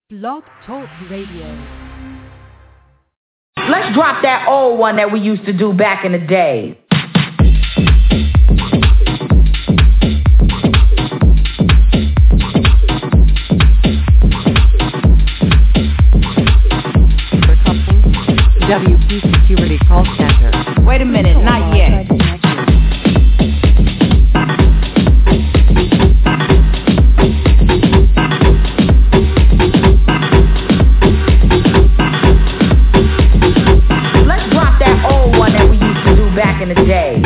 Blog Talk Radio. Let's drop that old one that we used to do back in the day. WP Security Call Center. Wait a minute, not yet. Let's drop that old one that we used to do back in the day.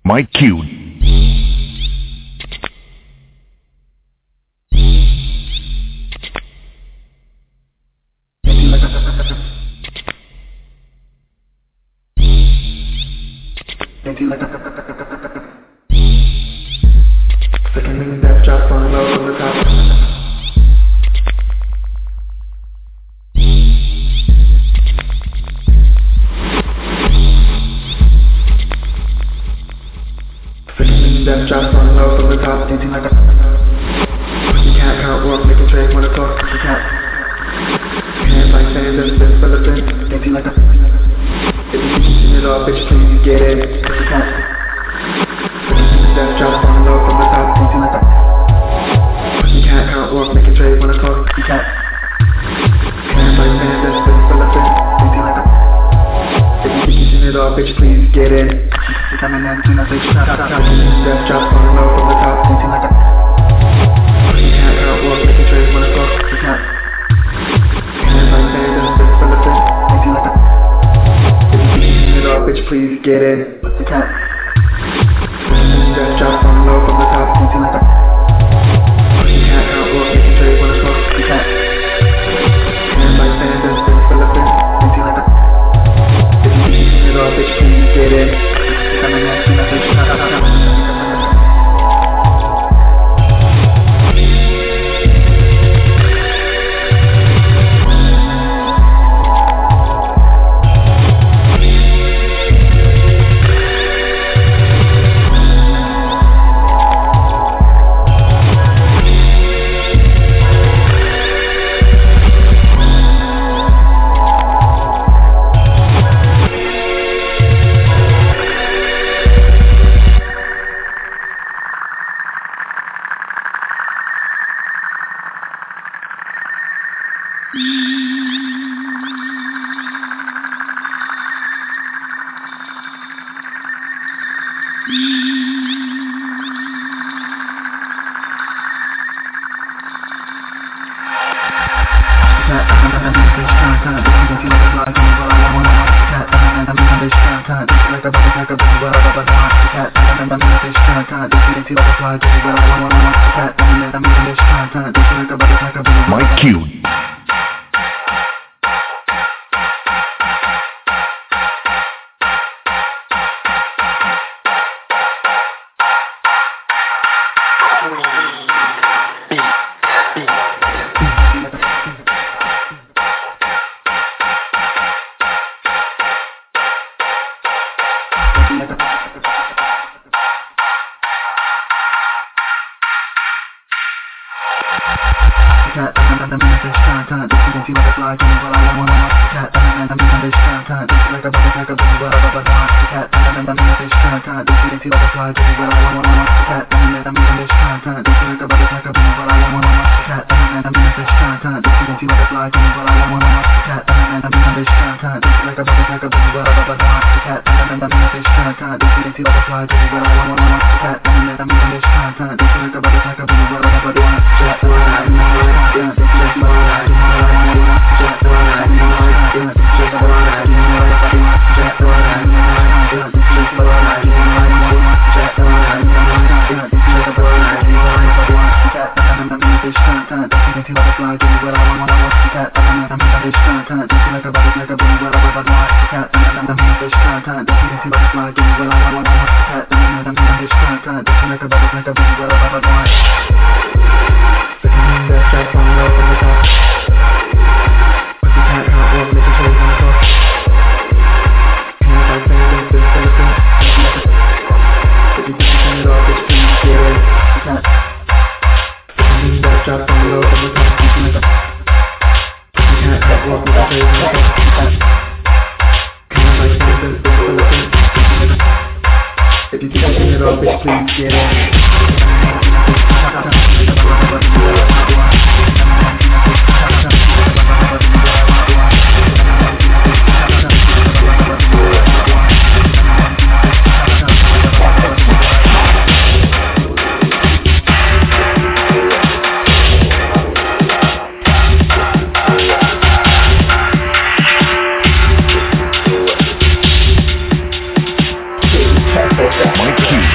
Mike Q. Second that drop on low from the top. That drops on low from the top, dancing like a pussy cat, can't walk, make a trade, wanna talk, pussy cat. Hands like sand, and spin for the fin, dancing like a if you can see it all, bitch, please get in, pussy cat. That drops on low from the top, dancing like a pussy cat, can't walk, make a trade, wanna talk, pussy cat. Hands like sand, and spin for the fin, dancing like a if you can see it all, bitch, please get in. Coming in, tuna fish, that drops on low from the top, dancing like a pussy cat, can't walk, make a trade, wanna talk, pussy cat. Hands like sand, and spin for the fin, dancing like a if you can see it all, bitch, please get in, pussy cat. That drops on low from the top, dancing like a pussy cat, can't walk, make a trade, wanna talk, pussy cat. Hands like sand, and spin for the fin, dancing like a if you can see it all, bitch, please get in. Coming in, tuna fish, Mike Q. If you can see it all, bitch, please get Mike Q.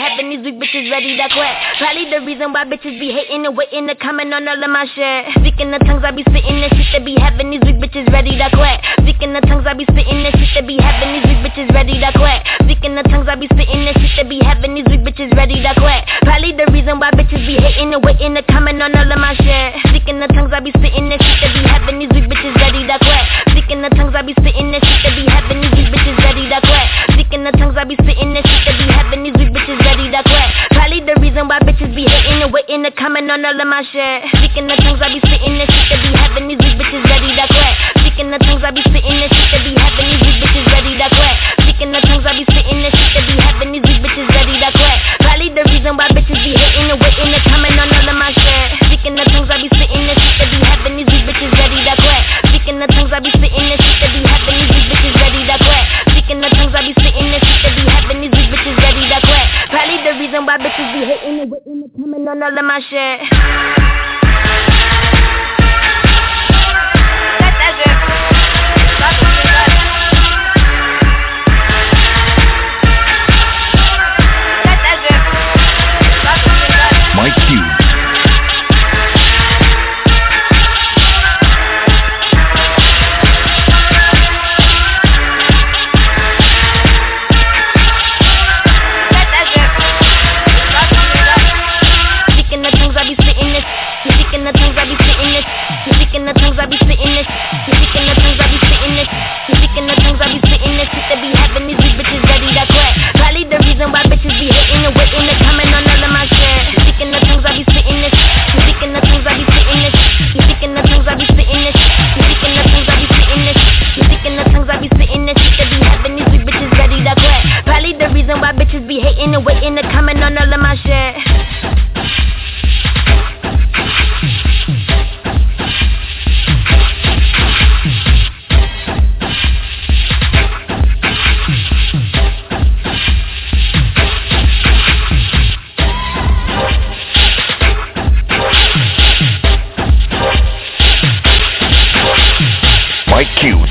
having these weak bitches ready to quit. Probably the reason why bitches be hating and waiting to comment on all of my shit. Speaking of tongues, I be spitting this shit to be having these weak bitches ready to quit. Speaking of tongues, I be spitting this shit to be having these weak bitches ready to quit. Speaking of tongues, I be spitting this shit to be having these weak bitches ready to quit. Probably the reason why bitches be hating and waiting to comment on all of my shit. Speaking of tongues, I be spitting this shit to be having these weak bitches ready to quit. Speaking of tongues, I be spitting this shit to be having these weak bitches ready to quit. Speaking of tongues, I be spitting this shit to be having these weak bitches ready to quit. Probably the reason why bitches be hating and waiting to comment on all of my shit. Speaking of tongues, I be spitting this shit to be having these weak bitches ready to quit. Speaking of tongues, I be spitting this shit to be having these weak bitches ready to quit. Speaking of tongues, I be spitting this shit to be having these weak bitches ready to quit. Probably the reason why bitches be hating and waiting to comment on all of my shit. Speaking of tongues, I be spitting this shit to be having these weak bitches ready to quit. Speaking of tongues, I be spitting this shit to be having these weak bitches ready to quit. Speaking of tongues, I be spitting this shit to be having these weak bitches ready to quit. Probably the reason why bitches be hating and waiting to comment on all of my shit. Mike Hughes. Speaking of tongues, I be spitting this. Speaking of tongues, I be spitting this. Speaking of tongues, I be spitting this. Speaking of tongues, I be spitting this. Speaking of tongues, I be spitting this. Shit to be having these weak bitches ready to quit. Probably the reason why bitches be hating and waiting to comment on all of my shit. Speaking of tongues, I be spitting this. Speaking of tongues, I be spitting this. Speaking of tongues, I be spitting this. Speaking of tongues, I be spitting this. Speaking of tongues, I be spitting this. Shit to be having these weak bitches ready to quit. Probably the reason why bitches be hating and waiting to comment on all of my shit. Mike Hughes.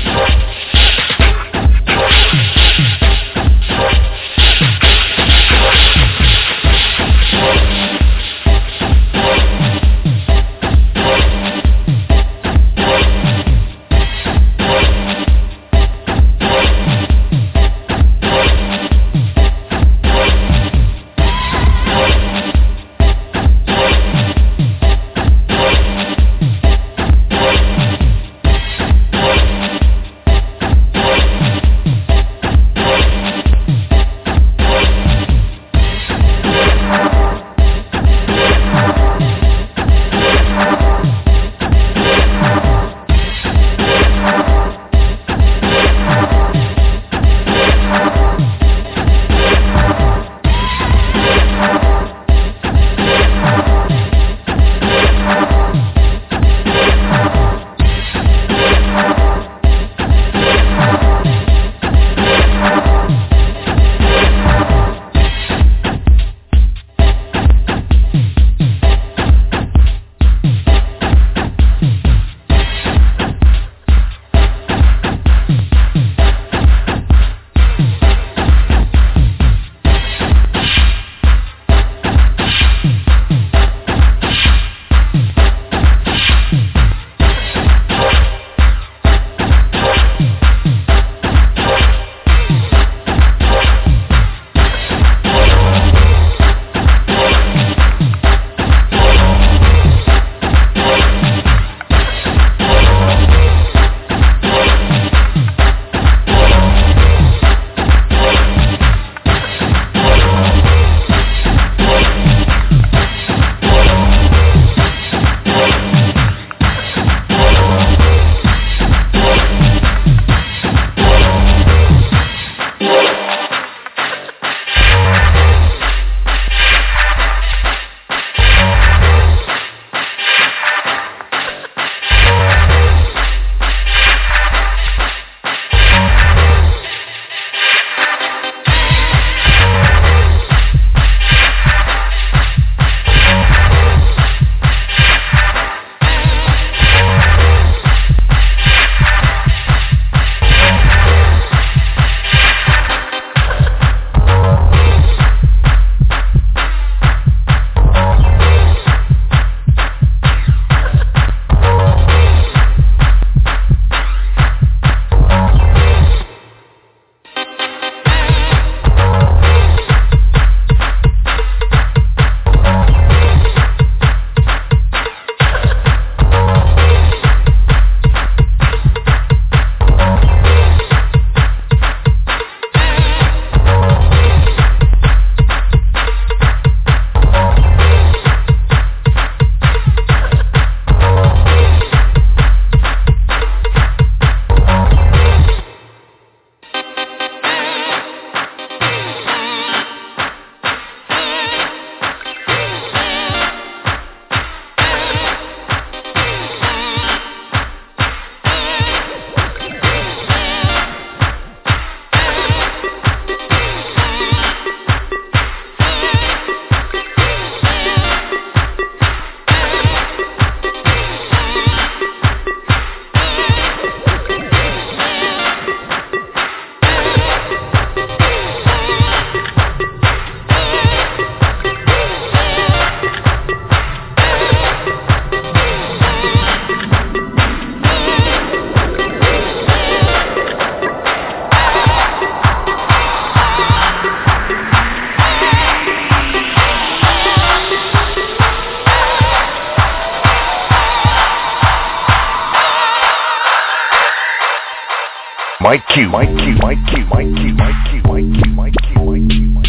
Mike Q, Mike Q, Mike Q, Mike Q, Mike Q, Mike Q, Mike Q, Mike Q, Mike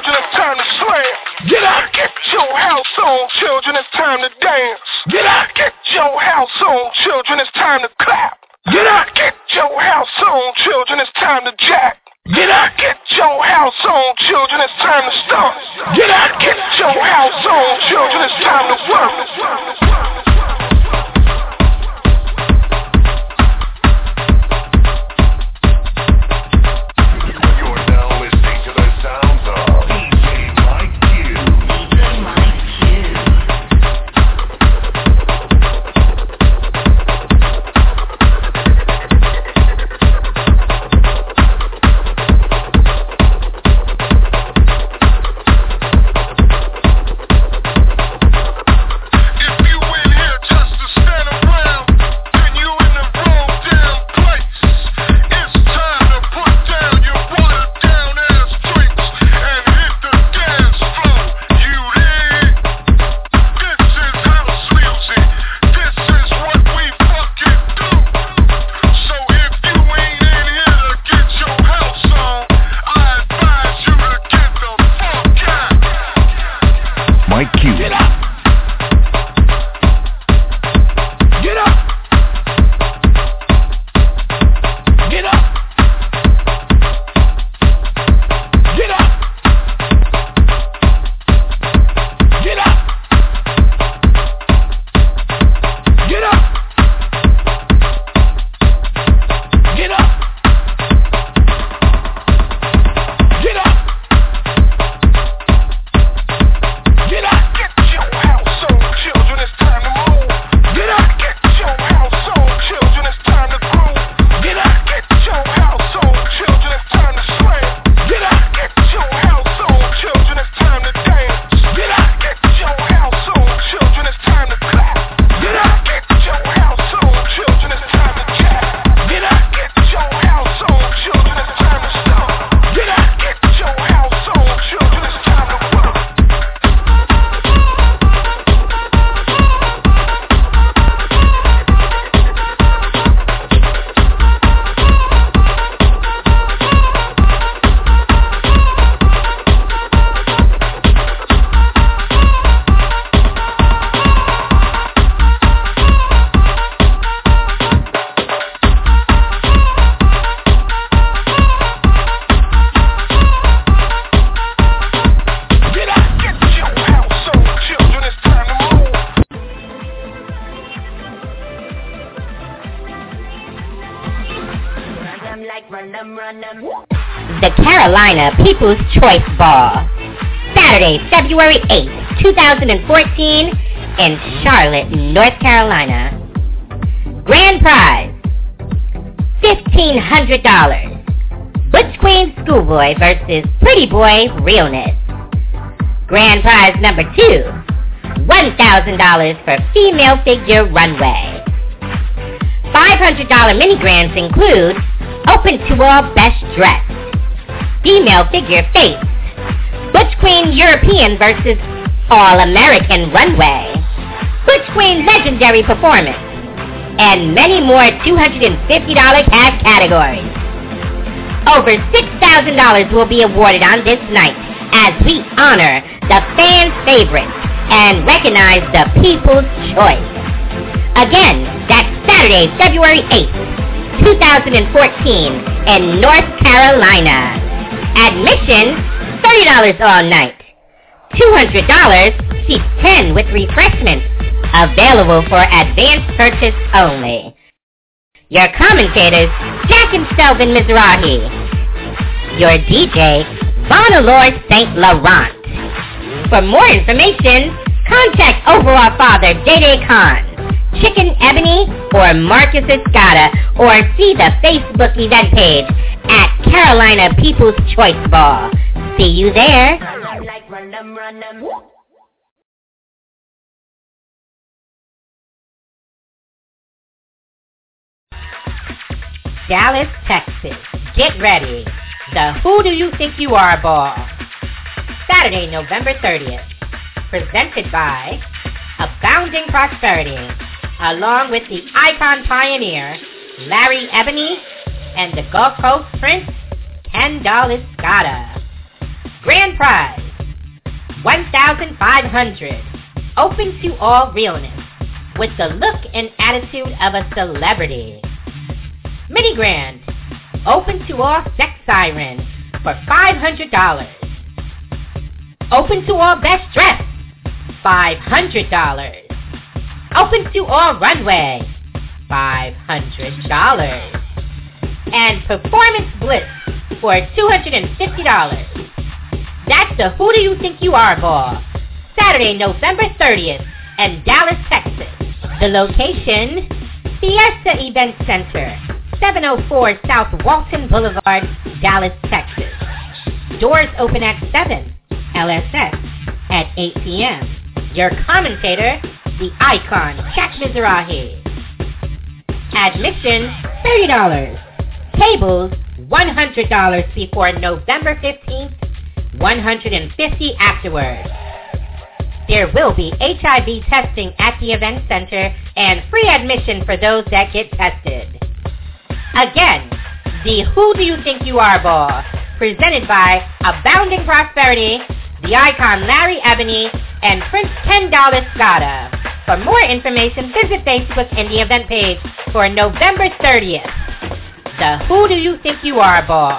children, it's time to slam. Get up, get your house on, children, it's time to dance. Get up, get your house on, children, it's time to clap. Get up, get your house on, children, it's time to jack. Get up, get your house on, children, it's time to stomp. Get up, get your house on, children, it's time to work. The Carolina People's Choice Ball, Saturday, February 8th, 2014, in Charlotte, North Carolina. Grand prize, $1,500. Butch Queen Schoolboy versus Pretty Boy Realness. Grand prize number 2, $1,000 for Female Figure Runway. $500 mini grands include Open to All Best Dressed, Female Figure Face, Butch Queen European versus All American Runway, Butch Queen Legendary Performance, and many more $250 cash categories. Over $6,000 will be awarded on this night as we honor the fans' favorites and recognize the people's choice. Again, that's Saturday, February 8th, 2014 in North Carolina. Admission, $30 all night. $200, seat 10 with refreshments. Available for advanced purchase only. Your commentators, Jack and Selvin Mizrahi. Your DJ, Vonalord St. Laurent. For more information, contact Overall Father J.J. Khan, Chicken Ebony, or Marcus Escada, or see the Facebook event page at Carolina People's Choice Ball. See you there. Dallas, Texas. Get ready. The Who Do You Think You Are Ball. Saturday, November 30th. Presented by Abounding Prosperity, along with the Icon Pioneer, Larry Ebony, and the Gulf Coast Prince, Ken Escada. Grand prize, $1,500. Open to all realness, with the look and attitude of a celebrity. Mini Grand, open to all sex siren for $500. Open to all best dressed, $500. Open to all runway, $500. And performance bliss for $250. That's the Who Do You Think You Are ball, Saturday, November 30th in Dallas, Texas. The location, Fiesta Event Center, 704 South Walton Boulevard, Dallas, Texas. Doors open at 7, LSS at 8 p.m. Your commentator, the icon, Shaq Mizrahi. Admission, $30. Tables, $100 before November 15th, $150 afterwards. There will be HIV testing at the event center and free admission for those that get tested. Again, the Who Do You Think You Are ball, presented by Abounding Prosperity, the icon Larry Ebony, and Prince $10 Scotta. For more information, visit Facebook and the event page for November 30th. The Who Do You Think You Are ball.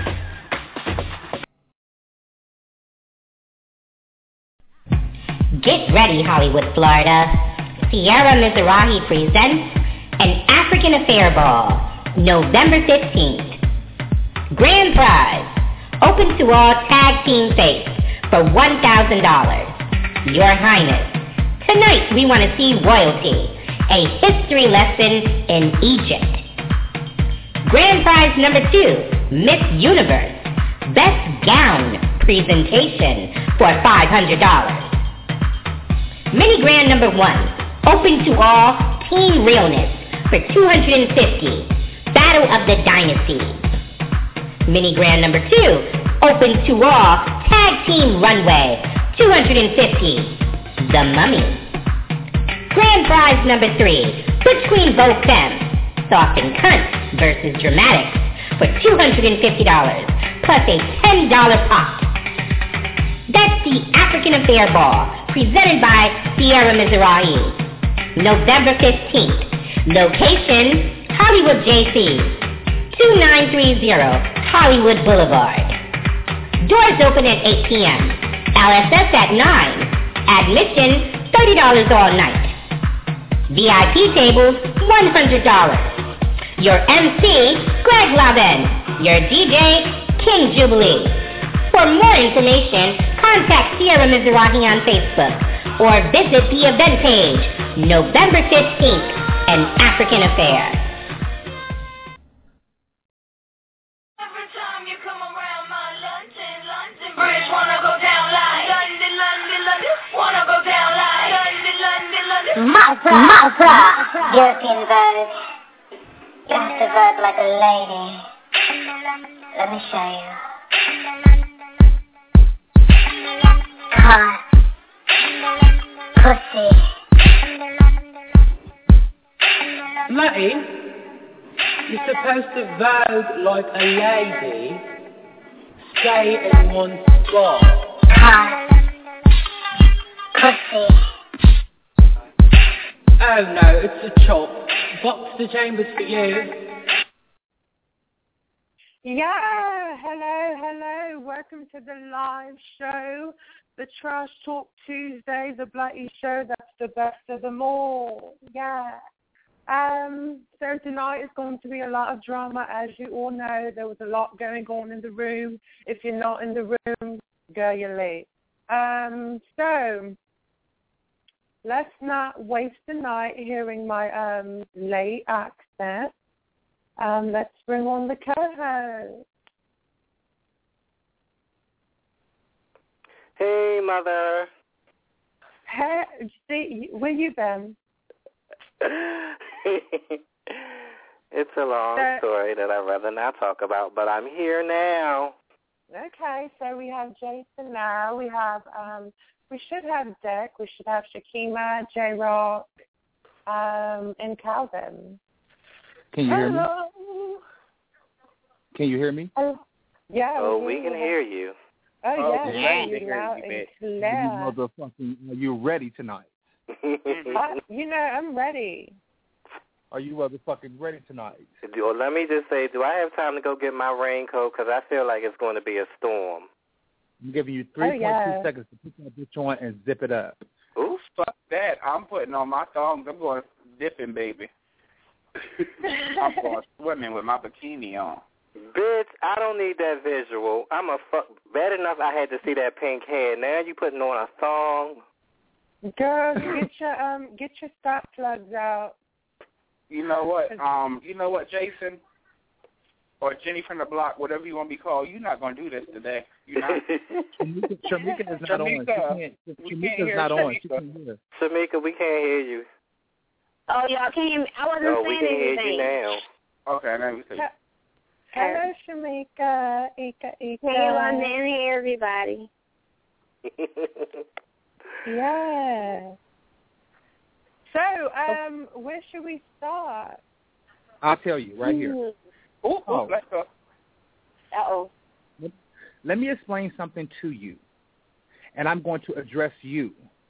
Get ready, Hollywood, Florida. Sierra Mizrahi presents an African Affair Ball, November 15th. Grand prize, open to all tag team fates for $1,000. Your Highness, tonight we want to see royalty, a history lesson in Egypt. Grand prize number 2, Miss Universe, best gown presentation for $500. Mini Grand number 1, open to all Team Realness for $250, Battle of the Dynasties. Mini Grand number 2, open to all Tag Team Runway, $250, The Mummy. Grand prize number 3, Butch Queen Vogue Femme, Soft and Cunt versus Dramatics for $250, plus a $10 pot. That's the African Affair Ball, presented by Sierra Mizrahi. November 15th. Location, Hollywood JC, 2930 Hollywood Boulevard. Doors open at 8 p.m. LSS at 9. Admission, $30 all night. VIP tables, $100. Your MC, Greg Lavin. Your DJ, King Jubilee. For more information, contact Sierra Mizrahi on Facebook or visit the event page, November 15th, an African Affair. Every time you come around my London, British wanna go down like London, wanna go down like London. Malta, European verb. You have to verb like a lady. Let me show you. Hot, pussy. Matty, you're supposed to vogue like a lady. Stay in one spot. Hot, pussy. Oh no, it's a chop. Box the chambers for you. Yeah, hello. Welcome to the live show, the Trash Talk Tuesday, the Bloody Show. That's the best of them all. Yeah. So tonight is going to be a lot of drama, as you all know. There was a lot going on in the room. If you're not in the room, girl, you're late. So let's not waste the night hearing my late accent. Let's bring on the co-host. Hey, mother. Hey, see, where you been? It's a long story that I'd rather not talk about, but I'm here now. Okay, so we have Jason now. We have, we should have Dick. We should have Shakima, J-Rock, and Calvin. Can you hear me? Hello. Can you hear me? Yeah. Oh, we can hear you. Oh, yeah, yeah. you loud and You clear. motherfucking, are you ready tonight? I'm ready. Are you motherfucking ready tonight? Let me just say, do I have time to go get my raincoat? Because I feel like it's going to be a storm. I'm giving you 3.2 seconds to put that bitch on and zip it up. Ooh, fuck that. I'm putting on my thongs. I'm going dipping, baby. I'm going swimming with my bikini on. Bitch, I don't need that visual. I'm a fuck. Bad enough I had to see that pink hair. Now you putting on a thong. Girl, get your stop plugs out. You know what? Jason? Or Jenny from the block, whatever you want to be called, you're not going to do this today. You're not. Shamika is not on. Shamika's not on. She can't hear. Shamika, we can't hear you. Oh, y'all can't hear me? I wasn't saying anything. We can hear you now. Okay, let me see. Hello, Shamika. Ika. Hey, London. Hey, everybody. Yeah. So, where should we start? I'll tell you right here. Oh, let's go. Uh-oh. Let me explain something to you, and I'm going to address you.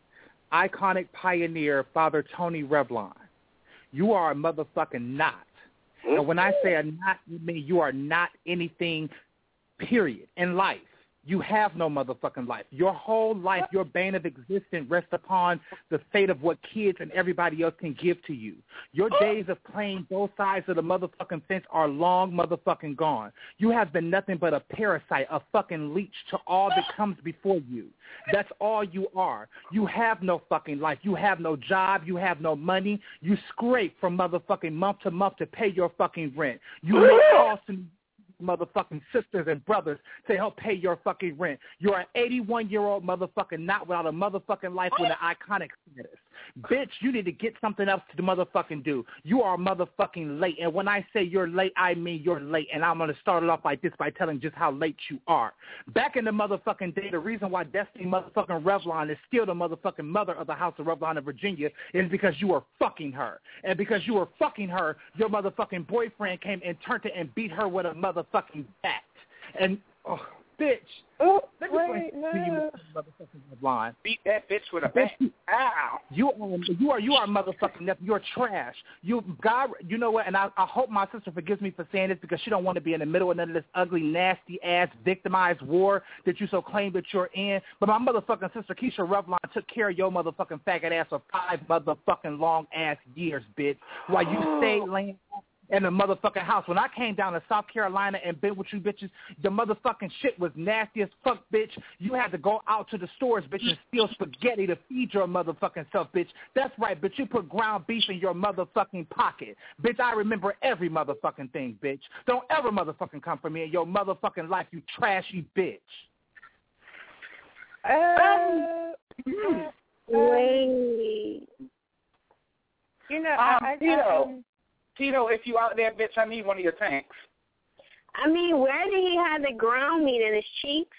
Iconic pioneer, Father Tony Revlon. You are a motherfucking not. And when I say a not, you mean you are not anything, period, in life. You have no motherfucking life. Your whole life, your bane of existence rests upon the fate of what kids and everybody else can give to you. Your days of playing both sides of the motherfucking fence are long motherfucking gone. You have been nothing but a parasite, a fucking leech to all that comes before you. That's all you are. You have no fucking life. You have no job. You have no money. You scrape from motherfucking month to month to pay your fucking rent. You make calls to motherfucking sisters and brothers to help pay your fucking rent. You're an 81-year-old motherfucking not without a motherfucking life with an iconic status. Bitch, you need to get something else to motherfucking do. You are motherfucking late. And when I say you're late, I mean you're late. And I'm going to start it off like this by telling just how late you are. Back in the motherfucking day, the reason why Destiny motherfucking Revlon is still the motherfucking mother of the House of Revlon in Virginia is because you were fucking her. And because you were fucking her, your motherfucking boyfriend came and turned it and beat her with a motherfucking bat. And, bitch. Oh, let me wait, no. Motherfucking Revlon. Beat that bitch with a bat. Ow. You are motherfucking nothing. You're trash. God, you know what? And I hope my sister forgives me for saying this because she don't want to be in the middle of none of this ugly, nasty ass, victimized war that you so claim that you're in. But my motherfucking sister Keisha Revlon took care of your motherfucking faggot ass for 5 motherfucking long ass years, bitch. While you stayed laying in the motherfucking house. When I came down to South Carolina and been with you bitches, the motherfucking shit was nasty as fuck, bitch. You had to go out to the stores, bitch, and steal spaghetti to feed your motherfucking self, bitch. That's right, bitch. You put ground beef in your motherfucking pocket. Bitch, I remember every motherfucking thing, bitch. Don't ever motherfucking come for me in your motherfucking life, you trashy bitch. Wait. You know, Tito, if you out there, bitch, I need one of your tanks. I mean, where did he have the ground meat in his cheeks?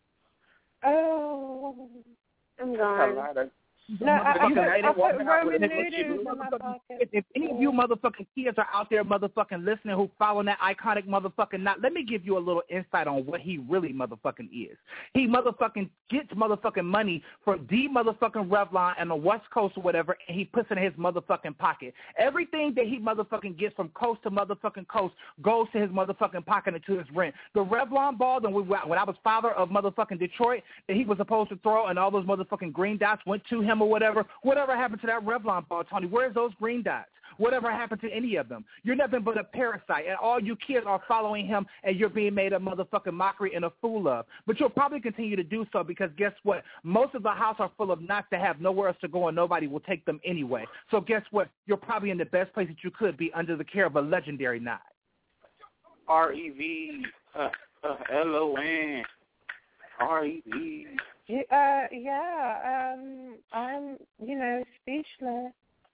Oh. I'm gone. No, I put Roman noodles in my pocket. If any of you motherfucking kids are out there motherfucking listening who following that iconic motherfucking knot, let me give you a little insight on what he really motherfucking is. He motherfucking gets motherfucking money from the motherfucking Revlon and the West Coast or whatever, and he puts it in his motherfucking pocket. Everything that he motherfucking gets from coast to motherfucking coast goes to his motherfucking pocket and to his rent. The Revlon ball that when I was father of motherfucking Detroit that he was supposed to throw and all those motherfucking green dots went to him or whatever happened to that Revlon ball, Tony? Where's those green dots? Whatever happened to any of them? You're nothing but a parasite, and all you kids are following him, and you're being made a motherfucking mockery and a fool of. But you'll probably continue to do so because guess what? Most of the house are full of knots that have nowhere else to go, and nobody will take them anyway. So guess what? You're probably in the best place that you could be under the care of a legendary knot. REV, LON, REV. I'm, speechless.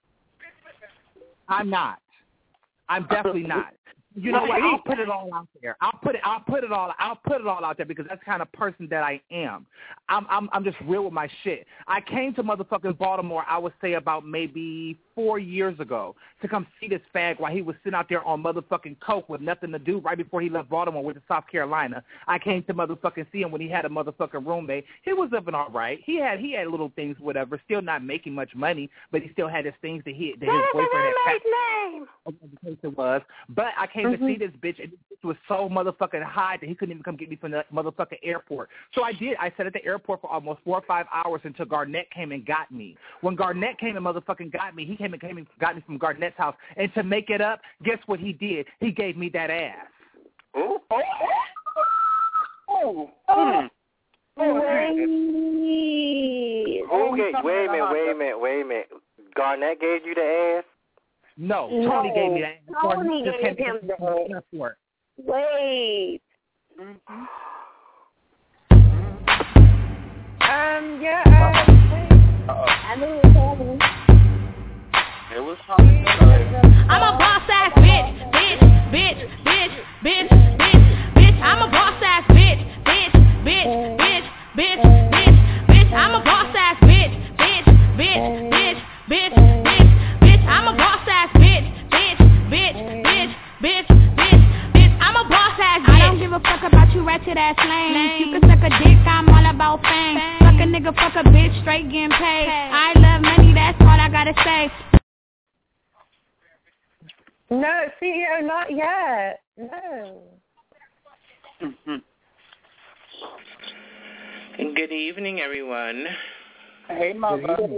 I'm not. I'm definitely not. You know what? I'll put it all out there. I'll put it all out there because that's the kind of person that I am. I'm just real with my shit. I came to motherfucking Baltimore, I would say about maybe 4 years ago to come see this fag while he was sitting out there on motherfucking coke with nothing to do right before he left Baltimore with South Carolina. I came to motherfucking see him when he had a motherfucking roommate. He was living all right. He had little things, whatever, still not making much money, but he still had his things that his boyfriend had it was. But I came to see this bitch, and this bitch was so motherfucking high that he couldn't even come get me from the motherfucking airport. So I did. I sat at the airport for almost 4 or 5 hours until Garnett came and got me. When Garnett came and motherfucking got me, he came and got me from Garnett's house. And to make it up, guess what he did? He gave me that ass. Oh. Wait a minute. Garnett gave you the ass? No, Tony gave me that. Tony gave him the ass. Wait. I knew it was happening. It was happening. I'm a boss ass bitch. I'm a boss ass bitch. I'm a boss ass bitch. I'm a boss ass bitch. I'm a boss ass bitch. I don't give a fuck about you ratchet ass lames. You can suck a dick, I'm all about fame. Fuck a nigga, fuck a bitch, straight getting paid. I love money, that's all I gotta say. No, CEO, not yet. No. Good evening, everyone. Hey, Mama. Hello.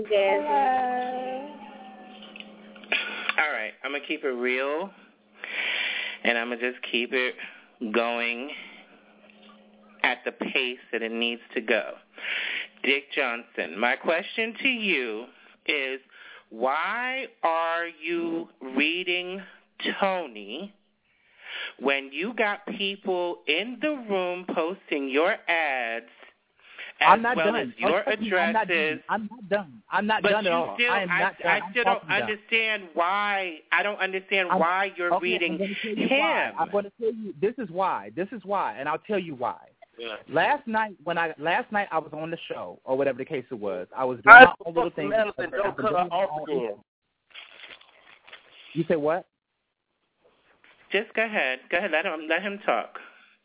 All right, I'm going to keep it real, and I'm going to just keep it going at the pace that it needs to go. Dick Johnson, my question to you is, why are you reading Tony when you got people in the room posting your ads as well as your addresses? I'm not done at all. I still don't understand why. I don't understand why you're reading him. I'm going to tell you. This is why, and I'll tell you why. Yeah. Last night I was on the show or whatever the case it was. I was doing my own little thing. You say what? Just go ahead. Let him talk.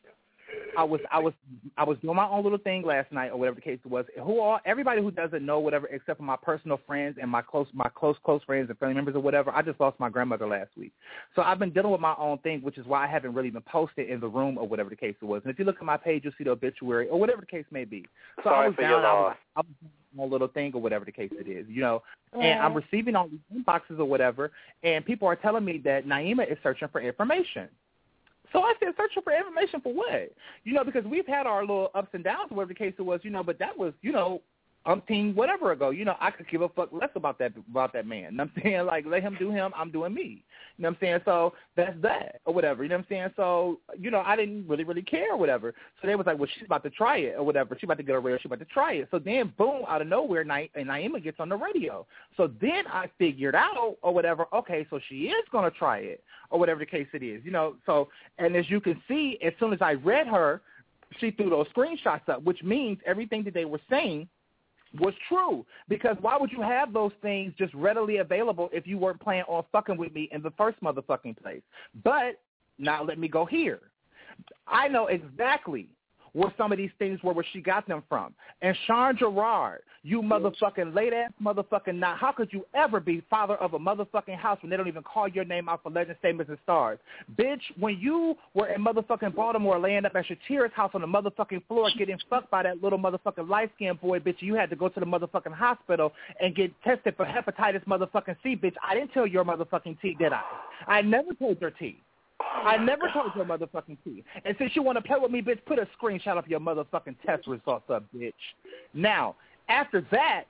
I was doing my own little thing last night or whatever the case it was. Everybody who doesn't know whatever, except for my personal friends and my close friends and family members or whatever. I just lost my grandmother last week, so I've been dealing with my own thing, which is why I haven't really been posted in the room or whatever the case it was. And if you look at my page, you'll see the obituary or whatever the case may be. So Sorry I was down. I was doing my little thing or whatever the case it is, And I'm receiving all these inboxes or whatever, and people are telling me that Naima is searching for information. So I said, searching for information for what? Because we've had our little ups and downs, whatever the case it was, but that was, umpteen whatever ago. I could give a fuck less about that man. You know what I'm saying? Like, let him do him, I'm doing me. You know what I'm saying? So that's that or whatever. You know what I'm saying? So, I didn't really care or whatever. So they was like, well, she's about to try it or whatever. She's about to get her radio. She's about to try it. So then, boom, out of nowhere, Naima gets on the radio. So then I figured out or whatever, okay, so she is going to try it or whatever the case it is. So, and as you can see, as soon as I read her, she threw those screenshots up, which means everything that they were saying was true, because why would you have those things just readily available if you weren't planning on fucking with me in the first motherfucking place? But now let me go here. I know exactly where some of these things were, where she got them from. And Sean Gerard, you motherfucking late-ass motherfucking not. How could you ever be father of a motherfucking house when they don't even call your name out for legend statements and stars? Bitch, when you were in motherfucking Baltimore laying up at Shatira's house on the motherfucking floor getting fucked by that little motherfucking light-skinned boy, bitch, you had to go to the motherfucking hospital and get tested for hepatitis motherfucking C, bitch. I didn't tell your motherfucking T, did I? I never told your T. I never told your motherfucking T. And since you want to play with me, bitch, put a screenshot of your motherfucking test results up, bitch. Now, after that,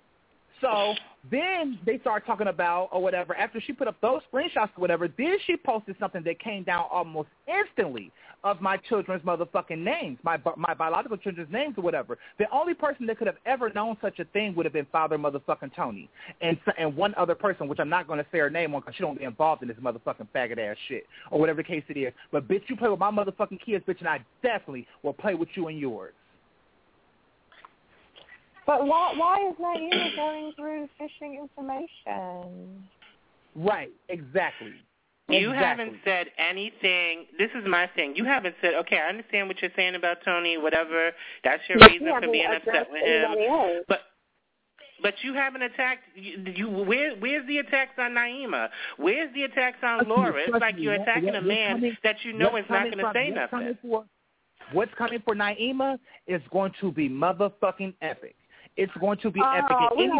so then they start talking about or whatever. After she put up those screenshots or whatever, then she posted something that came down almost instantly of my children's motherfucking names, my biological children's names or whatever. The only person that could have ever known such a thing would have been Father motherfucking Tony and one other person, which I'm not going to say her name on because she don't be involved in this motherfucking faggot-ass shit or whatever the case it is. But, bitch, you play with my motherfucking kids, bitch, and I definitely will play with you and yours. But why is Naima going through phishing information? Right, exactly. You haven't said anything. This is my thing. You haven't said, okay, I understand what you're saying about Tony, whatever. That's your reason for being upset with him. But you haven't attacked. Where's the attacks on Naima? Where's the attacks on Laura? It's like you're attacking a man that you know is not going to say nothing. What's coming for Naima is going to be motherfucking epic. It's going to be epic.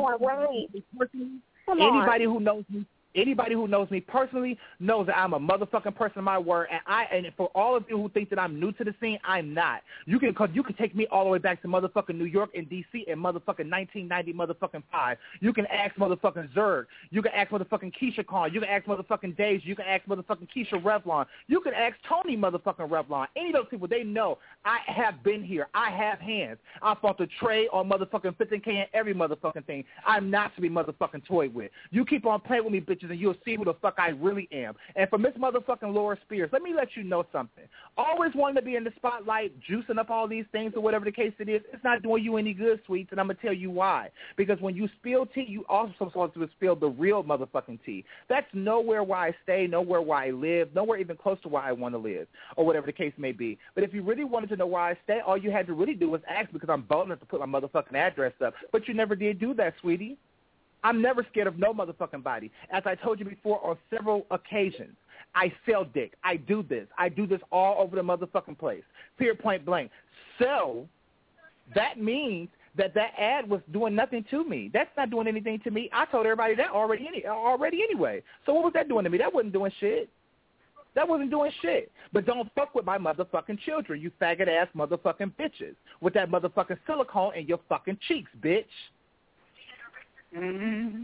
Anybody who knows me personally knows that I'm a motherfucking person of my word, and for all of you who think that I'm new to the scene, I'm not. You can take me all the way back to motherfucking New York and D.C. in motherfucking 1990 motherfucking 5. You can ask motherfucking Zerg. You can ask motherfucking Keisha Khan. You can ask motherfucking Dave. You can ask motherfucking Keisha Revlon. You can ask Tony motherfucking Revlon. Any of those people, they know I have been here. I have hands. I fought the trade on motherfucking 15K and every motherfucking thing. I'm not to be motherfucking toyed with. You keep on playing with me, bitches, and you'll see who the fuck I really am. And for Miss motherfucking Laura Spears, let me let you know something. Always wanting to be in the spotlight, juicing up all these things or whatever the case it is, it's not doing you any good, sweets, and I'm going to tell you why. Because when you spill tea, you also supposed to spill the real motherfucking tea. That's nowhere where I stay, nowhere where I live, nowhere even close to where I want to live, or whatever the case may be. But if you really wanted to know where I stay, all you had to really do was ask, because I'm bold enough to put my motherfucking address up. But you never did do that, sweetie. I'm never scared of no motherfucking body. As I told you before on several occasions, I sell dick. I do this. I do this all over the motherfucking place. Period, point blank. So that means that ad was doing nothing to me. That's not doing anything to me. I told everybody that already anyway. So what was that doing to me? That wasn't doing shit. That wasn't doing shit. But don't fuck with my motherfucking children, you faggot-ass motherfucking bitches, with that motherfucking silicone in your fucking cheeks, bitch. Mm-hmm.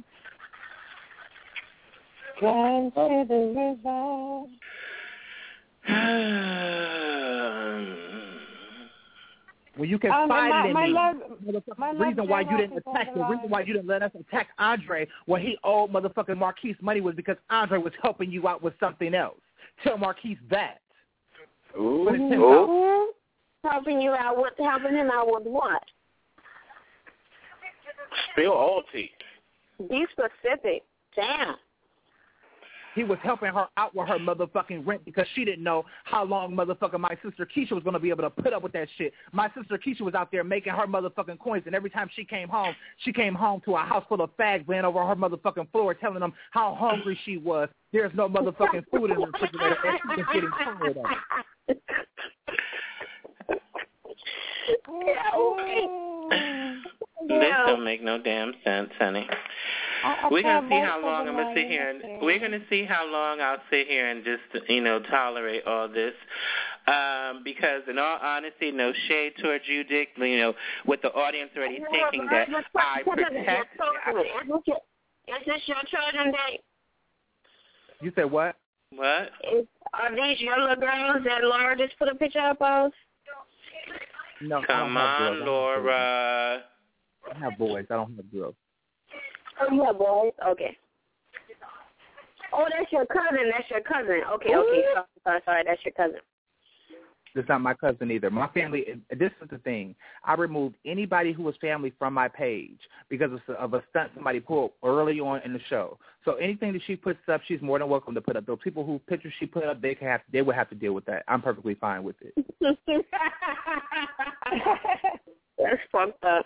Down to the river. Well, you can find the reason why you didn't attack, the reason why you didn't let us attack Andre when he owed motherfucking Marquise money was because Andre was helping you out with something else. Tell Marquise that. Ooh. Helping him out with what? Spill all tea. Be specific. Damn. He was helping her out with her motherfucking rent because she didn't know how long motherfucking my sister Keisha was going to be able to put up with that shit. My sister Keisha was out there making her motherfucking coins, and every time she came home to a house full of fags laying over her motherfucking floor telling them how hungry she was. There's no motherfucking food in the refrigerator, and she was getting tired of it. This don't make no damn sense, honey. We're gonna see how long I'm gonna sit here, and we're gonna see how long I'll sit here and just tolerate all this. Because in all honesty, no shade towards you, Dick. With the audience already thinking that I protect. Is this your children, Dave? You said what? What? Are these your little girls that Laura just put a picture up of? No. Come on, Laura. I have boys. I don't have girls. Oh, you have boys? Okay. Oh, that's your cousin. Okay. Sorry. That's your cousin. That's not my cousin either. My family, this is the thing. I removed anybody who was family from my page because of a stunt somebody pulled early on in the show. So anything that she puts up, she's more than welcome to put up. Those people who pictures she put up, they would have to deal with that. I'm perfectly fine with it. That's fucked up.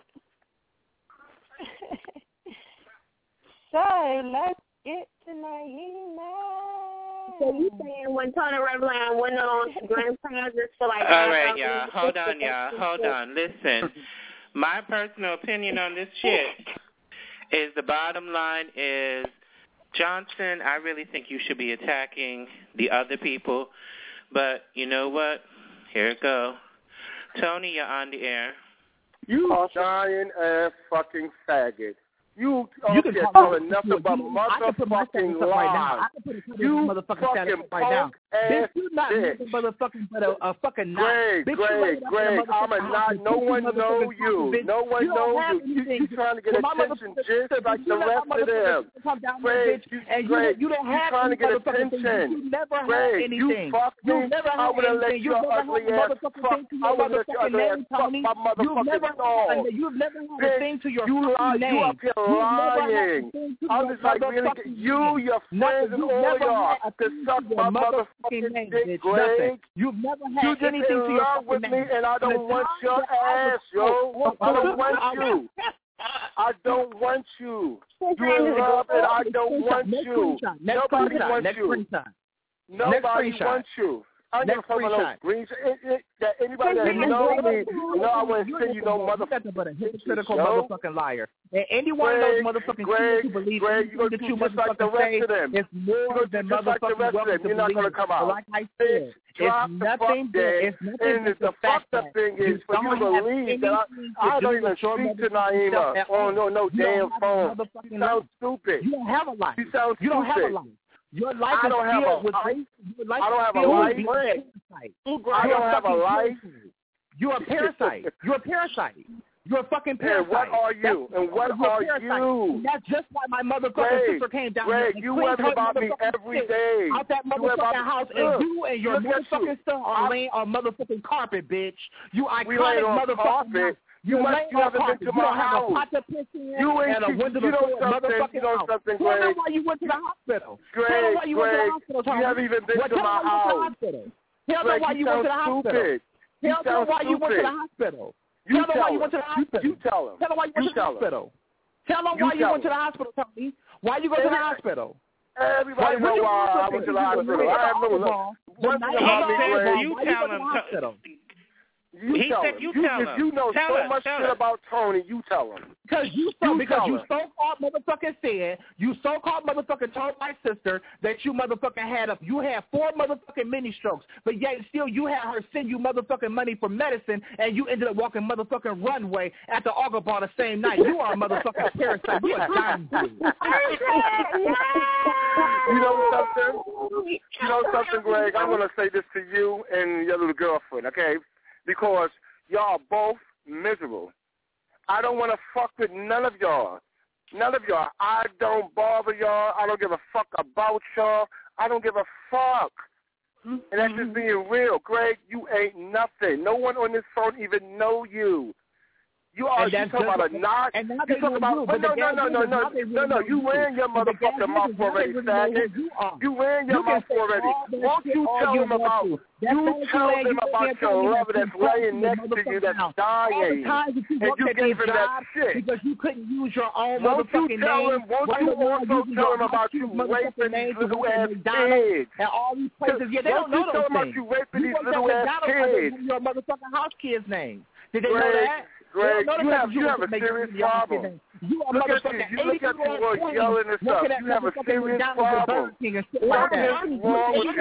So let's get to Naima. So you saying when Tony Revlon went on Grand Prizes for like... All right, y'all. Hold on. Listen, my personal opinion on this shit is the bottom line is, Johnson, I really think you should be attacking the other people. But you know what? Here it go. Tony, you're on the air. You giant ass fucking faggot. You can tell nothing but motherfucking lies. You fucking punk ass bitch. A fucking knot. Greg, I'm a knot. No one know you. No one knows you. You trying to get attention just like the rest of them. Greg, you trying to get attention. Greg, you fucked me. I would have let your ugly ass fuck. I would have let your ugly ass fuck my motherfucking dog. You've never had a thing to your fucking name. You up here lying. I'm just like, really, your friends and all y'all to suck my motherfucking dick, Greg. You've never had anything to your love with me, and I don't want your ass, yo. I don't want you. I don't want you. You in love, and I don't want you. Nobody wants you. Nobody wants you. I don't give a fuck about those greens. That anybody that knows me, I wouldn't send you no motherfucking hypocritical motherfucking liar. And any one of those motherfucking who believe that you just like the rest of them. It's more than motherfucking welcome to You're not going to come out. Like I said, it's nothing. And the fucked up thing is for you to believe that I don't even speak to Naima on no damn phone. You sound stupid. You don't have a life. You sound stupid. You don't have a life. Your life I don't have a life. I don't have a life. I don't have a life. You're a parasite. You're a parasite. You're a fucking parasite. And what are you? And what are you? That's just why my motherfucking sister came down here. You worry about me every day. Out that motherfucking house, and you and your motherfucking son are laying on motherfucking carpet, bitch. You iconic motherfucking. You haven't been to my house. You know something, Greg. Tell me why you went to the hospital. Greg, you haven't even been to my house. Tell me why you went to the hospital. Tell me why you went to the hospital. Tell them why you went to the hospital. You tell them. Tell them why you went to the hospital. Tell them why you went to the hospital, Tony. Why you go to the hospital? Everybody knows why I went to the hospital. I have no one thing about me, Greg. You tell him. He said you tell him. If you know so much shit about Tony, you tell him. Because you so-called motherfucking said, you so-called motherfucking told my sister that you motherfucking you had 4 motherfucking mini strokes, but yet still you had her send you motherfucking money for medicine, and you ended up walking motherfucking runway at the Auger Bar the same night. You are a motherfucking parasite. You are dying. You know something, Greg? I'm going to say this to you and your little girlfriend, okay? Because y'all are both miserable. I don't want to fuck with none of y'all. None of y'all. I don't bother y'all. I don't give a fuck about y'all. I don't give a fuck. And that's just being real. Greg, you ain't nothing. No one on this phone even know you. You talking about a knot. You talking about no. You ran your motherfucking mouth already, faggot. You ran your mouth already. Won't you tell them about your lover that's laying next to you that's dying, and you gave him that shit because you couldn't use your own motherfucking name. Won't you also tell him about you raping these little ass kids? And all these places, they don't know those things. You raping these little ass kids. Your motherfucking house kids' name. Did they know that? Greg, you have a serious problem. Look at you yelling and stuff. You have a serious problem. What is wrong with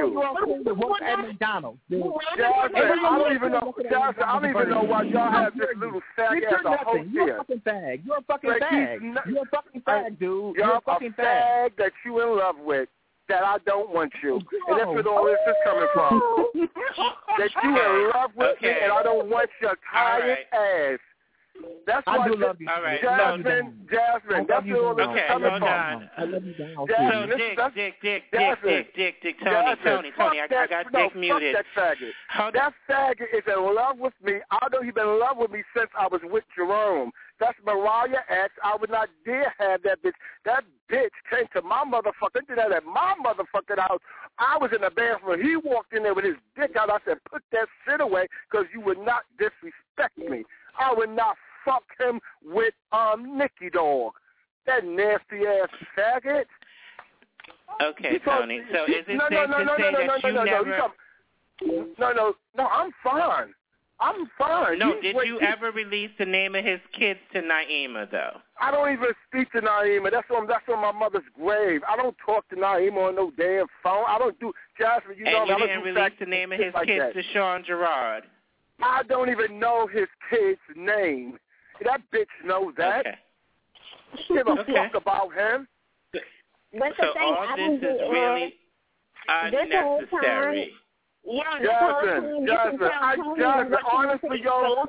you? Jasmine, I don't even know why y'all have this little fag as a host here. You're a fucking fag. You're a fucking fag. You're a fucking fag, dude. You're a fucking fag that you in love with. That I don't want you. And that's where all this is coming from. That you in love with me and I don't want your tired ass. That's why I do love you. All right. Jasmine, that's where all this is coming from. I love you down. So Dick, Tony, I got Dick muted. That faggot is in love with me. I know he's been in love with me since I was with Jerome. That's Mariah X. I would not dare have that bitch. That bitch came to my motherfucker. Did that at my motherfucking house. I was in the bathroom. He walked in there with his dick out. I said, put that shit away because you would not disrespect me. I would not fuck him with Nicky Dog. That nasty-ass faggot. Okay, Tony. So is it safe to say that you never... No, I'm fine. I'm fine. No, did you ever release the name of his kids to Naima, though? I don't even speak to Naima. That's on my mother's grave. I don't talk to Naima on no damn phone. I don't do... Jasmine, you know... And you didn't release the name of his kids to Sean Gerard? I don't even know his kid's name. That bitch knows that. Okay. Give a fuck about him. But so all this is really unnecessary. Jasmine, honestly, yo,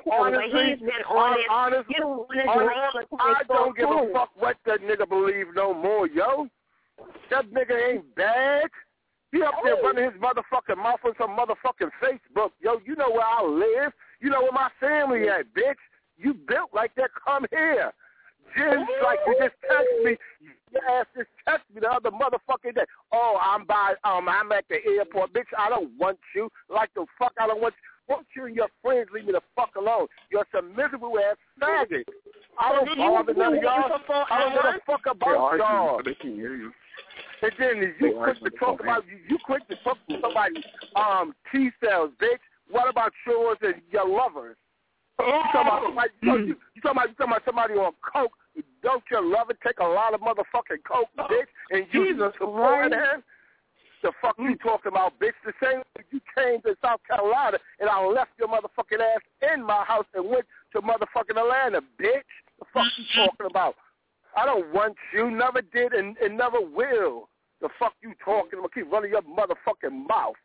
I don't give a fuck what that nigga believe no more, yo. That nigga ain't bad. He up there running his motherfucking mouth on some motherfucking Facebook, yo. You know where I live. You know where my family at, bitch. You built like that. Come here. Jim's like, you just text me. Your ass just text me the other motherfucking day. Oh, I'm at the airport. Bitch, I don't want you. Like the fuck, I don't want you. Won't you and your friends leave me the fuck alone? You're some miserable ass faggot. I don't bother none of y'all. I don't give a fuck about y'all. They can't hear you. And then you quick to talk about somebody's T-cells, bitch. What about yours and your lovers? You talking about somebody on coke? Don't your lover take a lot of motherfucking coke, bitch? And use them to run in? The fuck you talking about, bitch? The same way you came to South Carolina and I left your motherfucking ass in my house and went to motherfucking Atlanta, bitch. The fuck you talking about? I don't want you, never did and never will. The fuck you talking about? Keep running your motherfucking mouth.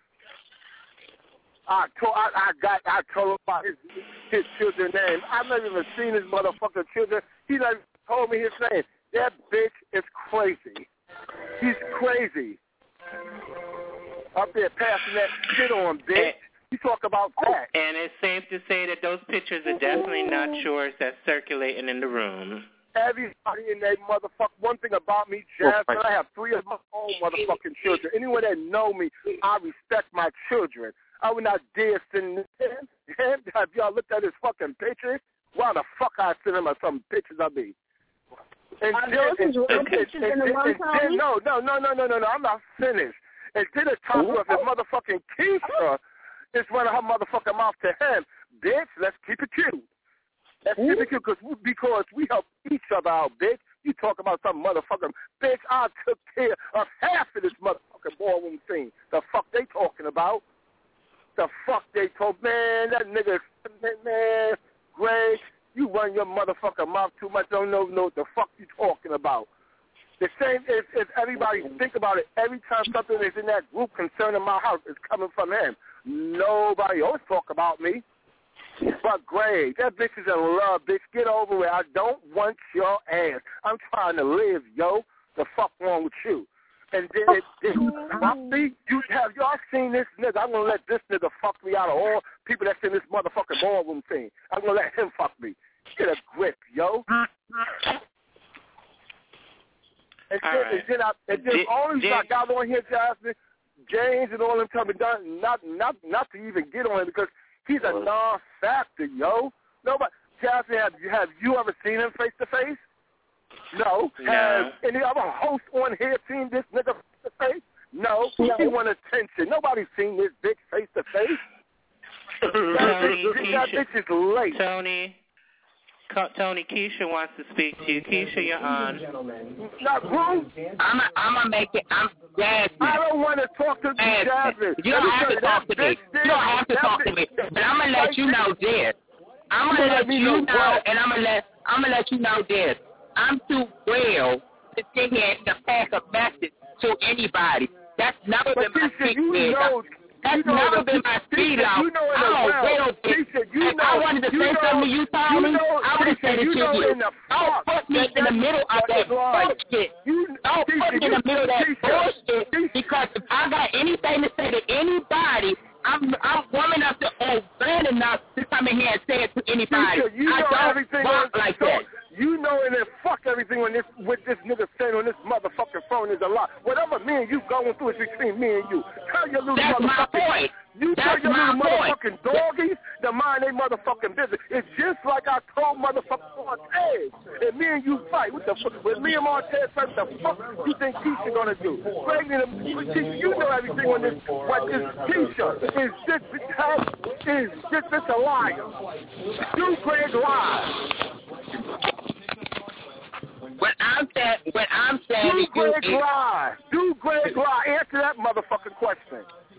I told him about his children's name. I've never even seen his motherfucking children. He never told me his name. That bitch is crazy. He's crazy. Up there passing that shit on, bitch. You talk about that. And it's safe to say that those pictures are definitely not yours that's circulating in the room. Everybody in that motherfucker. One thing about me, Jasmine, I have 3 of my own motherfucking children. Anyone that know me, I respect my children. I would not dare send him. Have y'all looked at his fucking pictures? Why the fuck I send him some pictures of me? No, I'm not finished. And then the top of his motherfucking Keisha is running her motherfucking mouth to him. Bitch, let's keep it cute. Let's keep it cute because we help each other out, bitch. You talk about some motherfucking bitch. I took care of half of this motherfucking ballroom scene. The fuck they talking about? The fuck they told, man, that nigga, man, Greg, you run your motherfucking mouth too much, don't know what the fuck you talking about. The same if everybody think about it, every time something is in that group concerning my house, it's coming from him. Nobody else talk about me. But Greg, that bitch is in love, bitch. Get over it. I don't want your ass. I'm trying to live, yo. The fuck wrong with you? And then have y'all seen this nigga? I'm gonna let this nigga fuck me out of all people that's in this motherfucking ballroom thing. I'm gonna let him fuck me. Get a grip, yo. And then all these I got on here, Jasmine, James and all them coming down, not to even get on him because he's a non-factor, yo. Nobody, Jasmine, have you ever seen him face to face? No. Has any other host on here seen this nigga face to face? No. He want attention. Nobody's seen this bitch face to face. That bitch is late. Tony, Keisha wants to speak to you. Keisha, you're on. I'm gonna make it. I'm Jasmine. I don't want to talk to Jasmine. You don't have to talk to me. You don't have to talk to me. But I'm gonna let you know this. I'm gonna let you know, and I'm gonna let you know this. I'm too real to sit here and pass a message to anybody. That's never been my speech. That's never been my speed out. I'm a real bitch. If I wanted to say something to you, Tommy, I would have said it to you. Don't put me in the middle of that bullshit. Don't put me in the middle of that bullshit because if I got anything to say to anybody, I'm woman enough to man enough to come in here and say it to anybody. I don't walk like that. You know and then fuck everything with this nigga saying on this motherfucking phone is a lot. Whatever me and you going through is between me and you. Tell your little motherfucking You tell your little motherfucking doggies to mind they motherfucking business. It's just like I told motherfucking Montez. And me and you fight. What the fuck? With me and Montez fight, what the fuck you think Keisha gonna do? Greg and Keisha, you know everything on this. What this Keisha is just a liar. You Greg lies. When I'm saying Do Greg lie? Answer that motherfucking question.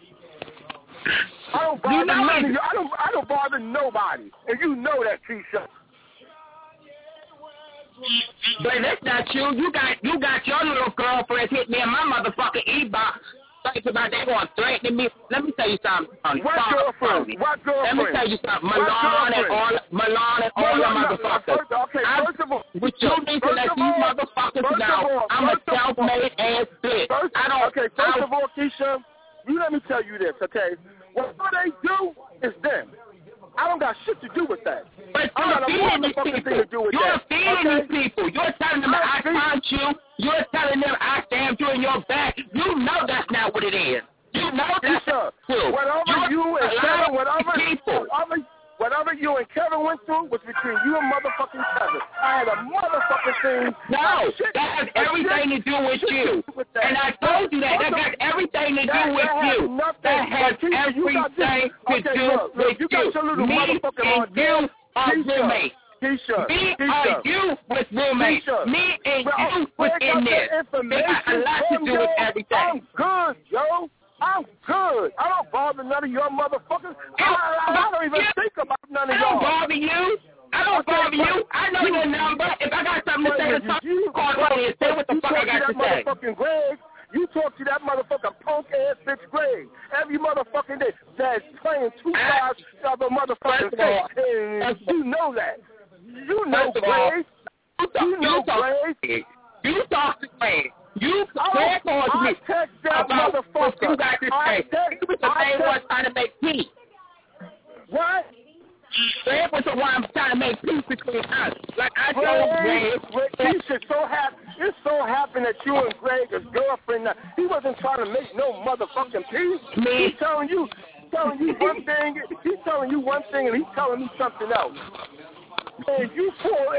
I don't bother none of you. I don't bother nobody, and you know that, Keisha. But that's not you. You got your little girlfriends hit me in my motherfucking e-box. Talking about they going to threaten me. Let me tell you something. What girlfriend? Let me tell you something. Milan and all the motherfuckers. Okay, first of all, but you need to let these motherfuckers know I'm a self-made ass bitch. First of all, Keisha, you let me tell you this, okay? Whatever they do is them. I don't got shit to do with that. But you're feeding these people. You're feeding these people. You're telling them I found you. You're telling them I stabbed you in your back. You know that's not what it is. You know that's not true. Whatever you and Kevin went through was between you and motherfucking Kevin. I had a motherfucking thing. No, that has everything to do with you. And I told you that. That got everything to do with you. That has everything to do with you. Me and you are roommates. Me and you was roommates. Me and you was in there. It got a lot to do with everything. I'm good, yo. I'm good. I don't bother none of your motherfuckers. I don't even think about none of y'all. I don't bother you. I know your number. If I got something to say to talk, call me and say what the fuck I got to say. Motherfucking Greg. You talk to that motherfucking punk-ass bitch Greg every motherfucking day that's playing two sides of a motherfucking thing. And you know that. You know Greg. You know Greg. You talk to Greg. You can't call me text that about motherfucker. What you got to say. He was the main one trying to make peace. What? Greg was the one trying to make peace between us. Like I told Greg. It so happened that you and Greg, his girlfriend, he wasn't trying to make no motherfucking peace. He's telling you one thing. He's telling you one thing, and he's telling me something else. And you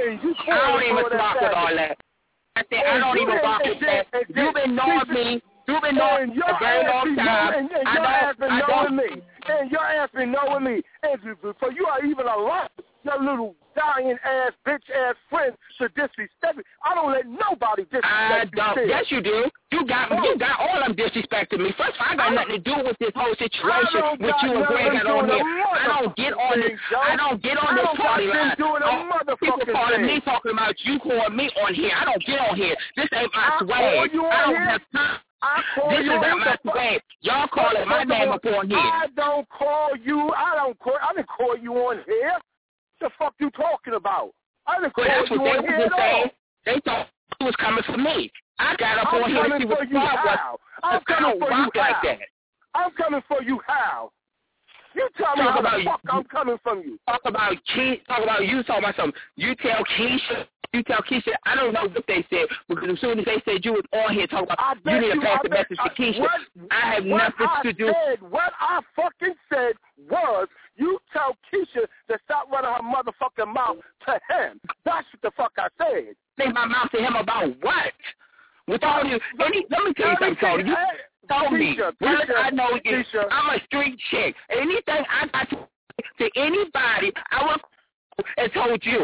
I don't even talk with all that. I said I don't even rock with that. You've been knowing me. You've been knowing a very long time. And your ass been knowing me. And your ass been knowing me. And so you are even allowed your little dying ass, bitch ass friend to disrespect me. I don't let nobody disrespect me. Yes, you do. You got all them disrespecting me. First of all, I got nothing to do with this whole situation with you and Greg got on here. I don't get on this party line. People calling me talking about you calling me on here. I don't get on here. This ain't my swag. I don't have time. This is not my swag. Y'all calling my name up on here. I don't call you. I didn't call you on here. The fuck you talking about? I didn't call you on here at all. They thought it was coming for me. I got up on here to see what the problem was. I'm coming for you like that. I'm coming for you how? You tell me how the fuck I'm coming from you. Talk about you talking about something. You tell Keisha, I don't know what they said, because as soon as they said you was on here talking about you need to pass the message to Keisha, I have nothing to do. What I fucking said was, you tell Keisha to stop running her motherfucking mouth to him. That's what the fuck I said. Say my mouth to him about what? With all you, let me tell you something, Tony. You told me. I know you. I'm a street chick. Anything I got to anybody, I will and told you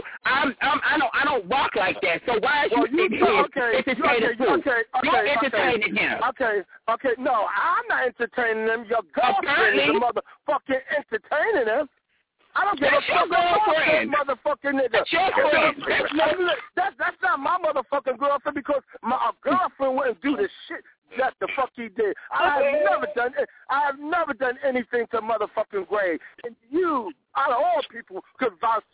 I don't walk like that. So why is you sitting here entertaining food? You're entertaining him. Okay. No, I'm not entertaining them. Your girlfriend is motherfucking entertaining them. I don't give a fuck about that motherfucking nigga. That's your friend. That's not my motherfucking girlfriend, because my girlfriend wouldn't do the shit that the fuck he did. I have never done anything to motherfucking Greg. And you, out of all people, could vouch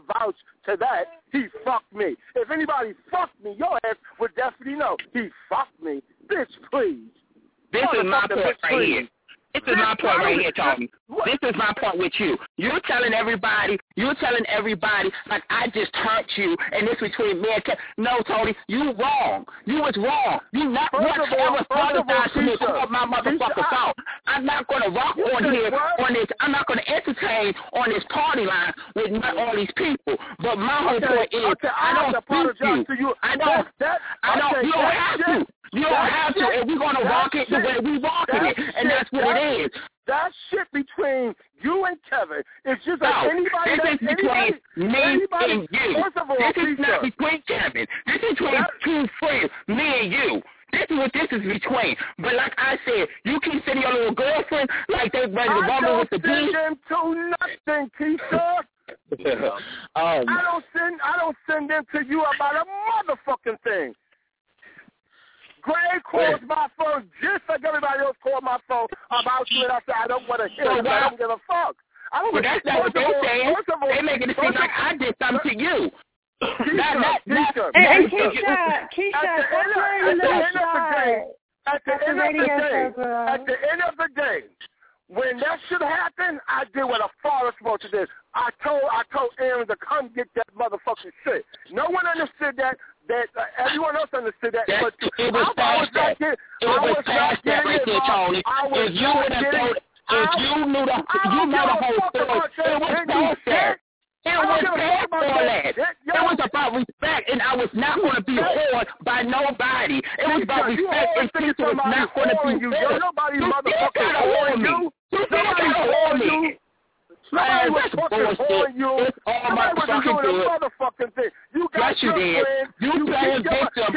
to that. He fucked me. If anybody fucked me, your ass would definitely know. He fucked me. Bitch, please. This is my point right here. This is my point right here, Tony. This is my point with you. You're telling everybody like I just hurt you, and this between me and Kevin. No, Tony, you wrong. You was wrong. You not once ever apologize to me for my motherfucking fault. I'm not going to rock on here on this. I'm not going to entertain on this party line with all these people. But my whole point is, I don't apologize to you. I don't. You don't have to. You don't have to, and we're going to rock it the way we walking it, and that's what it is. That shit between you and Kevin is just like anybody. This is between me and you. First of all, this is not between Kevin. This is between two friends, me and you. This is what this is between. But like I said, you keep sending your little girlfriend like they ready to rumble with the beat. I don't send them to nothing, Keisha. I don't send them to you about a motherfucking thing. Greg calls my phone just like everybody else called my phone about you, and I said I don't want to hear it. I don't give a fuck. I don't. Well, that's not what they're saying. They're making it seem like I did something to you. Keisha, at the end of the day, when that shit happened, I did what a father supposed to do. I told Aaron to come get that motherfucking shit. No one understood that. Everyone else understood that. But it was past that. It was past that right there, Tony. If you would have told, if you knew the whole story, it was past that. It was past all that. It was about respect, and I was not going to be whored by nobody. It was about respect, and Keisha was not going to be whored. Nobody motherfucking whoring you. Nobody whoring you. Nobody was fucking whoring you. Nobody was doing a motherfucking thing. You got your friend. You playing victim.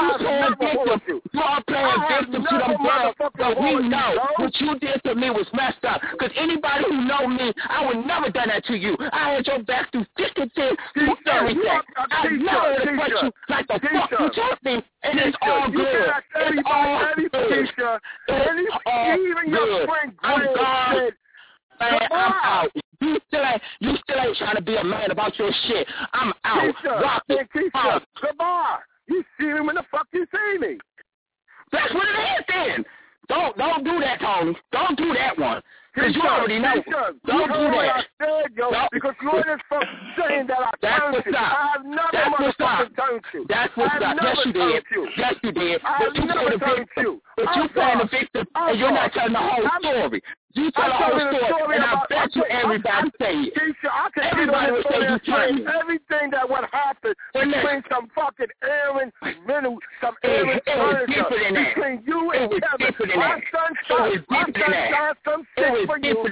You are playing victim to them girls, but we know what you did to me was messed up. Because anybody who know me, I would never done that to you. I had your back through thick and thin, through everything. I never would have put you like the fuck you told me, and it's all good. It's all good. Even your friend Greg said, man, I'm out. You still ain't trying to be a man about your shit. I'm out. Keisha, goodbye. You see me when the fuck you see me. That's what it is then. Don't do that, Tony. Don't do that one. Because you already know. Don't do that. I said, because you're in this fuck saying that I turned you. I have never motherfucking turned you. That's what's up. Yes, you did. Yes, you did. But you playing the victim. But you playing the victim, and you're not telling the whole story. You tell the whole story, and I bet you everybody say it. Keisha, I can everybody will say you turned me. Everything that would happen between some fucking Aaron Reynolds, some Aaron Furniture, between you and Kevin. My son shot some shit for you.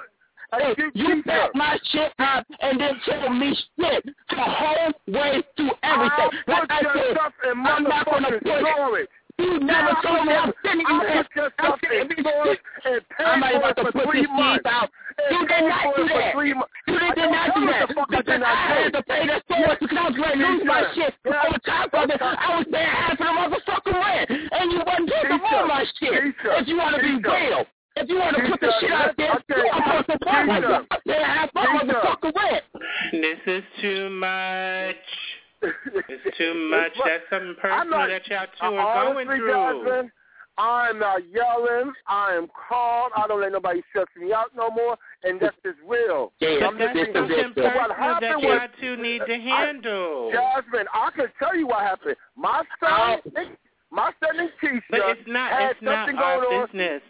You back my shit up and then tell me shit the whole way through everything. Like I said, I'm not going to put it. You never told me I'm sending you that. I'm not about to put this shit out. You did not do that. You did not do that. Because I had to pay that forward because I was ready to lose my shit. On top of it, I was paying half of the motherfucking rent. And you wasn't paying all my shit. If you want to be real. If you want to put the shit out there, you want to put the pay half of the motherfucking rent. This is too much. It's too much. That's something personal that y'all two are going through. Jasmine, I'm not yelling. I am calm. I don't let nobody stress me out no more, and that's just real. Yeah, but that's something personal that y'all two need to handle. Jasmine, I can tell you what happened. My son and Keisha but it's not our business.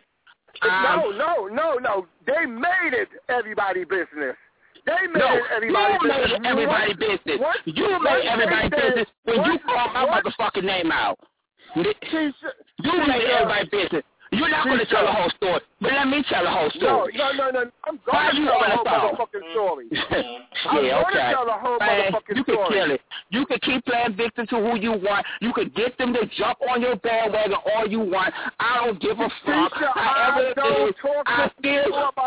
No. They made it everybody business. They made everybody business. You made everybody business when you called my motherfucking name out. You made everybody business. You're not going to tell the whole story, but let me tell the whole story. No. I'm going to tell the whole motherfucking story. Yeah, okay. Tell the whole motherfucking you can kill it. You can keep playing victim to who you want. You can get them to jump on your bandwagon all you want. I don't give a fuck. I don't talk about you.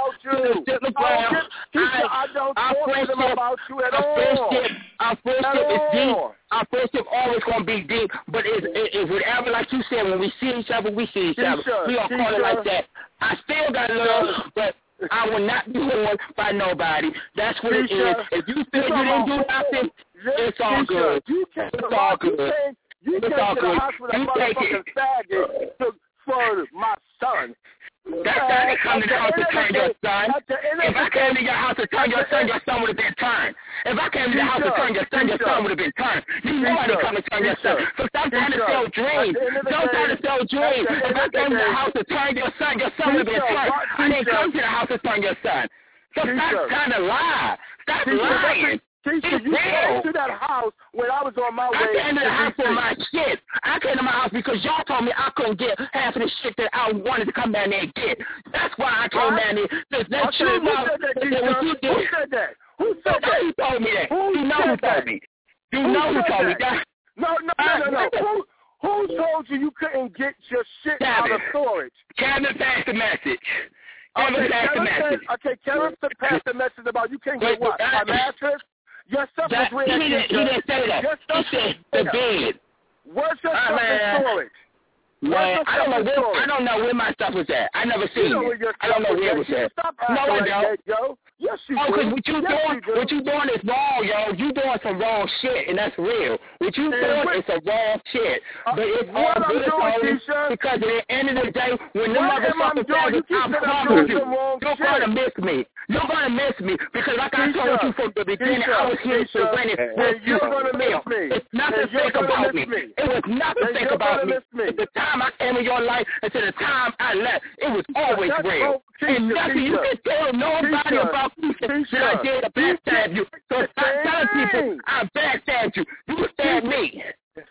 I don't talk to them about you at all. Our friendship is deep. Our friendship always going to be deep, but it's whatever, like you said, when we see each other, we see each other. We don't call it like that. I still got love, but I will not be whored by nobody. That's what it is. If you feel you didn't do nothing, it's all good. It's all good. You came to the hospital with a motherfucking faggot for my son. That's not to come to the house to turn your son. If I came to your house to turn your son would have been turned. If I came to the house to turn your son would have been turned. You know I didn't come to turn your son. So stop trying to sell dreams. Don't try to sell dreams. If I came to the house to turn your son would have been turned. I didn't come to the house to turn your son. So stop trying to lie. Stop lying. Keisha, you came to that house when I was on my way. I came to the house for my shit. I came to my house because y'all told me I couldn't get half of the shit that I wanted to come down there and get. That's why I came down there. That's you know what you did. Who said that? Who said that? Who told me that? You know who told me. You know who told me that. No. Who told you couldn't get your shit out of storage? Kevin passed the message. Ever passed the message? Okay, Kevin passed the message about you can't get what? A mattress? Your stuff is where he didn't say that. He said the bed. Where's your stuff in storage? Man, I don't know where my stuff was at. I never seen it. I don't know where it was at. No, I don't. Yo. Yes, you do. Because what you doing is wrong, yo. You doing some wrong shit, and that's real. What you doing is some wrong shit. But it's all good because at the end of the day, when the motherfucker says, I promise you, you're going to miss me. You're going to miss me because like I told you from the beginning, I was here to win it. You're going to miss me. It's nothing to think about me. It was nothing to think about me. The time I came in your life and to the time I left, it was always real. And nothing you can tell nobody about me that I did to backstab you. So stop telling people I backstabbed you. You stabbed me.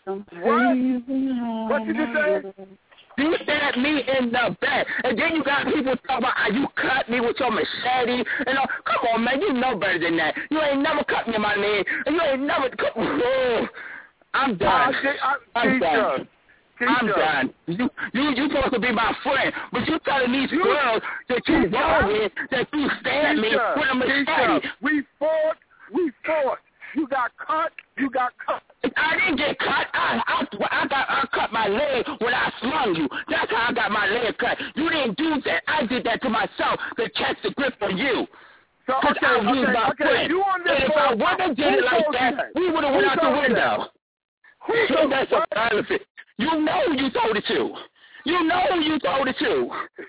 What did you say? You stabbed me in the back. And then you got people talking about how you cut me with your machete. And all. Come on, man. You know better than that. You ain't never cut me in my leg. And you ain't never... I'm done. I'm done. I'm done. You supposed to be my friend, but you telling these girls that you wrong with, that you stabbed me with a machete. We fought. You got cut. I didn't get cut. I cut my leg when I slung you. That's how I got my leg cut. You didn't do that. I did that to myself to catch the grip on you. So, I used my friend. And if I wouldn't have did it like that, we would have went out the window. So that's a part of it. You know who you told it to. You know who you told it to.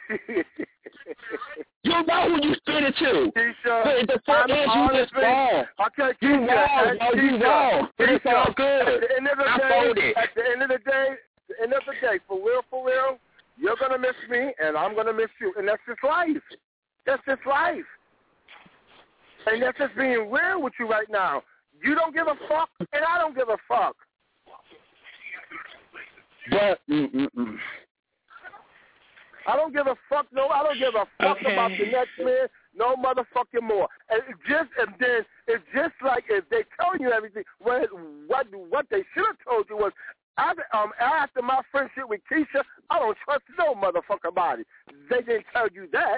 You know who you spit it to. Keisha, the fact is you just wrong. Okay, you wrong. You wrong. But it's all good. At the end of the day, for real, you're going to miss me, and I'm going to miss you. And that's just life. And that's just being real with you right now. You don't give a fuck, and I don't give a fuck. But, I don't give a fuck. No, I don't give a fuck about the next man. No motherfucking more. And it's just like if they telling you everything. What they should have told you was, after my friendship with Keisha, I don't trust no motherfucking body. They didn't tell you that.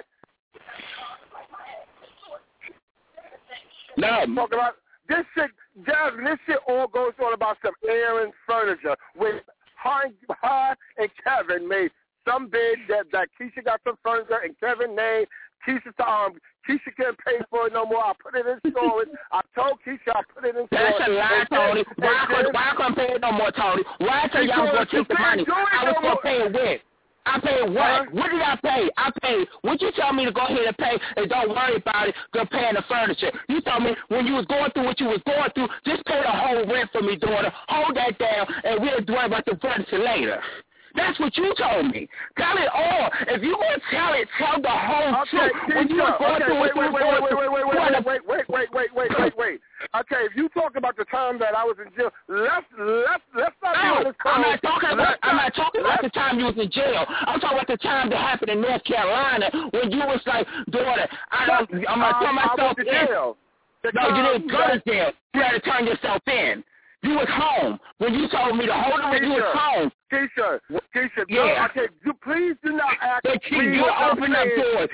No. Talking about this shit, Jasmine. This shit all goes on about some Aaron furniture with her and Kevin made some bid that Keisha got some furniture and Kevin named Keisha can't pay for it no more. I put it in storage. I told Keisha I put it in storage. That's a lie, Tony. Why I couldn't pay it no more, Tony? Why I tell you I was going to take the money? I was going to pay it with. I paid what? What did I pay? I paid. What you tell me to go ahead and pay and don't worry about it, go paying the furniture. You told me when you was going through what you was going through, just pay the whole rent for me, daughter. Hold that down, and we'll worry about the furniture later. That's what you told me. Tell it all. If you want to tell it, tell the whole truth. When you was going through what you was going through. Wait. Okay, if you talk about the time that I was in jail, let's not do this. I'm not talking about the time you was in jail. I'm talking about the time that happened in North Carolina when you was like, daughter, I'm gonna turn myself in. No, you didn't go to jail. You had to turn yourself in. You was home. When you told me to hold it, you was home. Keisha, yeah. No, okay, please do not act. You open up doors.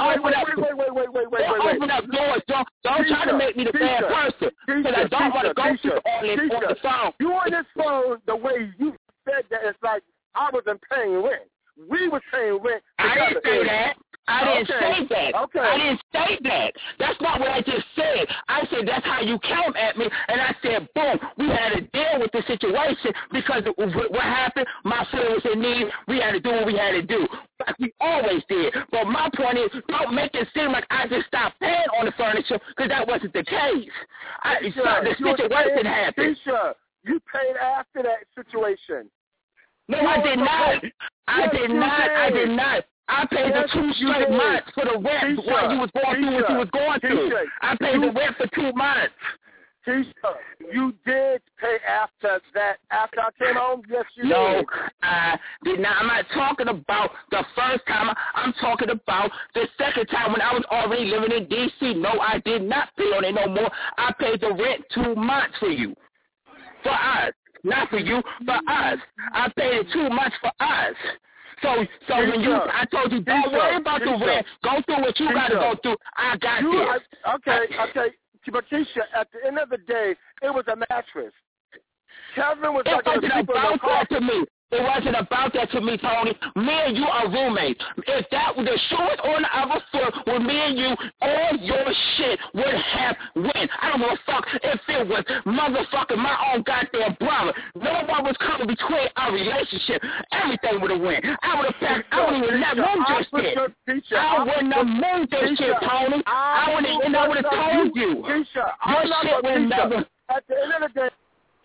Wait. Open up doors. Don't try to make me the bad person. Because I don't want to go through all this on the phone. You on this phone, the way you said that, it's like I wasn't paying rent. We were paying rent. I didn't say that. I didn't say that. Okay. I didn't say that. That's not what I just said. I said that's how you came at me, and I said, boom, we had to deal with the situation because what happened, my son was in need. We had to do what we had to do. Like we always did. But my point is, don't make it seem like I just stopped paying on the furniture because that wasn't the case. The situation happened. Keisha, you paid after that situation. No, I did not. I did not. I paid the 2 straight months for the rent while you was going through what you was going through. I paid the rent for 2 months. Keisha, you did pay after that. After I came home, yes, you did. No, I did not. I'm not talking about the first time. I'm talking about the second time when I was already living in D.C. No, I did not pay on it no more. I paid the rent 2 months for you. For us. Not for you, for us. I paid it 2 months for us. So when I told you, don't worry about the rent. Go through what you got to go through. I got this. Okay. But Keisha, at the end of the day, it was a mattress. Kevin was like the people about that to me. It wasn't about that to me, Tony. Me and you are roommates. If the shoe was on the other foot with me and you, all your shit would have went. I don't give a fuck if it was motherfucking my own goddamn brother. No one was coming between our relationship. Everything would have went. I would have packed. I wouldn't even have moved this shit. I wouldn't have moved this shit, Tony. I would have told you. Your shit would never. At the end of the day.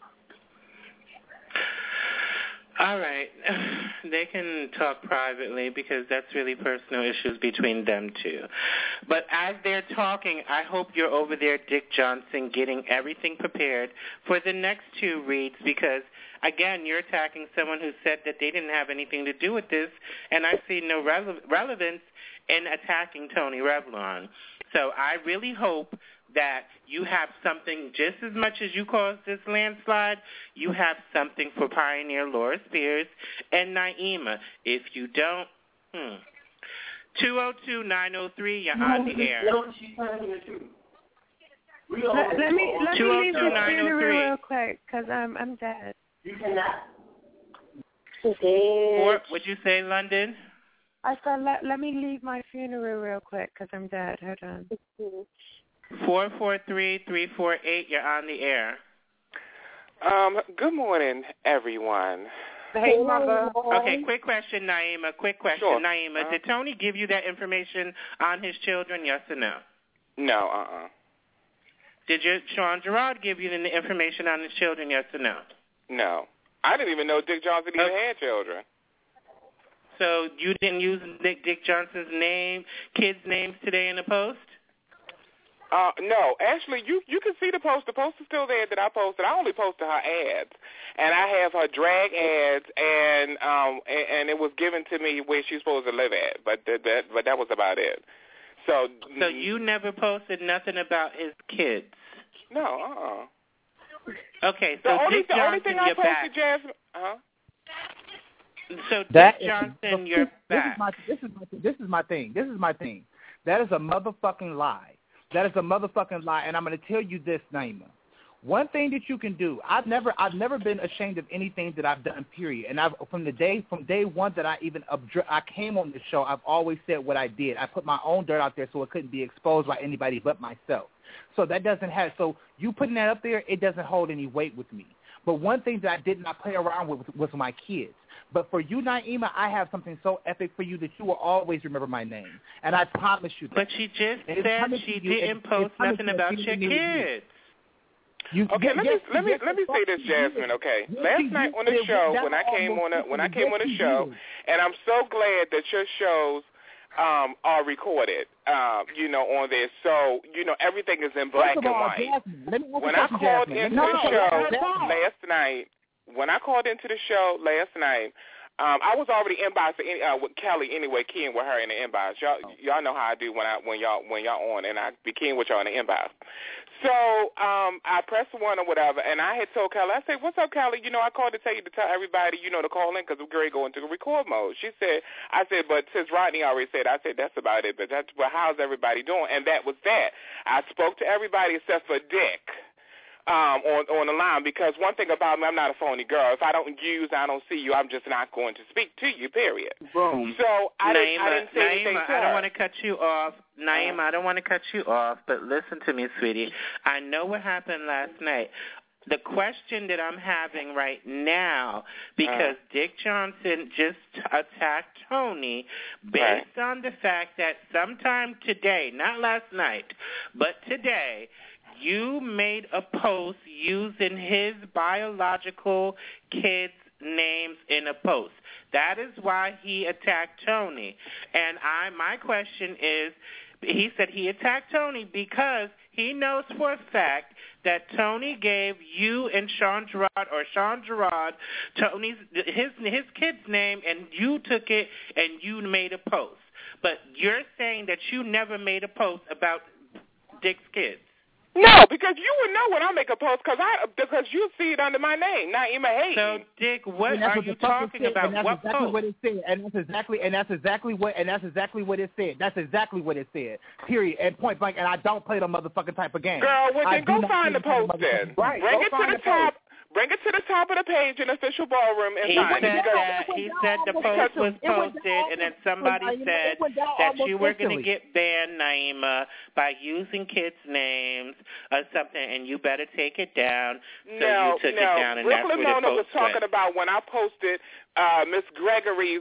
All right. They can talk privately because that's really personal issues between them two. But as they're talking, I hope you're over there, Dick Johnson, getting everything prepared for the next two reads because, again, you're attacking someone who said that they didn't have anything to do with this, and I see no relevance in attacking Tony Revlon. So I really hope that you have something just as much as you caused this landslide, you have something for Pioneer Laura Spears and Naima. If you don't, 202-903, you're on the air. Let me leave the funeral real quick, because I'm dead. You cannot. What'd you say, London? I said, let me leave my funeral real quick, because I'm dead. Hold on. 443-348, you're on the air. Good morning, everyone. Hey, Mother. Okay, quick question, Naima. Sure. Naima, did Tony give you that information on his children, yes or no? No, Did Sean Gerard give you the information on his children, yes or no? No. I didn't even know Dick Johnson even had children. So you didn't use Dick Johnson's kids' names today in the post? No, actually, you can see the post. The post is still there that I posted. I only posted her ads, and I have her drag ads, and it was given to me where she's supposed to live at, but that was about it. So you never posted nothing about his kids? No. Okay, so the only thing I posted, back. Jasmine. So Dick Johnson, you're back. This is my thing. That is a motherfucking lie. That is a motherfucking lie, and I'm going to tell you this, Naima. One thing that you can do, I've never been ashamed of anything that I've done, period. And from day one that I came on the show, I've always said what I did. I put my own dirt out there so it couldn't be exposed by anybody but myself. So that doesn't have, so you putting that up there, it doesn't hold any weight with me. But one thing that I did not play around with was my kids. But for you, Naima, I have something so epic for you that you will always remember my name. And I promise you that. But she just said she didn't post nothing about your kids. Let me say this, Jasmine. Okay, last night on the show when I came on the show, and I'm so glad that your shows are recorded, on there. So everything is in black and white. When I called into the show last night, I was already inboxing with Kelly anyway, keying with her in the inbox. Y'all know how I do when y'all on, and I be keying with y'all in the inbox. So I pressed one or whatever, and I had told Kelly, I said, "What's up, Kelly? I called to tell you to tell everybody, to call in because we're going to go into record mode." I said, but since Rodney already said, I said, that's about it. But how's everybody doing? And that was that. I spoke to everybody except for Dick. On the line, because one thing about me, I'm not a phony girl. If I don't see you, I'm just not going to speak to you, period. Boom. So I didn't say anything to her. I don't want to cut you off. Naima, I don't want to cut you off, but listen to me, sweetie. I know what happened last night. The question that I'm having right now, because Dick Johnson just attacked Tony based on the fact that sometime today, not last night, but today, you made a post using his biological kids' names in a post. That is why he attacked Tony. And my question is, he said he attacked Tony because he knows for a fact that Tony gave you and Sean Gerard Tony's his kid's name, and you took it and you made a post. But you're saying that you never made a post about Dick's kids. No, because you would know when I make a post because you see it under my name, Naima Hayden. So, Dick, what are you talking about? And what exactly post? what it said. And that's exactly what it said. That's exactly what it said. Period. And point blank. And I don't play the motherfucking type of game. Girl, well then go find the post then. Right. Bring it to the top. Bring it to the top of the page in Official Ballroom and find it. He said the post was posted, and then somebody said that you were going to get banned, Naima, by using kids' names or something, and you better take it down. So you took it down, and that's where the Mona was post talking went. about when I posted Miss Gregory's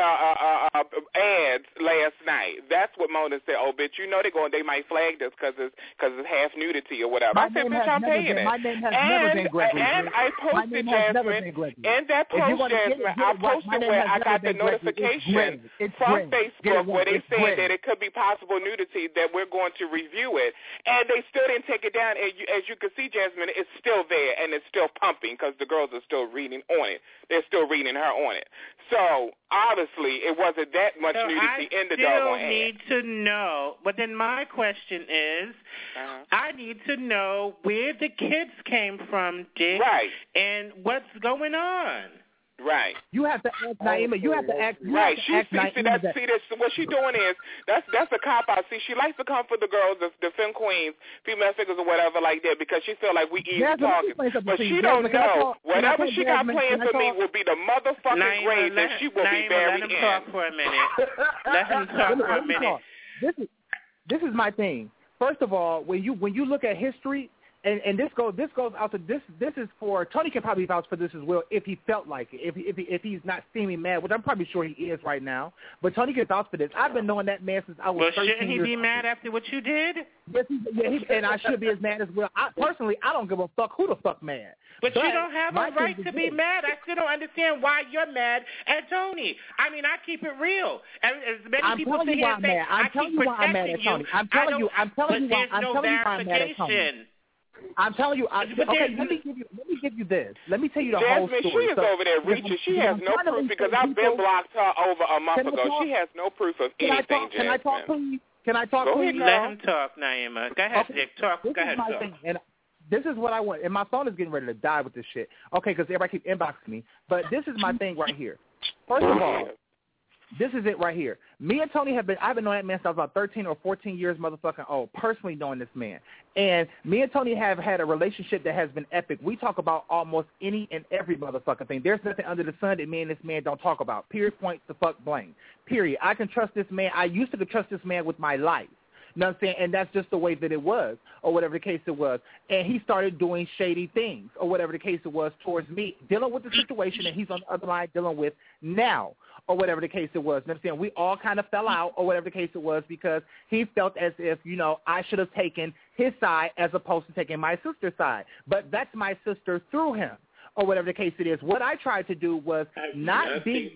ads last night. That's what Mona said. Oh, bitch, you know they might flag this because it's half nudity or whatever. I said, bitch, I'm paying it. My name has never been Gregory. And I posted, Jasmine, in that post, Jasmine, I posted where I got the notification from Facebook where they said that it could be possible nudity, that we're going to review it. And they still didn't take it down. And as you can see, Jasmine, it's still there and it's still pumping because the girls are still reading on it. They're still reading her on it. So, obviously, it wasn't that much nudity in the doggone ad. I need to know, but then my question is, I need to know where the kids came from, Dick, and what's going on. Right. You have to ask Naima. You have to ask. Right. What she's doing is that's a cop out. See, she likes to come for the girls, the femme queens, female figures or whatever like that, because she feel like we easy talking. But she don't know whatever she got planned for me will be the motherfucking grave that she will be buried in. Let him talk for a minute. Let him talk for a minute. This is my thing. First of all, when you look at history. And this goes out to this is for Tony can probably vouch for this as well if he felt like it, if he's not steaming mad, which I'm probably sure he is right now. But Tony can vouch for this. I've been knowing that man since I was 13 years old. Well, shouldn't he be mad after what you did? Yes, and I should be as mad as well. I don't give a fuck who the fuck mad. But you don't have a right to be mad. I still don't understand why you're mad at Tony. I mean, I keep it real. As many people sit here and say, I keep protecting you. I'm telling you why I'm mad at Tony. I'm telling you. Okay, let me give you this. Let me tell you the whole story. She is over there reaching. She has no proof because I've been blocked her over a month ago. She has no proof of anything. Can I talk, please? Go ahead, let him talk, Naima. Go ahead, Dick. Talk. Go ahead, talk. And this is what I want. And my phone is getting ready to die with this shit. Okay, because everybody keeps inboxing me. But this is my thing right here. First of all, this is it right here. Me and Tony I've been knowing that man since I was about 13 or 14 years motherfucking old, personally knowing this man. And me and Tony have had a relationship that has been epic. We talk about almost any and every motherfucking thing. There's nothing under the sun that me and this man don't talk about. Period, point, the fuck, blank. Period. I can trust this man. I used to trust this man with my life. You know what I'm saying? And that's just the way that it was, or whatever the case it was. And he started doing shady things, or whatever the case it was, towards me, dealing with the situation that he's on the other line dealing with now, or whatever the case it was. You know what I'm saying? We all kind of fell out, or whatever the case it was, because he felt as if, I should have taken his side as opposed to taking my sister's side. But that's my sister through him, or whatever the case it is. What I tried to do was not be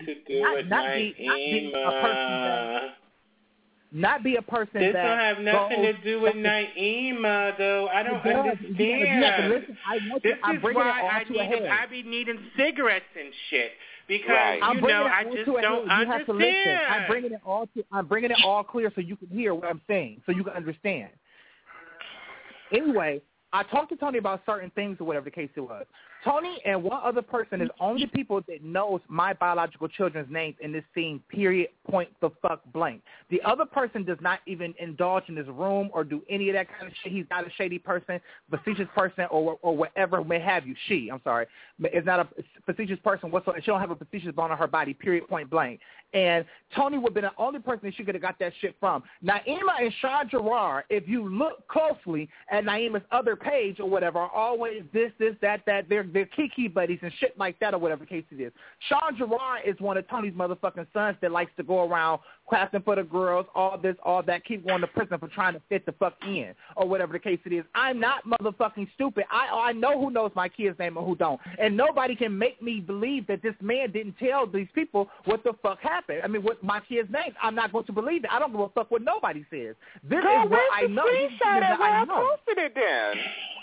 a person this that... don't have nothing to do with Naima, though. I don't understand. This is why I be needing cigarettes and shit. Because, I just don't understand. You have to listen. I'm bringing it all clear so you can hear what I'm saying, so you can understand. Anyway, I talked to Tony about certain things or whatever the case it was. Tony and one other person is only people that knows my biological children's names in this scene, period, point the fuck blank. The other person does not even indulge in this room or do any of that kind of shit. He's not a shady person, facetious person, or whatever may have you. Is not a facetious person whatsoever. She don't have a facetious bone on her body, period, point blank. And Tony would have been the only person that she could have got that shit from. Naima and Sean Gerard, if you look closely at Naima's other page or whatever, are always this, that. They're kiki buddies and shit like that or whatever the case it is. Sean Gerard is one of Tony's motherfucking sons that likes to go around crafting for the girls, all this, all that, keep going to prison for trying to fit the fuck in or whatever the case it is. I'm not motherfucking stupid. I know who knows my kid's name and who don't. And nobody can make me believe that this man didn't tell these people what the fuck happened. I mean, what my kid's name. I'm not going to believe it. I don't give a fuck what nobody says. This is what I know. I posted it then.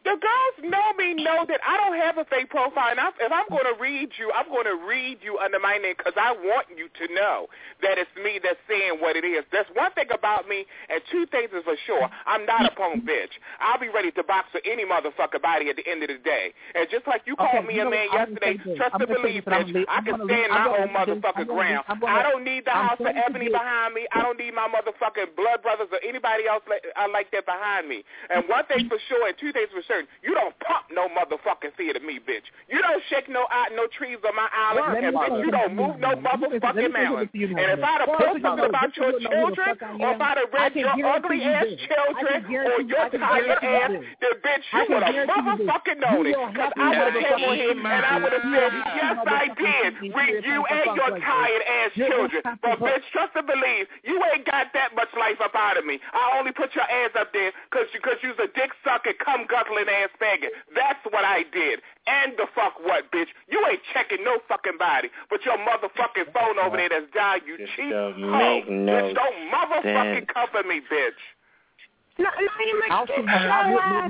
The girls know me, know that I don't have a fake profile. And if I'm going to read you, I'm going to read you under my name because I want you to know that it's me that's saying what it is. There's one thing about me, and two things is for sure. I'm not a punk bitch. I'll be ready to box with any motherfucker body at the end of the day. And just like you called me a man yesterday, trust and believe, bitch, I can stand my own motherfucking ground. I don't need the house of Ebony behind me. I don't need my motherfucking blood brothers or anybody else like that behind me. And one thing for sure, and two things for certain, you don't pump no motherfucking fear to me, bitch. You don't shake no trees on my island, and bitch, you don't move no motherfucking mountains. And if I'd have posted something about your children, or if I'd have read your ugly ass children, or your tired ass, then bitch, you would have motherfucking known it. Because I would have came on here and I would have said, yes, I did read you and your tired ass children. But bitch, trust and believe, you ain't got that much life up out of me. I only put your ass up there because you's a dick sucking, cum guzzling ass faggot. That's what I did. And the fuck what, bitch? You ain't checking no fucking body, but your motherfucking phone over there that's died, you cheap hoe. Bitch, don't motherfucking cover me, bitch. No, I'll see Naima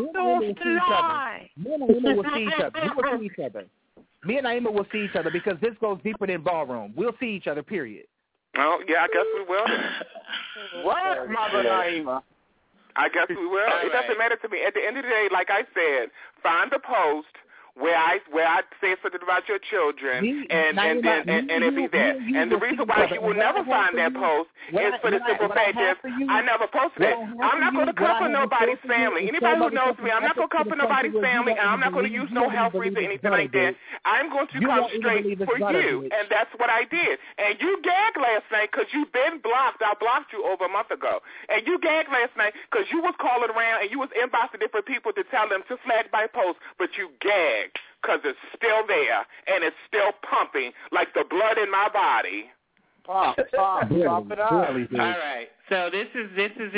will see each other. We will see each other. Me and Naima will see each other because this goes deeper than ballroom. We'll see each other, period. Oh, yeah, I guess we will. What, Mother Naima? I guess we will. It doesn't matter to me. At the end of the day, like I said, find a post where I say something about your children, and it be that. And the reason why you will never find that post is for the simple fact that I never posted it. I'm not going to come for nobody's family. Anybody who knows me, I'm not going to come for nobody's family, and I'm not going to use no health reason or anything like that. I'm going to come straight for you, and that's what I did. And you gagged last night because you've been blocked. I blocked you over a month ago. And you gagged last night because you was calling around and you was inboxing different people to tell them to flag my post, but you gagged. Because it's still there, and it's still pumping like the blood in my body. Pop it up. All right. So this is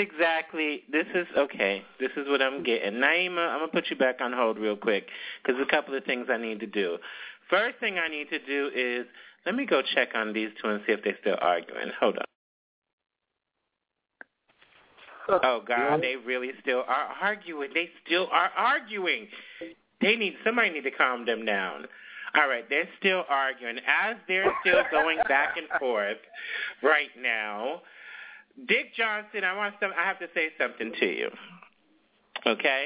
okay. This is what I'm getting. Naima, I'm going to put you back on hold real quick because there's a couple of things I need to do. First thing I need to do is let me go check on these two and see if they're still arguing. Hold on. Oh, God, they really still are arguing. They still are arguing. Somebody need to calm them down. All right, they're still arguing. As they're still going back and forth right now, Dick Johnson, I have to say something to you. Okay?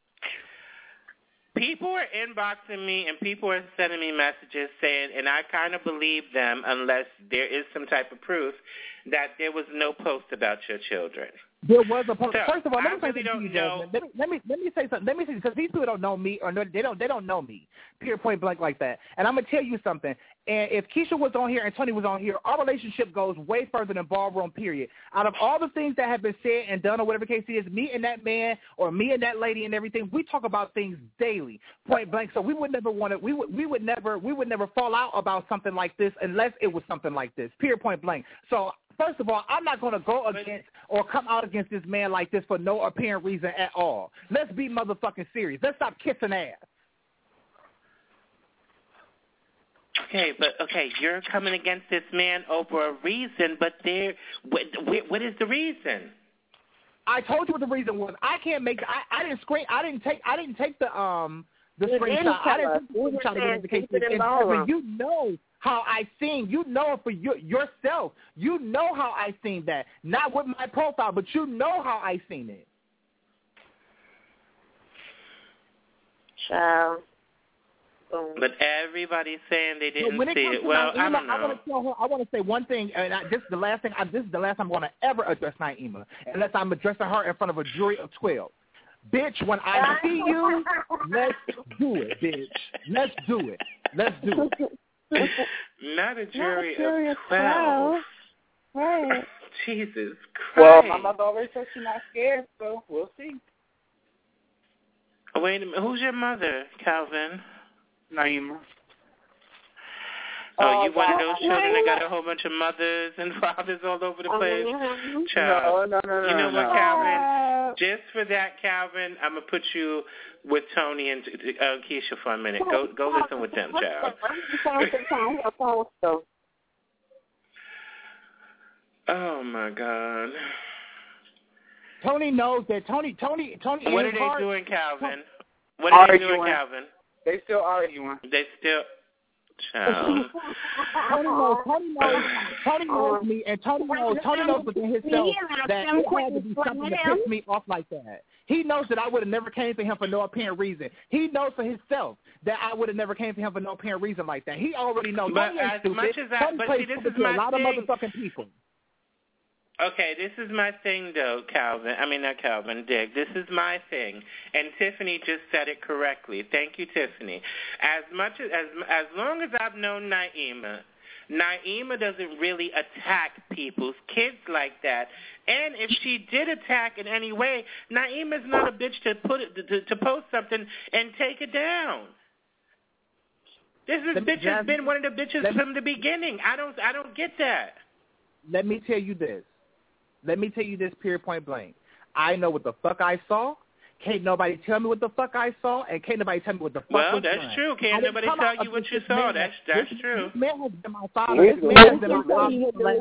People are inboxing me and people are sending me messages saying, and I kind of believe them unless there is some type of proof, that there was no post about your children. There was a post. So, first of all, let me say really something to you, Jasmine. Let me say something. Let me say because these people don't know me or they don't know me. Period, point blank like that. And I'm gonna tell you something. And if Keisha was on here and Tony was on here, our relationship goes way further than ballroom. Period. Out of all the things that have been said and done or whatever the case is, me and that man or me and that lady and everything, we talk about things daily, point blank. So we would never want to. We would never fall out about something like this unless it was something like this. Period, point blank. So. First of all, I'm not going to go against or come out against this man like this for no apparent reason at all. Let's be motherfucking serious. Let's stop kissing ass. Okay, you're coming against this man over a reason, but what is the reason? I told you what the reason was. I can't make. I didn't screen. I didn't take the screenshot. I didn't take the screenshot of the case. And you know how I seen. You know for yourself. You know how I seen that. Not with my profile, but you know how I seen it. Child. But everybody's saying they didn't see it. Well, I don't know. I want to say one thing, and this is the last thing. This is the last time I'm going to ever address Naima, unless I'm addressing her in front of a jury of 12. Bitch, when I see you, let's do it, bitch. Let's do it. Let's do it. Not a jury of 12. Right. Jesus Christ. Well, my mother always says she's not scared, so we'll see. Wait a minute. Who's your mother, Calvin? Naima. Oh, you one of those children that got a whole bunch of mothers and fathers all over the place? Child. No. You know what, Calvin? Just for that, Calvin, I'm going to put you with Tony and Keisha for a minute. Go listen with them, child. Oh, my God. Tony knows that. Tony. What are they doing, Calvin? What are they doing, Calvin? They still arguing. They still... Child. Tony knows me, and Tony knows within himself that it had to be something to piss me off like that. He knows that I would have never came to him for no apparent reason. He knows for himself that I would have never came to him for no apparent reason like that. He already knows. But as much as I, but see, this is my a lot thing. of motherfucking people. Okay, this is my thing, though, Calvin. I mean, not Calvin, Dick. This is my thing, and Tiffany just said it correctly. Thank you, Tiffany. As long as I've known Naima doesn't really attack people's kids like that. And if she did attack in any way, Naima's not a bitch to post something and take it down. This bitch has been one of the bitches from the beginning. I don't get that. Let me tell you this. Period, point blank. I know what the fuck I saw. Can't nobody tell me what the fuck I saw, and can't nobody tell me what the fuck was that's done. true. Can't nobody tell you what you saw. That's true. This man has been my father. This man has been my father.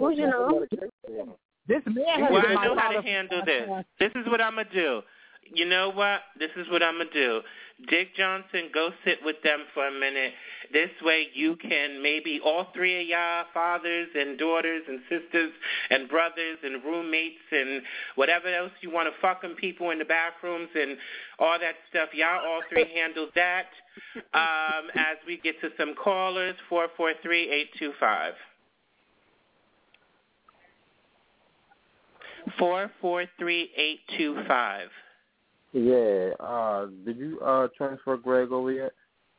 This man has been my father. Well, I know how to handle this. This is what I'm going to do. You know what? This is what I'm going to do. Dick Johnson, go sit with them for a minute. This way you can maybe all three of y'all, fathers and daughters and sisters and brothers and roommates and whatever else you want to fucking people in the bathrooms and all that stuff, y'all all three handle that as we get to some callers, 443-825. 443-825. Yeah. Did you transfer Greg over yet?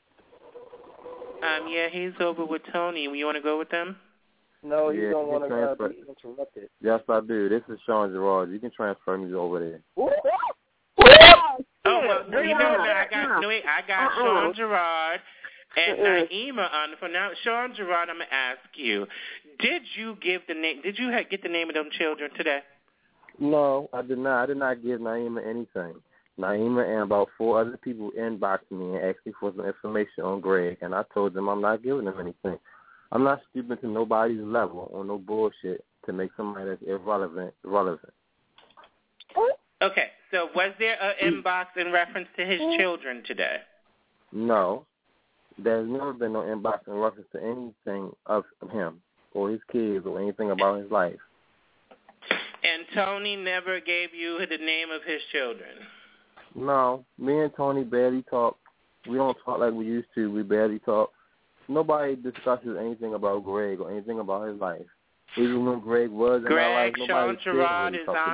Yeah, he's over with Tony. You want to go with them? No, you don't want to be interrupted. Yes, I do. This is Sean Gerard. You can transfer me over there. Oh, well, you know that I got Sean Gerard and Naima on the phone. Now, Sean Gerard, I'm going to ask you, did you get the name of them children today? No, I did not. I did not give Naima anything. Naima and about 4 other people inboxed me and asked me for some information on Greg, and I told them I'm not giving them anything. I'm not stooping to nobody's level on no bullshit to make somebody that's irrelevant relevant. Okay, so was there an inbox in reference to his children today? No. There's never been no inbox in reference to anything of him or his kids or anything about his life. And Tony never gave you the name of his children? No. Me and Tony barely talk. We don't talk like we used to. We barely talk. Nobody discusses anything about Greg or anything about his life. Even when Greg was in our life, nobody Sean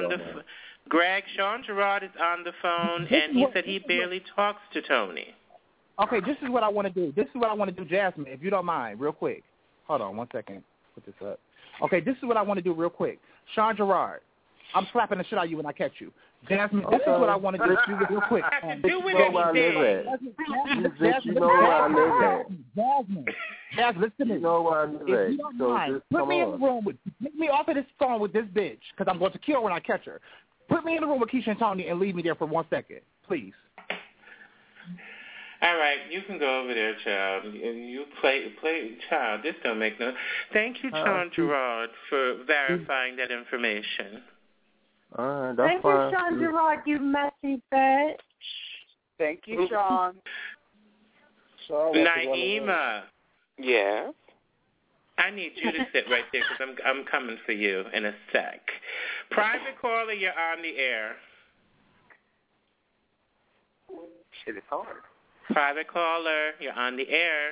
Gerard is on the phone, and he said he barely talks to Tony. Okay, this is what I want to do. Jasmine, if you don't mind, real quick. Hold on 1 second. Put this up. Okay, this is what I want to do real quick. Sean Gerard, I'm slapping the shit out of you when I catch you. Jasmine, this is what I want to do real quick. You know where I live at. Jasmine, listen to me. You know where I live at. If you don't mind, put me in the room take me off of this phone with this bitch, because I'm going to kill her when I catch her. Put me in the room with Keisha and Tony and leave me there for 1 second, please. All right, you can go over there, child. You play, child. This don't make no. Thank you, Sean Gerard, for verifying that information. That's Thank fine. you, Sean Gerard, you messy bitch. Thank you, Sean. Naima. Yeah? I need you to sit right there because I'm coming for you in a sec. Private caller, you're on the air. Shit is hard. Private caller, you're on the air.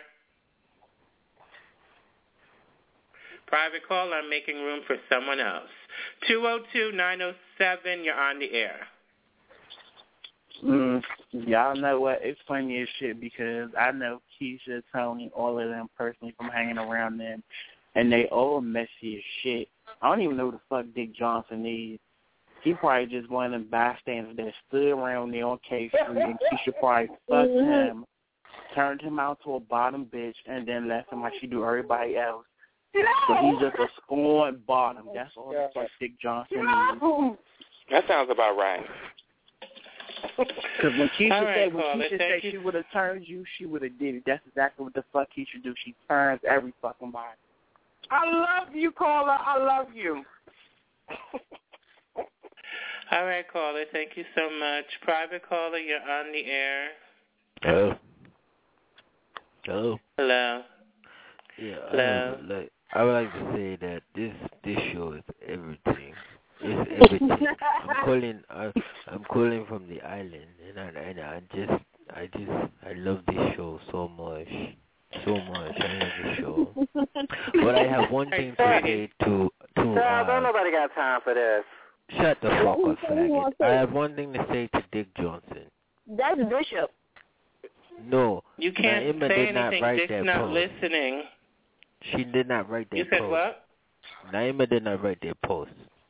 Private caller, I'm making room for someone else. 202-907, you're on the air. Y'all know what? It's funny as shit because I know Keisha, Tony, all of them personally from hanging around them, and they all messy as shit. I don't even know who the fuck Dick Johnson is. He probably just one of them bystanders that stood around there on K Street, and Keisha probably fucked him, turned him out to a bottom bitch, and then left him like she do everybody else. So he's just a scorned bottom. That's all the fuck Dick Johnson is. That sounds about right. Because when Keisha said she would have turned you, she would have did it. That's exactly what the fuck Keisha do. She turns every fucking body. I love you, caller. I love you. All right, caller. Thank you so much. Private caller, you're on the air. Hello. Hello. Hello. Yeah. Hello. I would like to say that this show is everything. It's everything. I'm calling from the island, and I love this show so much. So much. I love this show. But I have one thing to say to don't nobody got time for this. Shut the fuck up, faggot. I have one thing to say to Dick Johnson. That's Bishop. No. You can't Naima say did not anything. write Dick's that not post. listening. She did not write that post. You said what? Naima did not write that post.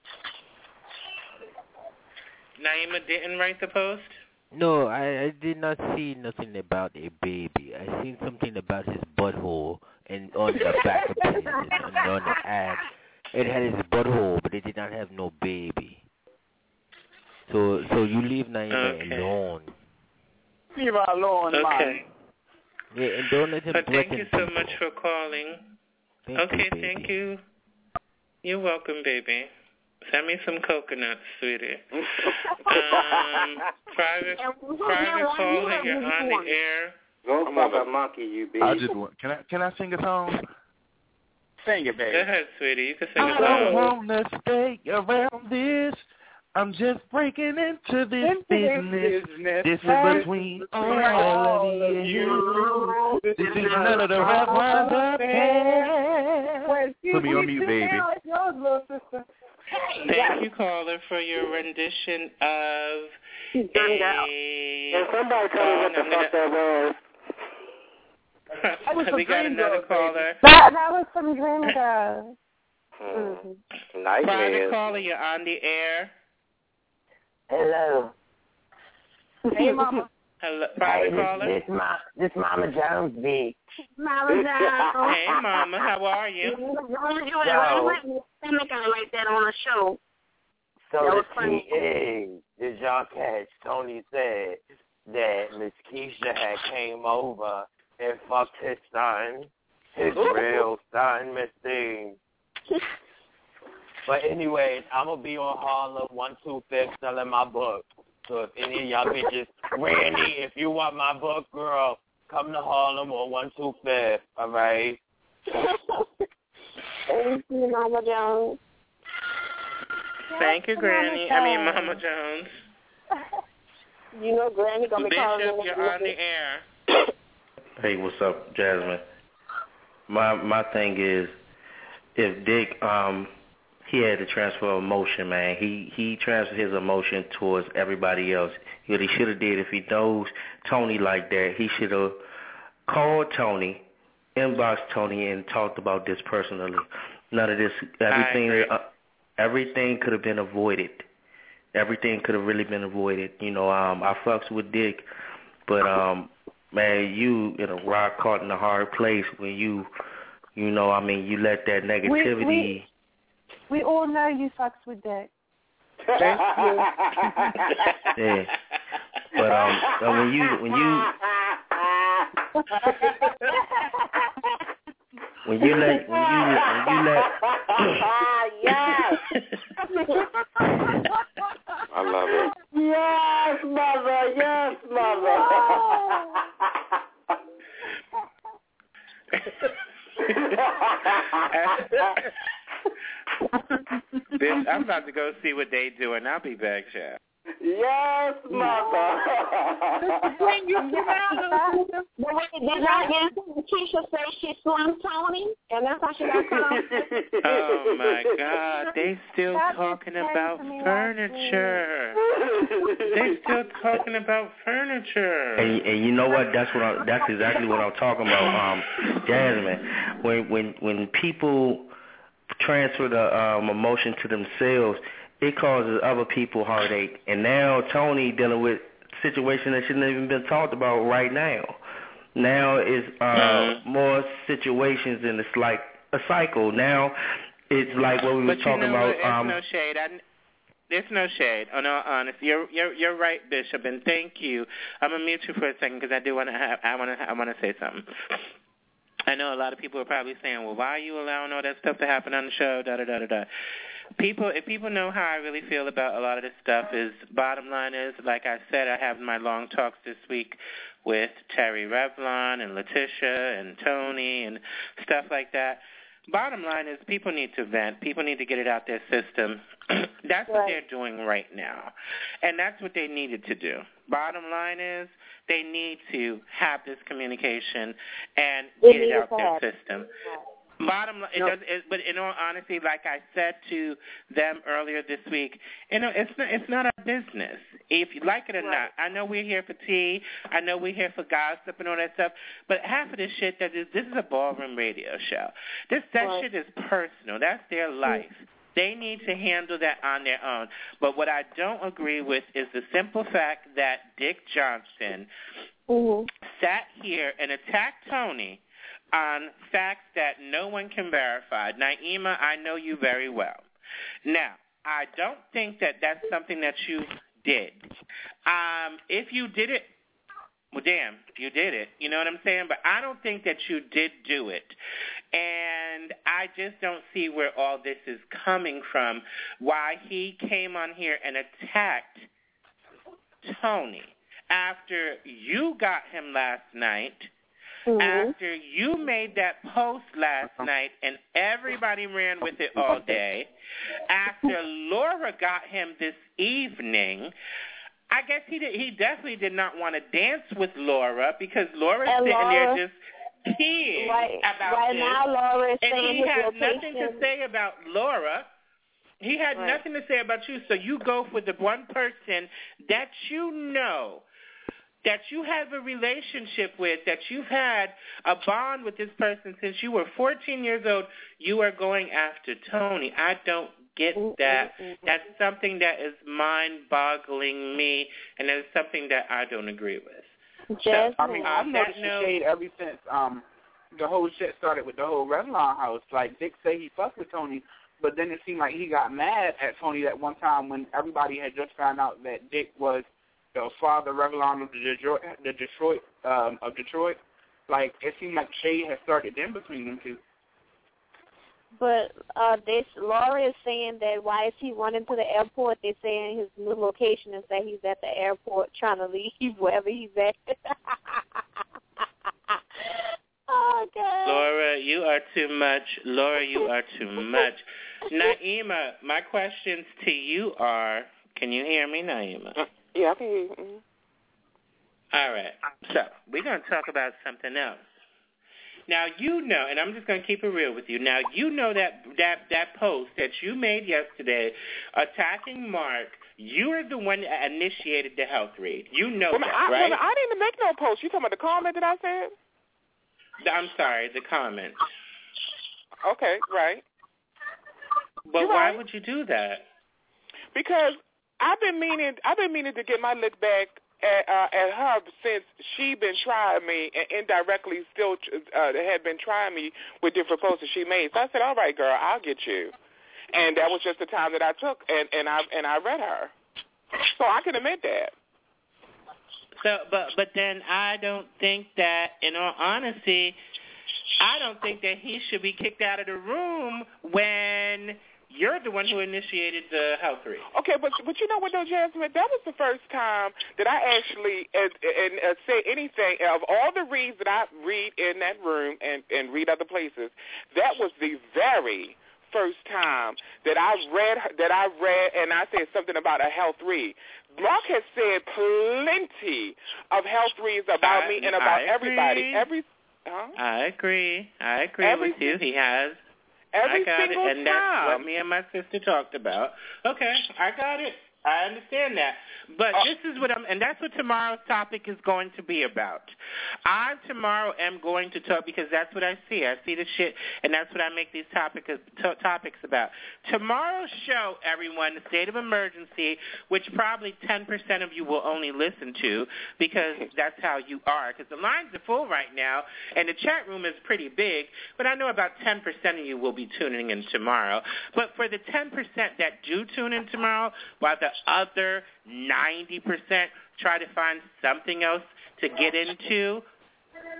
Naima didn't write the post? No, I did not see nothing about a baby. I seen something about his butthole and on the back of it, and on the ad. It had his butthole, but it did not have no baby. So you leave Naima alone. Leave her alone, man. Yeah, and don't let him But thank you so people. much for calling. Thank you. You're welcome, baby. Send me some coconuts, sweetie. Private caller, you're on the air. Go fuck a monkey, you bitch. I just want. Can I sing a song? Sing it, baby. Go ahead, sweetie. You can sing a I song. don't wanna stay around this. I'm just breaking into this business. This is between all of you. This is none of the rap lines I've had. Put me on mute, baby. Thank you, caller, for your rendition of somebody tell me what the fuck that was. We got another caller. That was some Dream Girl. Nice. Private caller, you're on the air. Hello. Hey, Mama. Hello, private caller. This Mama Jones, big. Mama Jones. Hey, Mama, how are you? I'm not gonna write that on the show. So that was the funny. did y'all catch? Tony said that Miss Keisha had came over and fucked his son, his real son, Miss Thing. But anyways, I'm going to be on Harlem 125th selling my book. So if any of y'all bitches, Randy, if you want my book, girl, come to Harlem on 125th, all right? Thank you, Mama Jones. Thank you, Granny. Mama Jones. You know Granny going to be calling Bishop, me. you're on the air. Hey, what's up, Jasmine? My thing is, if Dick he had to transfer emotion, man. He transferred his emotion towards everybody else. What he should have did, if he knows Tony like that, he should have called Tony, inboxed Tony, and talked about this personally. None of this, everything could have been avoided. Everything could have really been avoided. You know, I fucks with Dick, but man, you in a rock caught in a hard place when you let that negativity. We all know you fucks with Dick. Thank you. Yeah. But when you let Yes. I love it. Yes, mother. Yes, mother. I'm about to go see what they doing. I'll be back, Chef. Yes, mother. When you get out of Keisha say she slung Tony, and that's how she got cut off. Oh, my God. They still talking about furniture. They still talking about furniture. And you know what? That's exactly what I'm talking about, Jasmine. When people transfer the emotion to themselves, it causes other people heartache. And now Tony dealing with a situation that shouldn't even been talked about right now. Now it's more situations, and it's like a cycle. Now it's like what we were talking about. There's no shade. There's no shade. Oh no, honest. You're right, Bishop, and thank you. I'm gonna mute you for a second because I want to say something. I know a lot of people are probably saying, well, why are you allowing all that stuff to happen on the show, da-da-da-da-da. If people know how I really feel about a lot of this stuff, bottom line is, like I said, I have my long talks this week with Terry Revlon and Letitia and Tony and stuff like that. Bottom line is people need to vent. People need to get it out their system. That's what they're doing right now. And that's what they needed to do. Bottom line is they need to have this communication and get it out their system. Bottom line, but in all honesty, like I said to them earlier this week, it's not our business. If you like it or not, I know we're here for tea. I know we're here for gossip and all that stuff. But half of this shit this is a ballroom radio show. That shit is personal. That's their life. They need to handle that on their own. But what I don't agree with is the simple fact that Dick Johnson sat here and attacked Tony on facts that no one can verify. Naima, I know you very well. Now, I don't think that that's something that you did. If you did it, well, damn, you did it. You know what I'm saying? But I don't think that you did do it. And I just don't see where all this is coming from, why he came on here and attacked Tony after you got him last night. After you made that post last night and everybody ran with it all day, after Laura got him this evening, I guess he definitely did not want to dance with Laura because Laura's sitting there just peeing about this. Now Laura is and saying he had nothing to say about Laura. He had nothing to say about you, so you go for the one person that you know, that you have a relationship with, that you've had a bond with this person since you were 14 years old, you are going after Tony. I don't get that. That's something that is mind-boggling me, and it's something that I don't agree with. So, I mean, I've noticed the shade ever since the whole shit started with the whole Revlon house. Like, Dick say he fucked with Tony, but then it seemed like he got mad at Tony that one time when everybody had just found out that Dick was the father Revlon of Detroit. Like, it seemed like shade had started then between them two. But Laura is saying that why is he running to the airport? They're saying his new location is that he's at the airport trying to leave wherever he's at. Oh, God. Laura, you are too much. Laura, you are too much. Naima, my questions to you are, can you hear me, Naima? Yeah, I can hear you. All right. So we're going to talk about something else. Now, you know, and I'm just going to keep it real with you. Now, you know that post that you made yesterday attacking Mark, you are the one that initiated the health read. You know that, right? I didn't make no post. You talking about the comment that I said? I'm sorry, the comment. Okay, right. But why would you do that? Because I've been meaning to get my lick back at her since she been trying me and indirectly still had been trying me with different posts that she made. So I said, all right, girl, I'll get you. And that was just the time that I took, and I read her. So I can admit that. So, but then I don't think that, in all honesty, I don't think that he should be kicked out of the room when you're the one who initiated the health read. Okay, but you know what, though, Jasmine? That was the first time that I actually say anything. Of all the reads that I read in that room and read other places, that was the very first time that I read, and I said something about a health read. Mark has said plenty of health reads about me and about everybody. I agree with you. He has. Every I got single it, and that's what me and my sister talked about. Okay, I got it. I understand that. But this is what and that's what tomorrow's topic is going to be about. I tomorrow am going to talk, because that's what I see. I see the shit, and that's what I make these topics about. Tomorrow's show, everyone, the state of emergency, which probably 10% of you will only listen to, because that's how you are. Because the lines are full right now, and the chat room is pretty big, but I know about 10% of you will be tuning in tomorrow. But for the 10% that do tune in tomorrow, while the other 90% try to find something else to get into,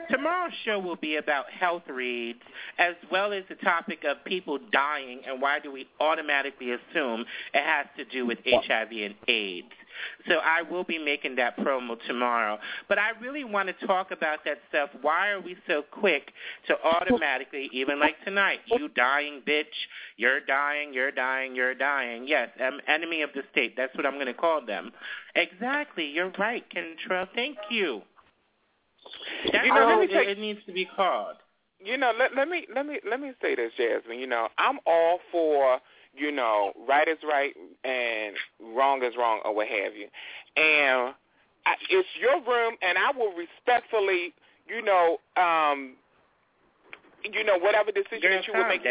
Tomorrow's show will be about health reads, as well as the topic of people dying and why do we automatically assume it has to do with HIV and AIDS. So I will be making that promo tomorrow. But I really want to talk about that stuff. Why are we so quick to automatically, even like tonight, you dying bitch, you're dying, you're dying, you're dying. Yes, I'm enemy of the state. That's what I'm going to call them. Exactly. You're right, Kentrell. Thank you. That's how it needs to be called. Let me say this, Jasmine. I'm all for right is right and wrong is wrong or what have you. And it's your room, and I will respectfully, whatever decision that you will make.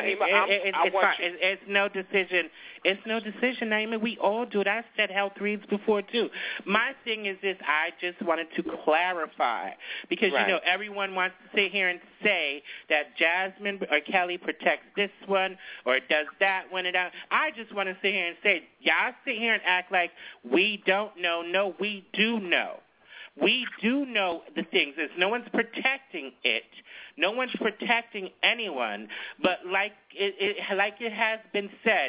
It's no decision. It's no decision, Naima. We all do it. I said health reads before, too. My thing is this. I just wanted to clarify because, everyone wants to sit here and say that Jasmine or Kelly protects this one or does that one. And I just want to sit here and say, y'all sit here and act like we don't know. No, we do know. We do know the things. No one's protecting it. No one's protecting anyone. But like it has been said,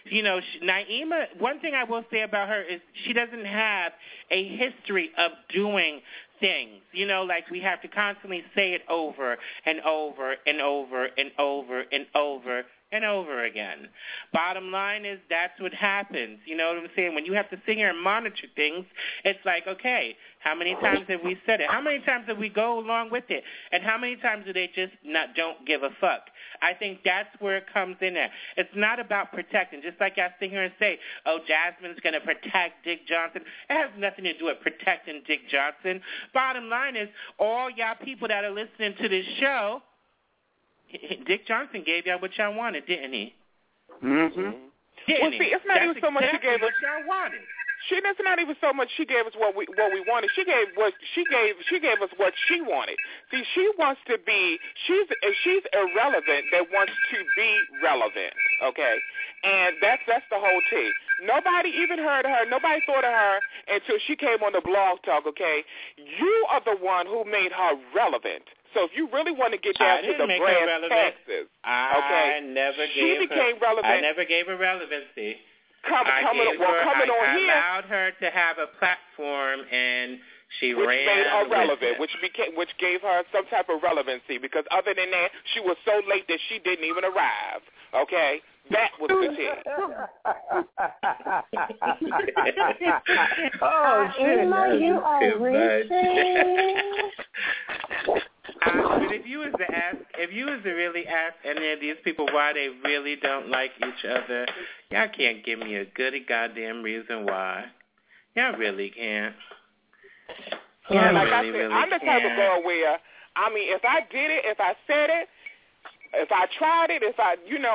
Naima, one thing I will say about her is she doesn't have a history of doing things. Like we have to constantly say it over and over and over and over and over and over again. Bottom line is that's what happens. You know what I'm saying? When you have to sit here and monitor things, it's like, okay, how many times have we said it? How many times have we go along with it? And how many times do they just don't give a fuck? I think that's where it comes in at. It's not about protecting. Just like I sit here and say, oh, Jasmine's going to protect Dick Johnson. It has nothing to do with protecting Dick Johnson. Bottom line is all y'all people that are listening to this show, Dick Johnson gave y'all what y'all wanted, didn't he? Mm-hmm. Didn't see, it's not even so much she gave us what y'all wanted. It's not even so much she gave us what we wanted. She gave us what she wanted. See, she wants to be. She's irrelevant that wants to be relevant. Okay, and that's the whole thing. Nobody even heard of her. Nobody thought of her until she came on the Blog Talk. Okay, you are the one who made her relevant. So if you really want to get down to the brass taxes, I never gave her relevancy. Coming on here, allowed her to have a platform, and she which ran made her relevant, with which gave her some type of relevancy. Because other than that, she was so late that she didn't even arrive. Okay. That was the thing. Oh, Emma, you are reaching. But if you was to really ask any of these people why they really don't like each other, y'all can't give me a good goddamn reason why. Y'all really can't. Yeah, like I said, I'm the type of girl where, if I did it, if I said it, if I tried it, I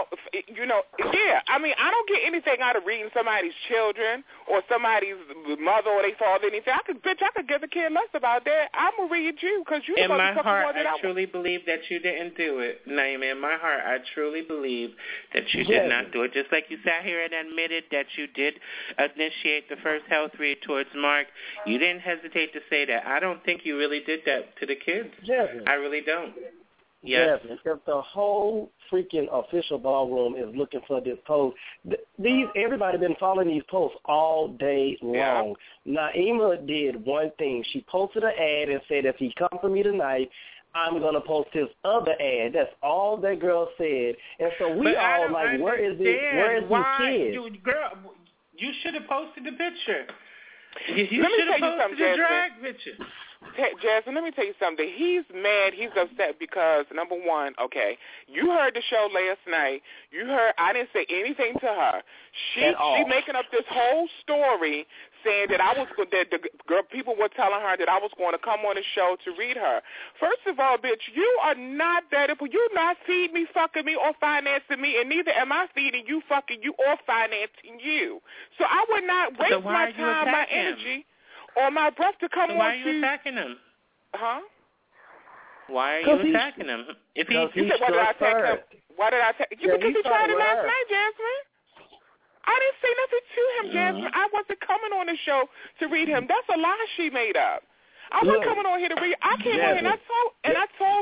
don't get anything out of reading somebody's children or somebody's mother or their father, anything. I could give a kid less about that. I'm going to read you because you in my heart, I truly believe that you didn't do it. Naima, in my heart, I truly believe that you did not do it. Just like you sat here and admitted that you did initiate the first health read towards Mark, you didn't hesitate to say that. I don't think you really did that to the kids. I really don't. Yes. If the whole freaking official ballroom is looking for this post, everybody been following these posts all day long. Naima did one thing. She posted an ad and said, if he come for me tonight, I'm going to post his other ad. That's all that girl said. And so we all like, where is these kids? You should have posted the picture. You should have posted the drag picture. Jasmine, let me tell you something. He's mad. He's upset because, number one, okay, you heard the show last night. You heard I didn't say anything to her. She making up this whole story saying that people were telling her that I was going to come on the show to read her. First of all, bitch, you are not that. You're not feeding me, fucking me, or financing me, and neither am I feeding you, fucking you, or financing you. So I would not waste my time, my energy, or my breath to come on to... Why are you attacking him? Huh? Why are you attacking him? You said, why did I attack him? Why did I attack him? Because he tried it last night, Jasmine. I didn't say nothing to him, Jasmine. I wasn't coming on the show to read him. That's a lie she made up. I wasn't coming on here to read. I came on here and I told...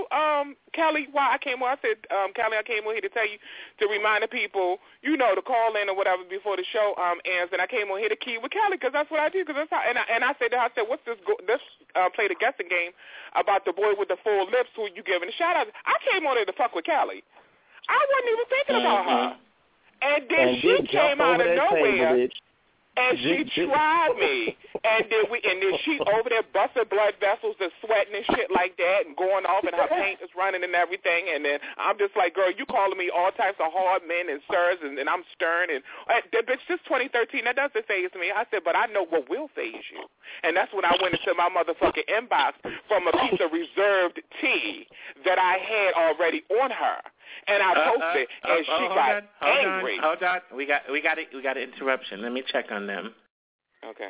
Kelly, why I came on, I said, Kelly, I came on here to tell you, to remind the people, you know, to call in or whatever before the show ends, and I came on here to key with Kelly, because that's what I do, because that's how, and I said, what's this, play the guessing game about the boy with the full lips who you giving a shout out. I came on here to fuck with Kelly. I wasn't even thinking about her. And then she came out of nowhere. And she tried me, and then she over there busting blood vessels and sweating and shit like that, and going off, and her paint is running and everything. And then I'm just like, girl, you calling me all types of hard men and sirs, and I'm stern. And bitch, this 2013, that doesn't faze me. I said, but I know what will faze you, and that's when I went into my motherfucking inbox from a piece of reserved tea that I had already on her. And I posted, and she got angry. Hold on. We got an interruption. Let me check on them. Okay.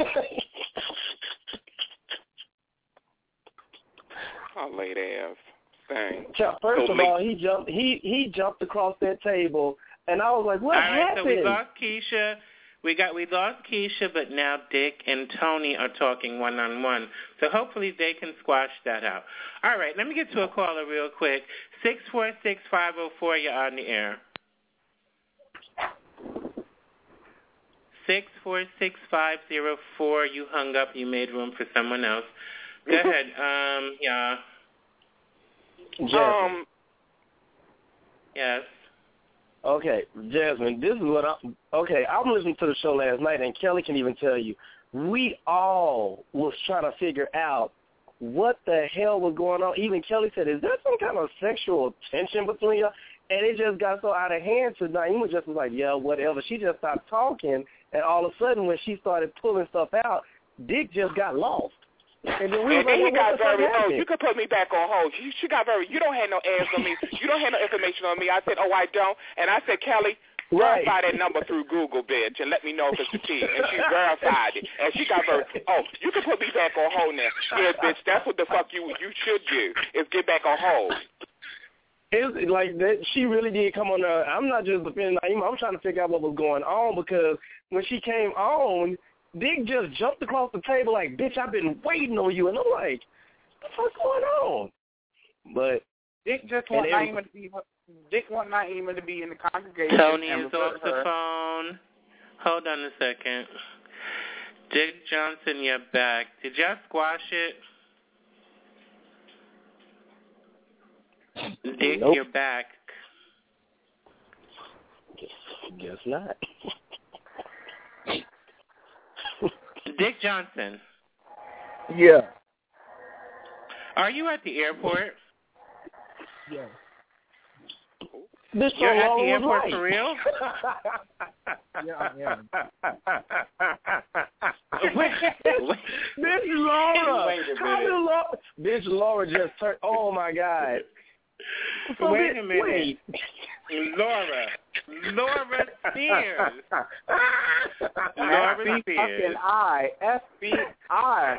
Oh, late ass thing. First of all, he jumped across that table, and I was like, "What happened?" So we lost Keisha. We lost Keisha, but now Dick and Tony are talking one-on-one. So hopefully they can squash that out. All right, let me get to a caller real quick. 646-504, you're on the air. 646-504, you hung up. You made room for someone else. Go ahead. Yeah. Yes. Okay, Jasmine, this is what I'm listening to the show last night, and Kelly can even tell you, we all was trying to figure out what the hell was going on. Even Kelly said, is there some kind of sexual tension between y'all? And it just got so out of hand to Naima just was like, yeah, whatever. She just stopped talking, and all of a sudden when she started pulling stuff out, Dick just got lost. And then he got very, you could put me back on hold. She got very, you don't have no ads on me. You don't have no information on me. I said, I don't. And I said, Kelly, verify that number through Google, bitch, and let me know if it's a T. And she verified it. And she got very, you can put me back on hold now. Yeah, bitch, that's what the fuck you should do, is get back on hold. It's like that. She really did come on there. I'm not just defending Naima. I'm trying to figure out what was going on, because when she came on, Dick just jumped across the table like, bitch, I've been waiting on you. And I'm like, what the fuck's going on? But Dick just want Naima to be in the congregation. Tony is off the phone. Hold on a second. Dick Johnson, you're back. Did y'all squash it? Dick, nope. You're back. Guess not. Dick Johnson. Yeah. Are you at the airport? Yeah. You're at the airport for real? Yeah, I am. Bitch Laura. Bitch Laura just turned. Oh my God. So wait a minute. Wait. Laura Spears. Laura Spears. FBI.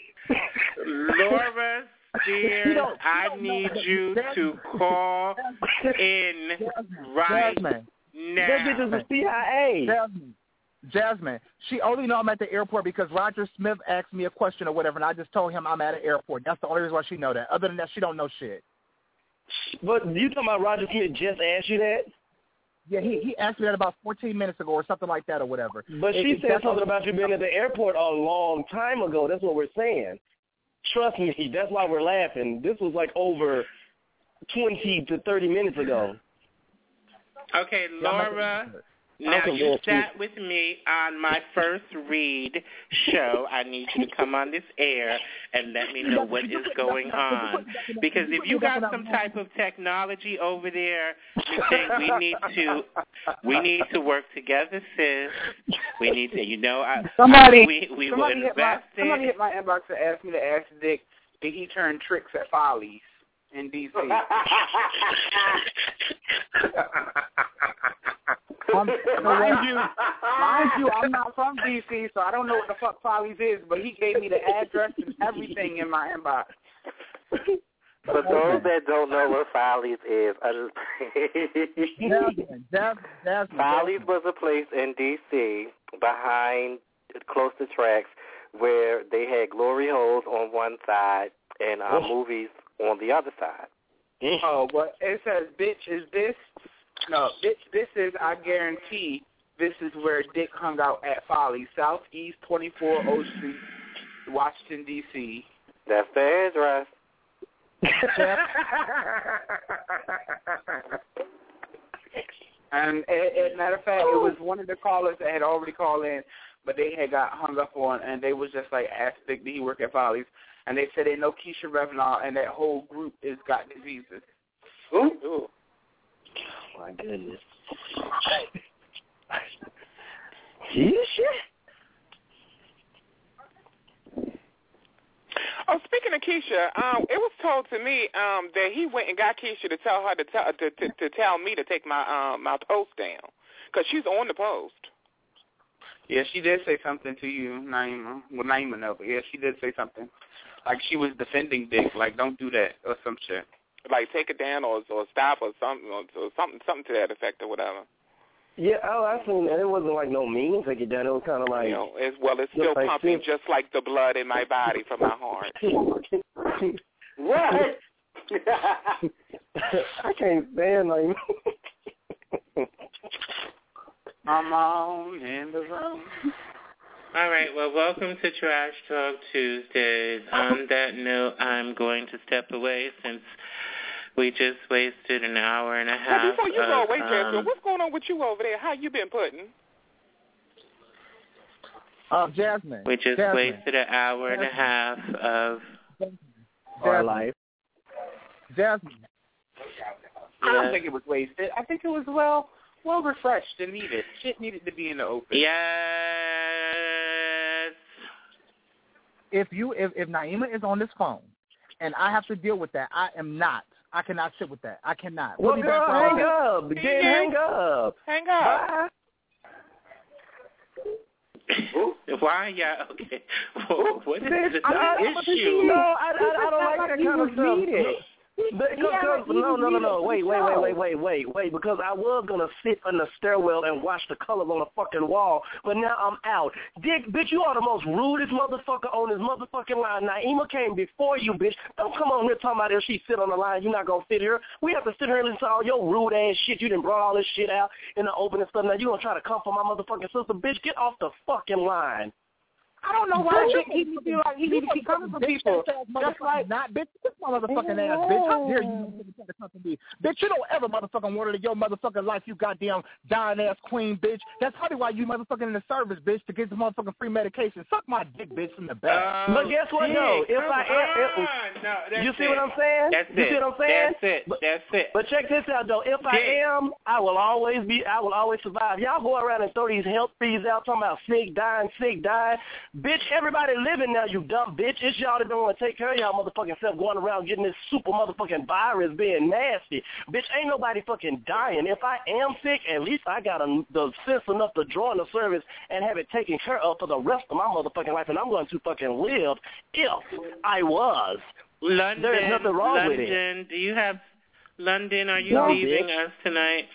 Laura Spears, I need you to call in right now. That bitch is the CIA. Jasmine, she only know I'm at the airport because Roger Smith asked me a question or whatever, and I just told him I'm at an airport. That's the only reason why she know that. Other than that, she don't know shit. But you talking about Roger Smith just asked you that? Yeah, he asked me that about 14 minutes ago or something like that or whatever. But she said something about you being at the airport a long time ago. That's what we're saying. Trust me, that's why we're laughing. This was like over 20 to 30 minutes ago. Okay, Laura, now you sat with me on my first read show. I need you to come on this air and let me know what is going on. Because if you got some type of technology over there, we need to work together, sis. We need to, we will invest in. Somebody hit my inbox and asked me to ask Dick, did he turn tricks at Follies in D.C.? Mind you, I'm not from D.C., so I don't know what the fuck Follies is, but he gave me the address and everything in my inbox. For those that don't know what Follies is, Follies was a place in D.C. behind, close to tracks, where they had glory holes on one side and movies on the other side. Oh, well, it says, bitch, is this? No, bitch, this is, I guarantee, this is where Dick hung out at Folly, Southeast 24 O Street, Washington, D.C. That's the address. And as a matter of fact, it was one of the callers that had already called in, but they had got hung up on, and they was just like, asked Dick, did he work at Follies? And they said they know Keisha Revlon, and that whole group is got diseases. Ooh. Oh, my goodness. Keisha? Oh, speaking of Keisha, it was told to me that he went and got Keisha to tell her to tell me to take my post down, because she's on the post. Yeah, she did say something to you, Naima. Well, Naima, no, but yeah, she did say something. Like she was defending Dick, like don't do that or some shit. Like take it down or stop or something to that effect or whatever. Yeah, I seen that. It wasn't like no mean take it down. It was kind of like, it's still like pumping just like the blood in my body from my heart. What? I can't stand like. I'm on in the room. All right, well, welcome to Trash Talk Tuesdays. On that note, I'm going to step away since we just wasted an hour and a half. Well, before you go away, Jasmine, what's going on with you over there? How you been putting? Jasmine. We just wasted an hour and a half of our life. Jasmine. I don't think it was wasted. I think it was well refreshed and needed. Shit needed to be in the open. Yes. If Naima is on this phone and I have to deal with that, I cannot sit with that. I cannot. Well, girl, hang up. Hang up. Hang up. Why, yeah, okay. What is the issue? No, I don't like that kind of stuff. No. Wait. Because I was going to sit in the stairwell and watch the colors on the fucking wall, but now I'm out. Dick, bitch, you are the most rudest motherfucker on this motherfucking line. Naima came before you, bitch. Don't come on here talking about if she sit on the line. You're not going to sit here. We have to sit here and listen to all your rude ass shit. You done brought all this shit out in the open and stuff. Now you going to try to come for my motherfucking sister. Bitch, get off the fucking line. I don't know why he feel like he need to keep coming for people. Just like not, bitch, this motherfucking ass, bitch. How dare you try to come for me, bitch? You don't ever motherfucking want to live your motherfucking life, you goddamn dying ass queen, bitch. That's probably why you motherfucking in the service, bitch, to get some motherfucking free medication. Suck my dick, bitch, from the back. But guess what? No, if I am, you see what I'm saying? You see what I'm saying? That's it. But check this out though. If I am, I will always survive. Y'all go around and throw these health fees out talking about sick, dying. Bitch, everybody living now, you dumb bitch. It's y'all that don't want to take care of y'all motherfucking self going around getting this super motherfucking virus being nasty. Bitch, ain't nobody fucking dying. If I am sick, at least I got the sense enough to join the service and have it taken care of for the rest of my motherfucking life, and I'm going to fucking live if I was. London, there's nothing wrong with it. London, do you have London? Are you leaving us tonight?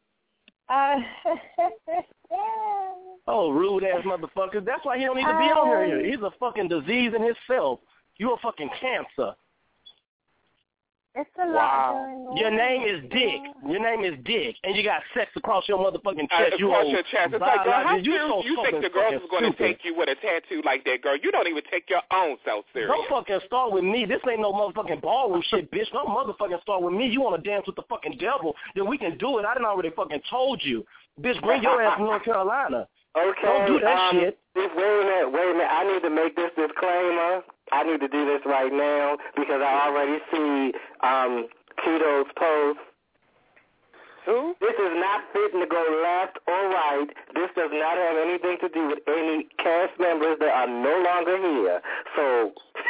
Oh, rude ass motherfuckers. That's why he don't need to be on here. He's a fucking disease in himself. You a fucking cancer. It's a lot. Your name is Dick. And you got sex across your motherfucking chest. Across your chest. It's like, girl, how you think the girls is going to take you with a tattoo like that, girl? You don't even take your own self serious. Don't fucking start with me. This ain't no motherfucking ballroom shit, bitch. Don't motherfucking start with me. You want to dance with the fucking devil, then we can do it. I done already fucking told you. Bitch, bring your ass from North Carolina. Okay. Don't do that shit. Wait a minute. I need to make this disclaimer. I need to do this right now because I already see Tito's post. Who? This is not fitting to go left or right. This does not have anything to do with any cast members that are no longer here. So,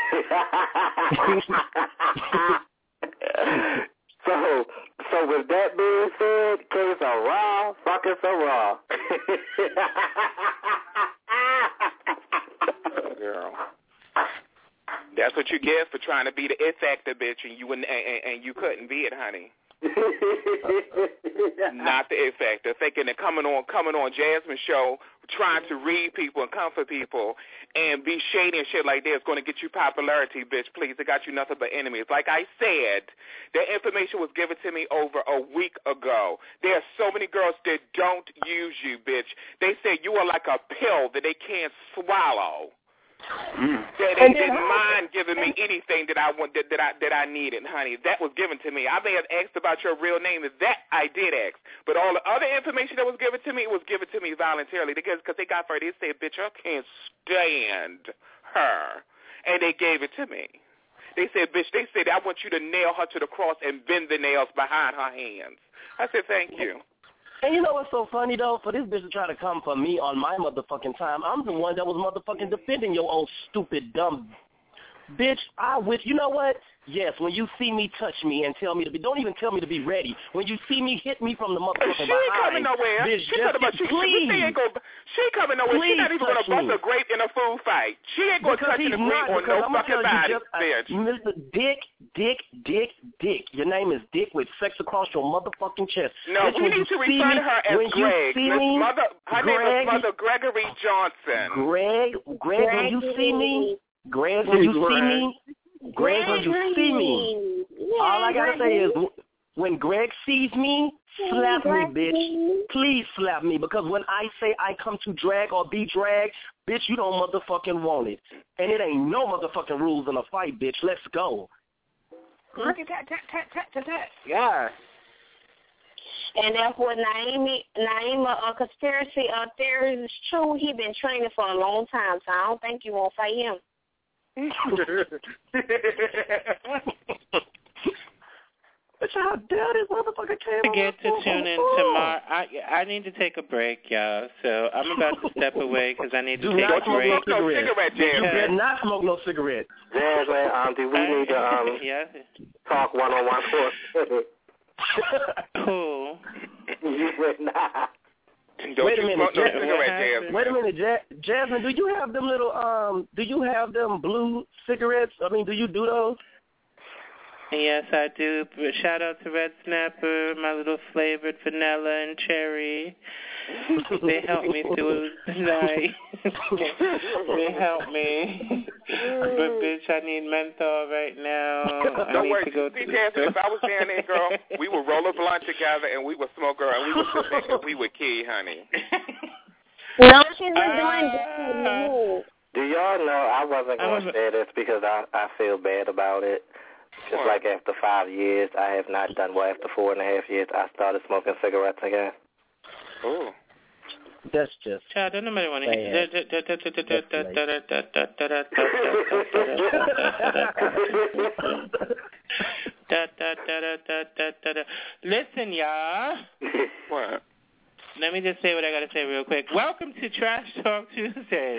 so with that being said, case a raw, fucking so raw. Girl. That's what you get for trying to be the it factor, bitch, and you couldn't be it, honey. Not the It Factor. Thinking that coming on Jasmine's show, trying to read people and comfort people and be shady and shit like that is going to get you popularity, bitch. Please, it got you nothing but enemies. Like I said, that information was given to me over a week ago. There are so many girls that don't use you, bitch. They say you are like a pill that they can't swallow. They didn't mind giving me anything that I want that I needed, honey. That was given to me. I may have asked about your real name, and that I did ask. But all the other information that was given to me, it was given to me voluntarily because they got her. They said, "Bitch, I can't stand her," and they gave it to me. They said, "Bitch," they said, "I want you to nail her to the cross and bend the nails behind her hands." I said, "Thank you." And you know what's so funny, though? For this bitch to try to come for me on my motherfucking time, I'm the one that was motherfucking defending your old stupid, dumb bitch. You know what? Yes, when you see me touch me and tell me to be, don't even tell me to be ready. When you see me hit me from the motherfucking she behind, ain't coming nowhere. Bitch, She ain't coming nowhere. She's not even going to bust a grape in a food fight. She ain't going to touch the grape on no fucking body, bitch. Mr. Dick. Your name is Dick with sex across your motherfucking chest. No, bitch, we need to refer to her as Greg. Her name is Mother Gregory Johnson. Greg, when you see me, Greg, when you see me, all I gotta say is, when Greg sees me, slap me, bitch. Please slap me, because when I say I come to drag or be dragged, bitch, you don't motherfucking want it. And it ain't no motherfucking rules in a fight, bitch. Let's go. Yeah. And that's what Naima conspiracy theories is true. He been training for a long time, so I don't think you won't fight him. How dare this motherfucker came Forget to tune in tomorrow. I need to take a break, y'all. So I'm about to step away because I need to take a break. No cigarette, You better not smoke no cigarette. Jasmine, do we need to talk one-on-one for Cool. You would not. Wait a minute, Jasmine, do you have them little do you have them blue cigarettes? I mean, do you do those? Yes, I do. Shout out to Red Snapper, my little flavored vanilla and cherry. They help me through the night. They help me. But, bitch, I need menthol right now. Don't worry. If I was down there, girl, we would roll a blunt together and we would smoke, girl, and we would sit there and we would key, honey. No, she's been doing this. Do y'all know I wasn't going to say this because I feel bad about it. Just like after 5 years, I have not done well. After 4.5 years, I started smoking cigarettes again. Oh. That's just. Child, don't nobody want to hear. Listen, y'all. What? Let me just say what I got to say real quick. Welcome to Trash Talk Tuesday.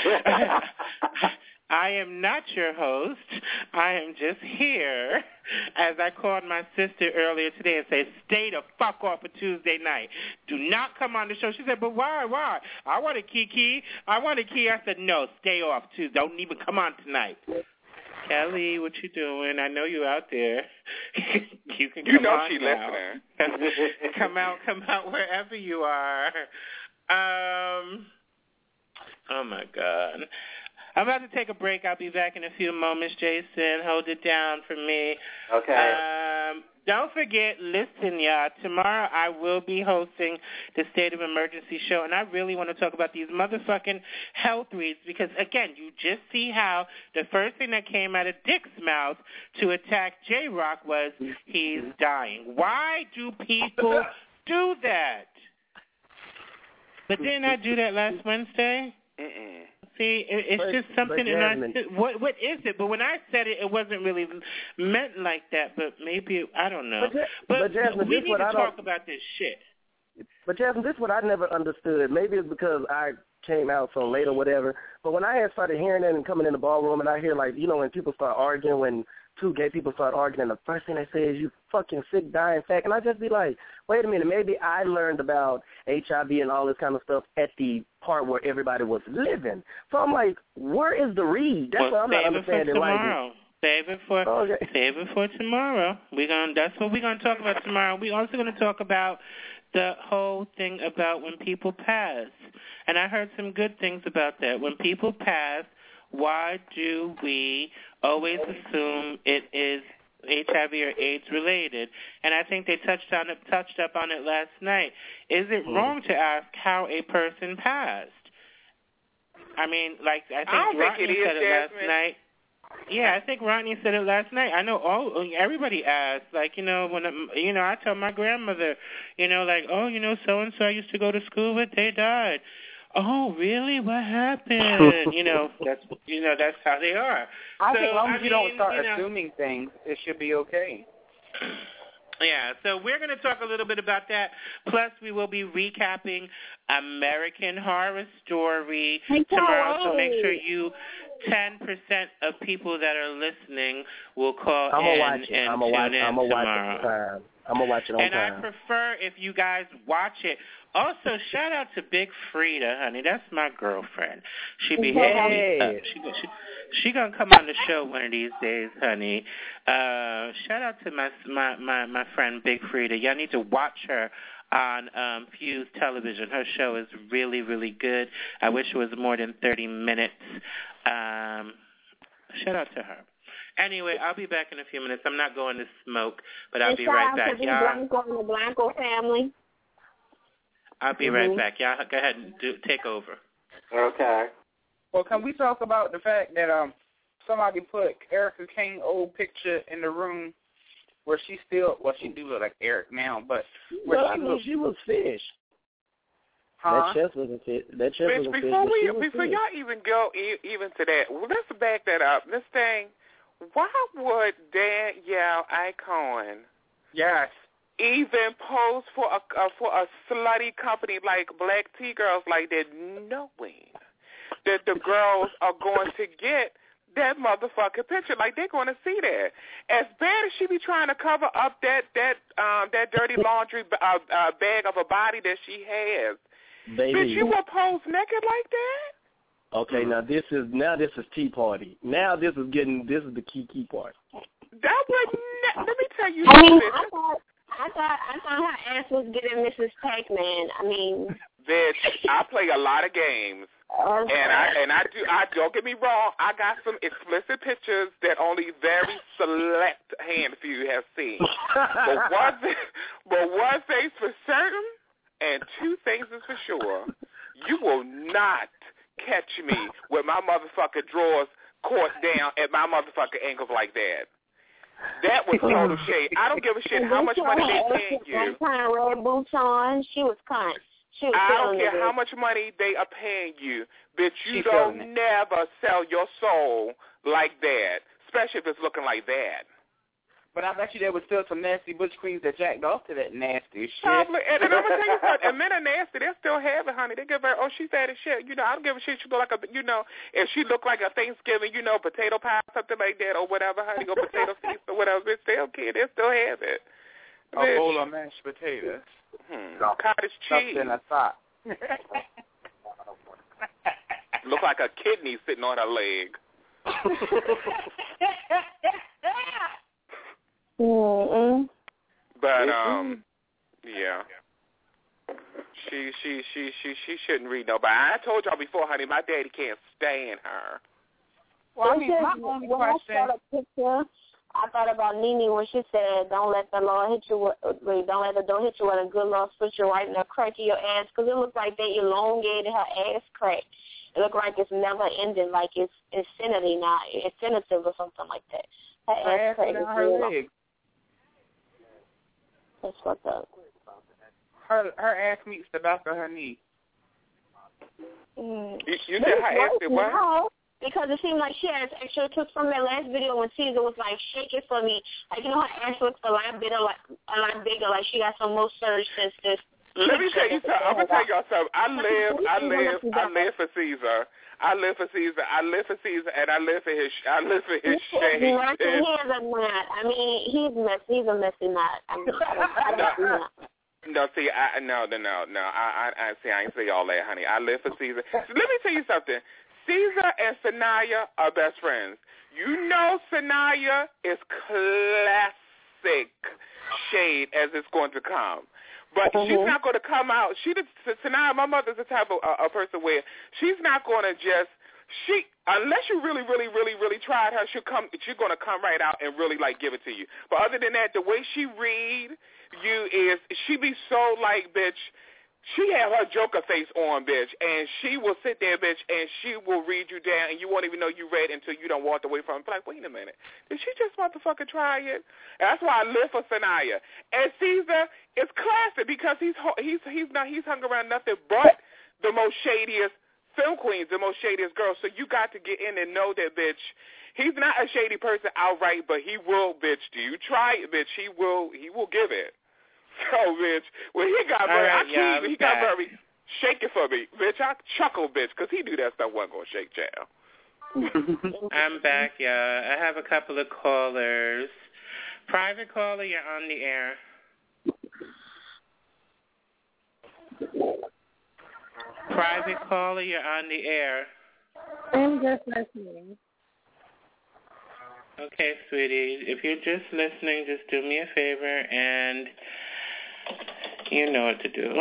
I am not your host. I am just here, as I called my sister earlier today and said, stay the fuck off of Tuesday night. Do not come on the show. She said, but why? I want a key. I said, no, stay off too. Don't even come on tonight. Kelly, what you doing? I know you out there. You can come on she now. listening. Come out wherever you are. Oh, my God. I'm about to take a break. I'll be back in a few moments. Jason, hold it down for me. Okay. Don't forget, listen, y'all, tomorrow I will be hosting the State of Emergency show, and I really want to talk about these motherfucking health reads because, again, you just see how the first thing that came out of Dick's mouth to attack J-Rock was he's dying. Why do people do that? But didn't I do that last Wednesday? See, it's just something in our... What is it? But when I said it, it wasn't really meant like that, but maybe, I don't know. But Jasmine, we need to talk about this shit. But, Jasmine, this is what I never understood. Maybe it's because I came out so late or whatever, but when I had started hearing it and coming in the ballroom and I hear, like, you know, when people start arguing, when two gay people start arguing, the first thing they say is, you fucking sick, dying fat. And I just be like, wait a minute, maybe I learned about HIV and all this kind of stuff at the part where everybody was living. So I'm like, where is the read? That's what I'm not understanding. Save it for tomorrow. That's what we're gonna talk about tomorrow. We're also gonna talk about the whole thing about when people pass. And I heard some good things about that. When people pass, why do we always assume it is HIV or AIDS related? And I think they touched up on it last night. Is it wrong to ask how a person passed? I mean, like I think Rodney said it last night. Yeah, I think Rodney said it last night. I know everybody asked, like, when I tell my grandmother, like, so and so I used to go to school with, they died. Oh, really? What happened? That's how they are. I think as long as you don't start assuming things, it should be okay. Yeah, so we're going to talk a little bit about that. Plus, we will be recapping American Horror Story tomorrow. So make sure 10% of people that are listening will call and tune in tomorrow. I'm going to watch it on time. And I prefer if you guys watch it. Also, shout out to Big Frida, honey. That's my girlfriend. She be hitting me up. She gonna come on the show one of these days, honey. Shout out to my friend Big Frida. Y'all need to watch her on Fuse Television. Her show is really, really good. I wish it was more than 30 minutes. Shout out to her. Anyway, I'll be back in a few minutes. I'm not going to smoke, but I'll be right back, y'all. The Blanco family. I'll be right back. Y'all go ahead and take over. Okay. Well, can we talk about the fact that somebody put Erica Kane old picture in the room where she do look like Eric now, but where she was fish. Huh? That chest wasn't fit. That chest wasn't fit. Before y'all even go even to that, let's back that up. This thing, why would Danielle Icon even pose for a slutty company like Black Tea Girls like that, knowing that the girls are going to get that motherfucking picture? Like, they're going to see that. As bad as she be trying to cover up that dirty laundry bag of a body that she has, baby, bitch, you will pose naked like that? Okay, now this is Tea Party. Now this is the key part. That would let me tell you something. I thought her ass was getting Mrs. Pac-Man. I mean, bitch, I play a lot of games, and I don't get me wrong. I got some explicit pictures that only very select handful have seen. but one thing's for certain, and two things is for sure: you will not catch me with my motherfucking drawers caught down at my motherfucking ankles like that. That was total shade. I don't give a shit how much money they paying you. Red boots on. She was cunt. I don't care how much money they are paying you, bitch. You don't never sell your soul like that, especially if it's looking like that. But I bet you there was still some nasty butch queens that jacked off to that nasty shit. Probably. And I'm going to tell you something. And men are nasty. They still have it, honey. They give her, she's fat as shit. I don't give a shit. She look like if she look like a Thanksgiving, potato pie, something like that, or whatever, honey, go potato feast or whatever. Bitch, they don't care. They still have it. A bowl of mashed potatoes. Cottage cheese. Something I thought. Look like a kidney sitting on her leg. But yeah, she shouldn't read nobody. I told y'all before, honey, my daddy can't stand her. Well, I mean, my only question. I thought about Nene when she said, "Don't let the Lord hit you. Don't let the door hit you with a good Lord put you right in the crack of your ass." Because it looks like they elongated her ass crack. It looked like it's never ending, like it's infinity now, infinitive or something like that. Her ass crack is really. That's fucked up. Her ass meets the back of her knee. You said her ass did what? No, because it seemed like she actually took from that last video when Caesar was like shaking for me. Like, her ass looks a lot bigger, like she got some more surge since this. Let me tell you something. I'm gonna tell y'all something. I live for Caesar. I live for Caesar, and I live for his shade. He is a nut. I mean, he's messy. He's a messy nut. No, see, no. I ain't say all that, honey. I live for Caesar. So let me tell you something. Caesar and Sanaya are best friends. You know Sanaya is classic shade as it's going to come. But she's not going to come out. Sanaya, my mother's the type of a person where she's not going to just, unless you really, really, really, really tried her, she's going to come right out and really, like, give it to you. But other than that, the way she read you is, she be so, like, bitch, she have her Joker face on, bitch, and she will sit there, bitch, and she will read you down, and you won't even know you read until you done walked away from it. Like, wait a minute, did she just motherfucking try it? And that's why I live for Sanaya. And Caesar is classic because he's hung around nothing but the most shadiest film queens, the most shadiest girls. So you got to get in and know that, bitch. He's not a shady person outright, but he will, bitch. Do you try it, bitch? He will give it. So, bitch, when he got very, he got very shaking for me, bitch. I chuckle, bitch, because he knew that stuff wasn't going to shake jail. I'm back, y'all. I have a couple of callers. Private caller, you're on the air. Private caller, you're on the air. I'm just listening. Okay, sweetie. If you're just listening, just do me a favor and you know what to do.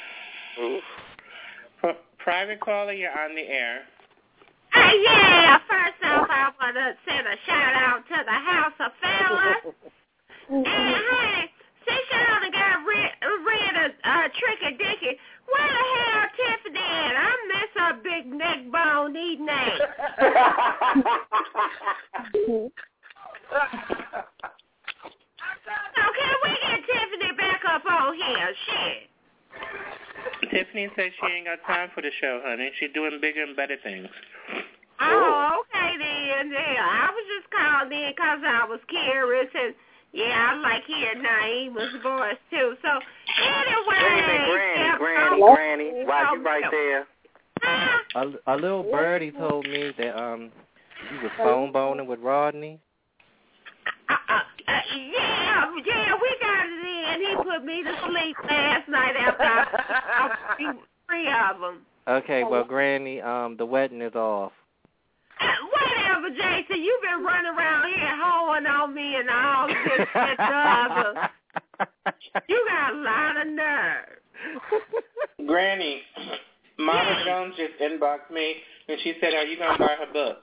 Private caller, you're on the air. Yeah, first off, I want to send a shout-out to the House of Fellas. And, hey, since you only got rid of Tricky Dicky, where the hell Tiffany at? I miss her big neck bone eating ass. So can we get Tiffany back up on here? Shit. Tiffany says she ain't got time for the show, honey. She's doing bigger and better things. Oh, okay then. Yeah, I was just calling in because I was curious, and yeah, I like hearing Naima's voice too. So anyway, Granny, while you right there. A little birdie told me that you was phone boning with Rodney. Yeah, we got it in. He put me to sleep last night after I three of them. Okay, well, Granny, the wedding is off. Whatever, Jason. You've been running around here hoeing on me and all this and the other. You got a lot of nerve. Granny, Mama Jones just inboxed me, and she said, are you going to buy her book?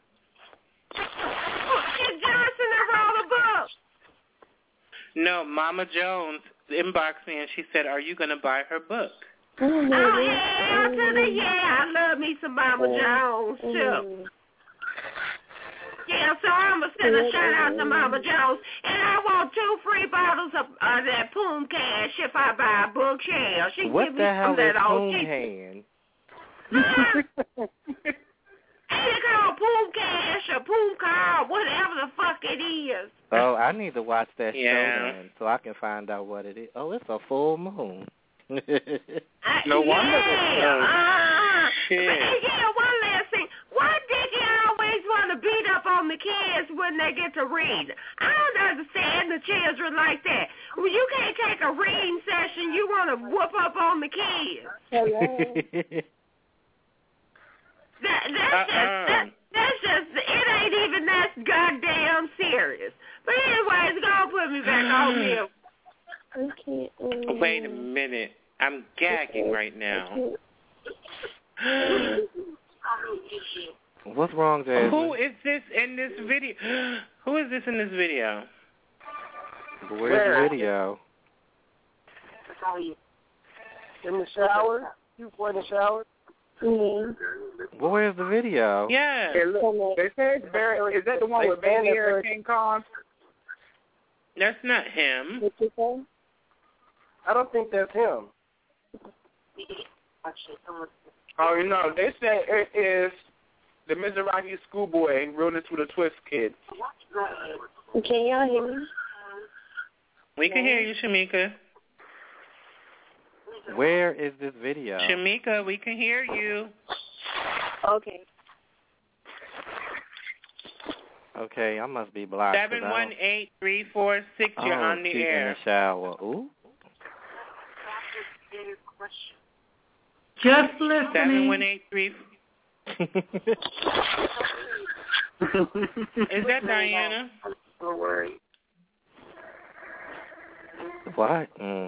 Did Johnson wrote a book? No, Mama Jones inboxed me, and she said, are you going to buy her book? Oh, hell to the yeah. I love me some Mama Jones, too. Yeah, so I'm going to send a shout-out to Mama Jones. And I want 2 free bottles of that Poom Cash if I buy a book. Yeah, she what give the me hell some of that is old Poom Hand? Ain't it called Poom Cash or Poom Car, whatever the fuck it is? Oh, I need to watch that show then so I can find out what it is. Oh, it's a full moon. No wonder. Shit. Yeah, one last thing. Why Dickie always want to beat up on the kids when they get to read? I don't understand the children like that. Well, you can't take a reading session. You want to whoop up on the kids. That's just, it ain't even that goddamn serious. But anyways, go put me back on here. Okay. Wait a minute. I'm gagging right now. What's wrong, Jasmine? Who is this in this video? Who is this in this video? Where's the video? In the shower? You were in the shower? Mm-hmm. Where's the video? Yeah. Hey, look, they said is that the one with Baby Hurricane Khan? That's not him. I don't think that's him. Oh, you know, they said it is the Mizrahi Schoolboy, Realness with a Twist kid. Can y'all hear me? We can hear you, Shamika. Where is this video? Shamika, we can hear you. Okay. Okay, I must be blocked. 718-346, you're on the air. In the shower. Ooh. Just listening. 718-3. Is that Diana? Don't worry. What?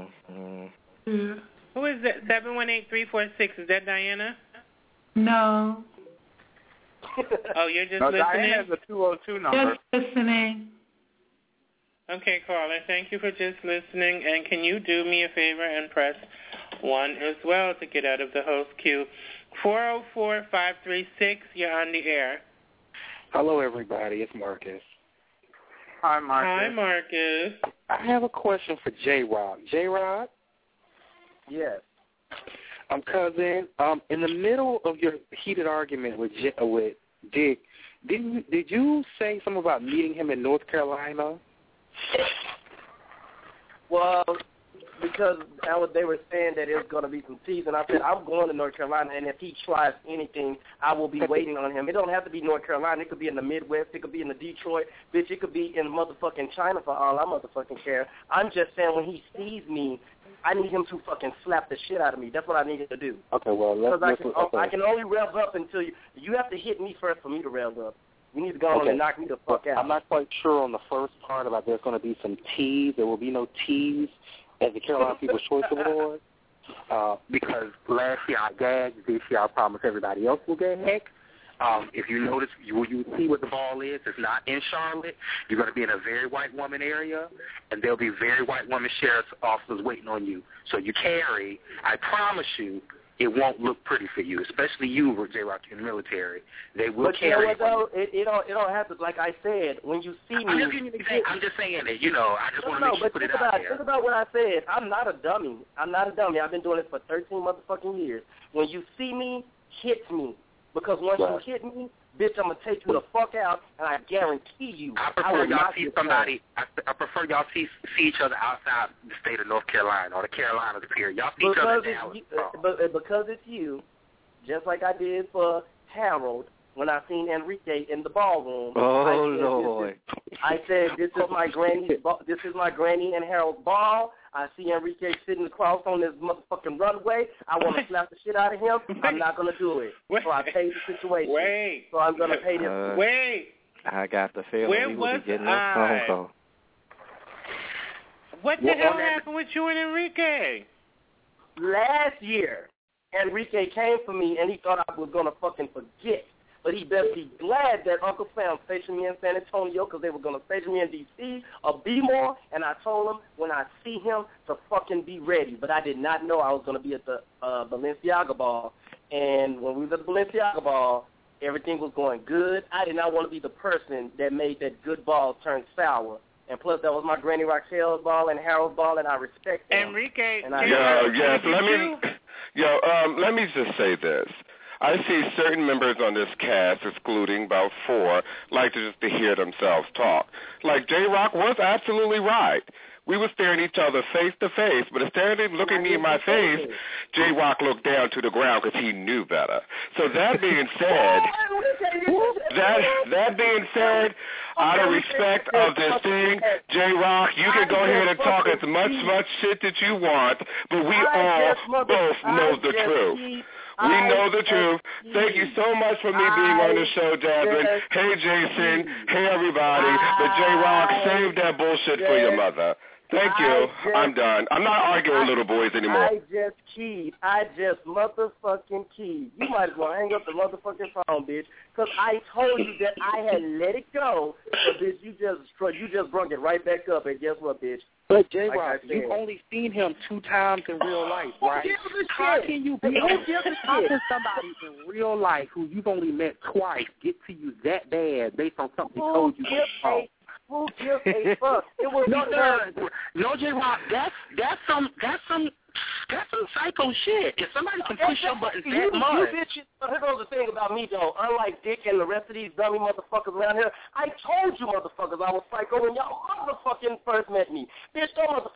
Who is that? 718346. Is that Diana? No. Oh, you're just no, listening? Diana has a 202 number. Just listening. Okay, caller, thank you for just listening. And can you do me a favor and press 1 as well to get out of the host queue? 404-536, you're on the air. Hello, everybody. It's Marcus. Hi, Marcus. Hi, Marcus. I have a question for J-Rock. J-Rock? Yes. Cousin, in the middle of your heated argument with Dick, did you say something about meeting him in North Carolina? Well, because they were saying that it was going to be some teas, and I said, I'm going to North Carolina, and if he tries anything, I will be waiting on him. It don't have to be North Carolina. It could be in the Midwest. It could be in the Detroit. Bitch, it could be in motherfucking China for all I motherfucking care. I'm just saying when he sees me, I need him to fucking slap the shit out of me. That's what I need him to do. Okay, well, I can only rev up until you have to hit me first for me to rev up. You need to go on and knock me the fuck out. I'm not quite sure on the first part about there's going to be some teas. There will be no teas at the Carolina People's Choice Awards because last year I gagged. This year I promise everybody else will gag. If you notice, you see what the ball is. It's not in Charlotte. You're going to be in a very white woman area, and there'll be very white woman sheriff's officers waiting on you. So you carry. I promise you, it won't look pretty for you, especially you, J-Rock, in the military. They will carry. You know what, though? It don't have to. Like I said, when you see me, I'm just saying it. You know, I just want to make sure you put it out there. Think about what I said. I'm not a dummy. I've been doing this for 13 motherfucking years. When you see me, hit me. Because once you hit me, bitch, I'm going to take you the fuck out, and I guarantee you I prefer y'all see somebody. I prefer y'all see each other outside the state of North Carolina or the Carolinas, period. Y'all see each other now. Because it's you, just like I did for Harold when I seen Enrique in the ballroom. Oh, Lord. I said, this is my granny and Harold's ball. I see Enrique sitting across on this motherfucking runway. I want to slap the shit out of him. I'm not going to do it. So I paid the situation. So I'm going to pay this. I got the feeling we will be getting a phone call. What the hell happened with you and Enrique? Last year, Enrique came for me, and he thought I was going to fucking forget. But he better be glad that Uncle Sam stationed me in San Antonio because they were going to station me in D.C. or B-more, and I told him when I see him to fucking be ready. But I did not know I was going to be at the Balenciaga ball. And when we was at the Balenciaga ball, everything was going good. I did not want to be the person that made that good ball turn sour. And plus, that was my Granny Roxelle's ball and Harold's ball, and I respect them. Enrique, let me just say this. I see certain members on this cast, excluding about 4, like to just to hear themselves talk. Like J-Rock was absolutely right. We were staring each other face to face, but instead of looking me in my face, J-Rock looked down to the ground because he knew better. So that being said, out of respect of this thing, J-Rock, you can go ahead and talk as much shit that you want, but we all both know the truth. We know the truth. Thank you so much for me being on the show, Jasmine. Hey, Jason. Hey, everybody. But J-Rock, save that bullshit for your mother. Thank you. I'm done. I'm not arguing with little boys anymore. I just motherfucking keyed. You might as well hang up the motherfucking phone, bitch, because I told you that I had let it go. But, bitch, you just brought it right back up, and guess what, bitch? But J-Rock, you've only seen him 2 times in real life, right? How can you be? How can somebody in real life who you've only met twice get to you that bad based on something he told you? Who gives a fuck? It was no, J-Rock. That's some psycho shit. If somebody can push your buttons that much. Here goes the thing about me, though. Unlike Dick and the rest of these dummy motherfuckers around here, I told you motherfuckers I was psycho when y'all motherfucking first met me. Bitch, don't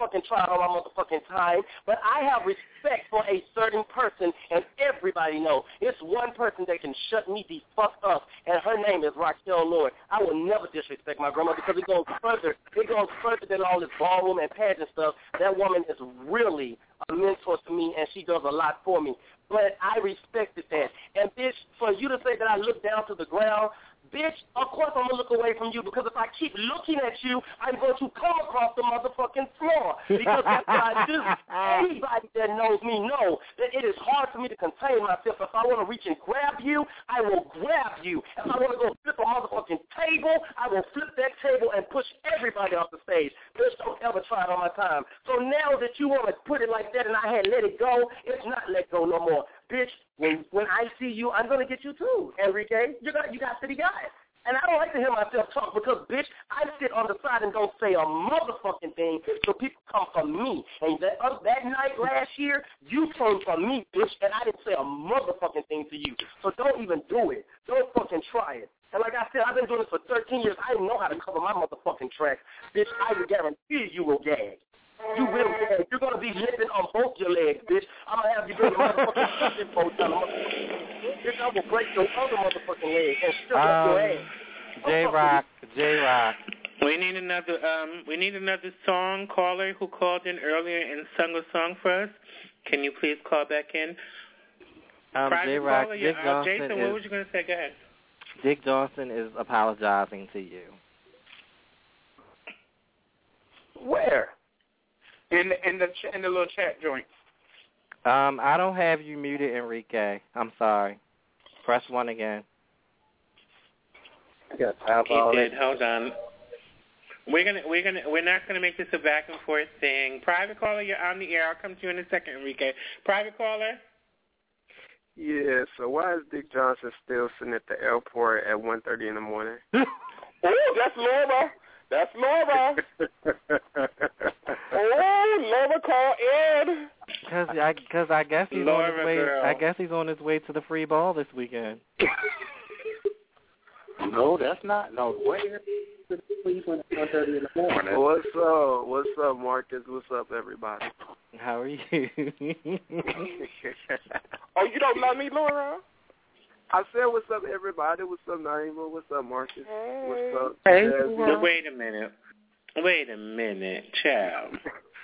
fucking tried on my motherfucking time, but I have respect for a certain person, and everybody knows. It's one person that can shut me the fuck up, and her name is Raquel Lord. I will never disrespect my grandmother because it goes further. It goes further than all this ballroom and pageant stuff. That woman is really a mentor to me, and she does a lot for me. But I respected that. And, bitch, for you to say that I look down to the ground, bitch, of course I'm going to look away from you because if I keep looking at you, I'm going to come across the motherfucking floor because that's what I do. Anybody that knows me know that it is hard for me to contain myself. If I want to reach and grab you, I will grab you. If I want to go flip a motherfucking table, I will flip that table and push everybody off the stage. Bitch, don't ever try it on my time. So now that you want to put it like that and I had let it go, it's not let go no more. Bitch, when I see you, I'm going to get you too, Enrique. You got city guys. And I don't like to hear myself talk because, bitch, I sit on the side and don't say a motherfucking thing so people come for me. And that night last year, you came for me, bitch, and I didn't say a motherfucking thing to you. So don't even do it. Don't fucking try it. And like I said, I've been doing this for 13 years. I know how to cover my motherfucking tracks. Bitch, I will guarantee you will gag. You will gag. You're going to be lipping on both your legs, bitch. I'm going to have you doing the motherfucking pushing both times. Bitch, I will break your other motherfucking leg and still up your ass. J-Rock. We need another song caller who called in earlier and sung a song for us. Can you please call back in? J-Rock, Dick Johnson Jason, what was you going to say? Go ahead. Dick Johnson is apologizing to you. Where? In the little chat joint. I don't have you muted, Enrique. I'm sorry. Press 1 again. Yes, he did. Hold on. We're not gonna make this a back and forth thing. Private caller, you're on the air. I'll come to you in a second, Enrique. Private caller. Yeah. So why is Dick Johnson still sitting at the airport at 1:30 in the morning? Oh, that's Laura. That's Laura. Laura, call Ed. Because I guess he's on his way. Girl. I guess he's on his way to the free ball this weekend. No, that's not. No, where? Cleveland at 1:30 in the morning. What's up, Marcus? What's up, everybody? How are you? Oh, you don't love me, Laura? I said, what's up, everybody? What's up, Naima? What's up, Marcus? What's up? Hey, wait a minute, child.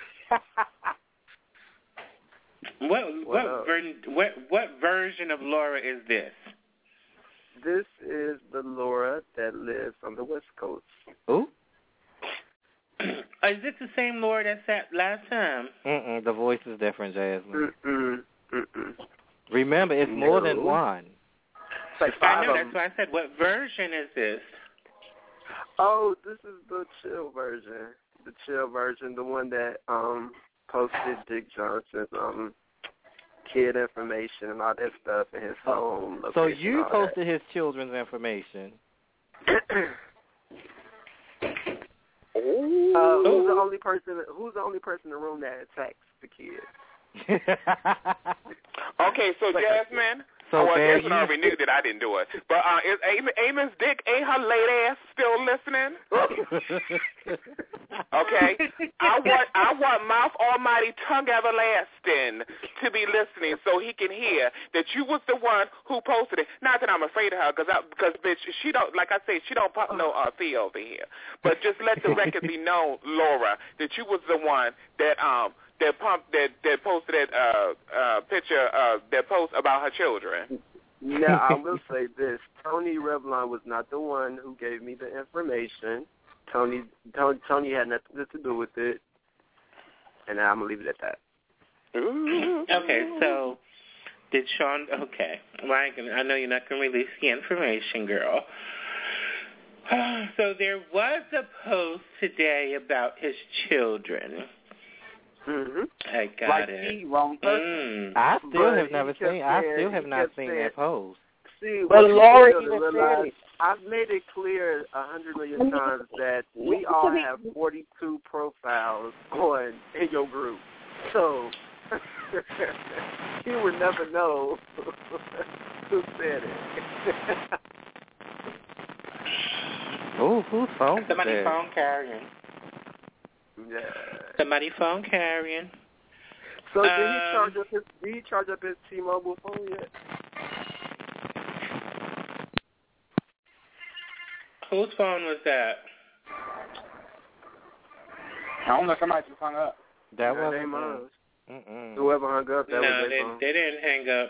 What version of Laura is this? This is the Laura that lives on the West Coast. Who? Is this the same Laura that sat last time? The voice is different, Jasmine. Mm-mm. Remember, it's more than one. I know, that's why I said, what version is this? Oh, this is the chill version. The chill version, the one that posted Dick Johnson's kid information and all that stuff in his home. So you posted his children's information. Who's the only person in the room that attacks the kid? Okay, so Jasmine. So Jasmine already knew that I didn't do it. But is Amos Dick, ain't her late ass still listening? Okay. I want Mouth Almighty Tongue Everlasting to be listening so he can hear that you was the one who posted it. Not that I'm afraid of her, because bitch, she don't, like I say, she don't pop no fee over here. But just let the record be known, Laura, that you was the one that posted that picture, that post about her children. Now, I will say this. Tony Revlon was not the one who gave me the information. Tony had nothing to do with it. And I'm going to leave it at that. Okay, so did Sean, okay. Well, I know you're not going to release the information, girl. So there was a post today about his children. Mm-hmm. I got it. Wrong person. I still have not seen that post. See, but Laurie realized, I've made it clear 100 million times that we all have 42 profiles in your group. So you would never know who said it. Oh, whose phone? Somebody's phone carrying. Yeah. Somebody phone carrying. So did he charge up his T-Mobile phone yet? Whose phone was that? I don't know. Somebody just hung up. That wasn't wasn't mine. Whoever hung up, that was their phone. They didn't hang up.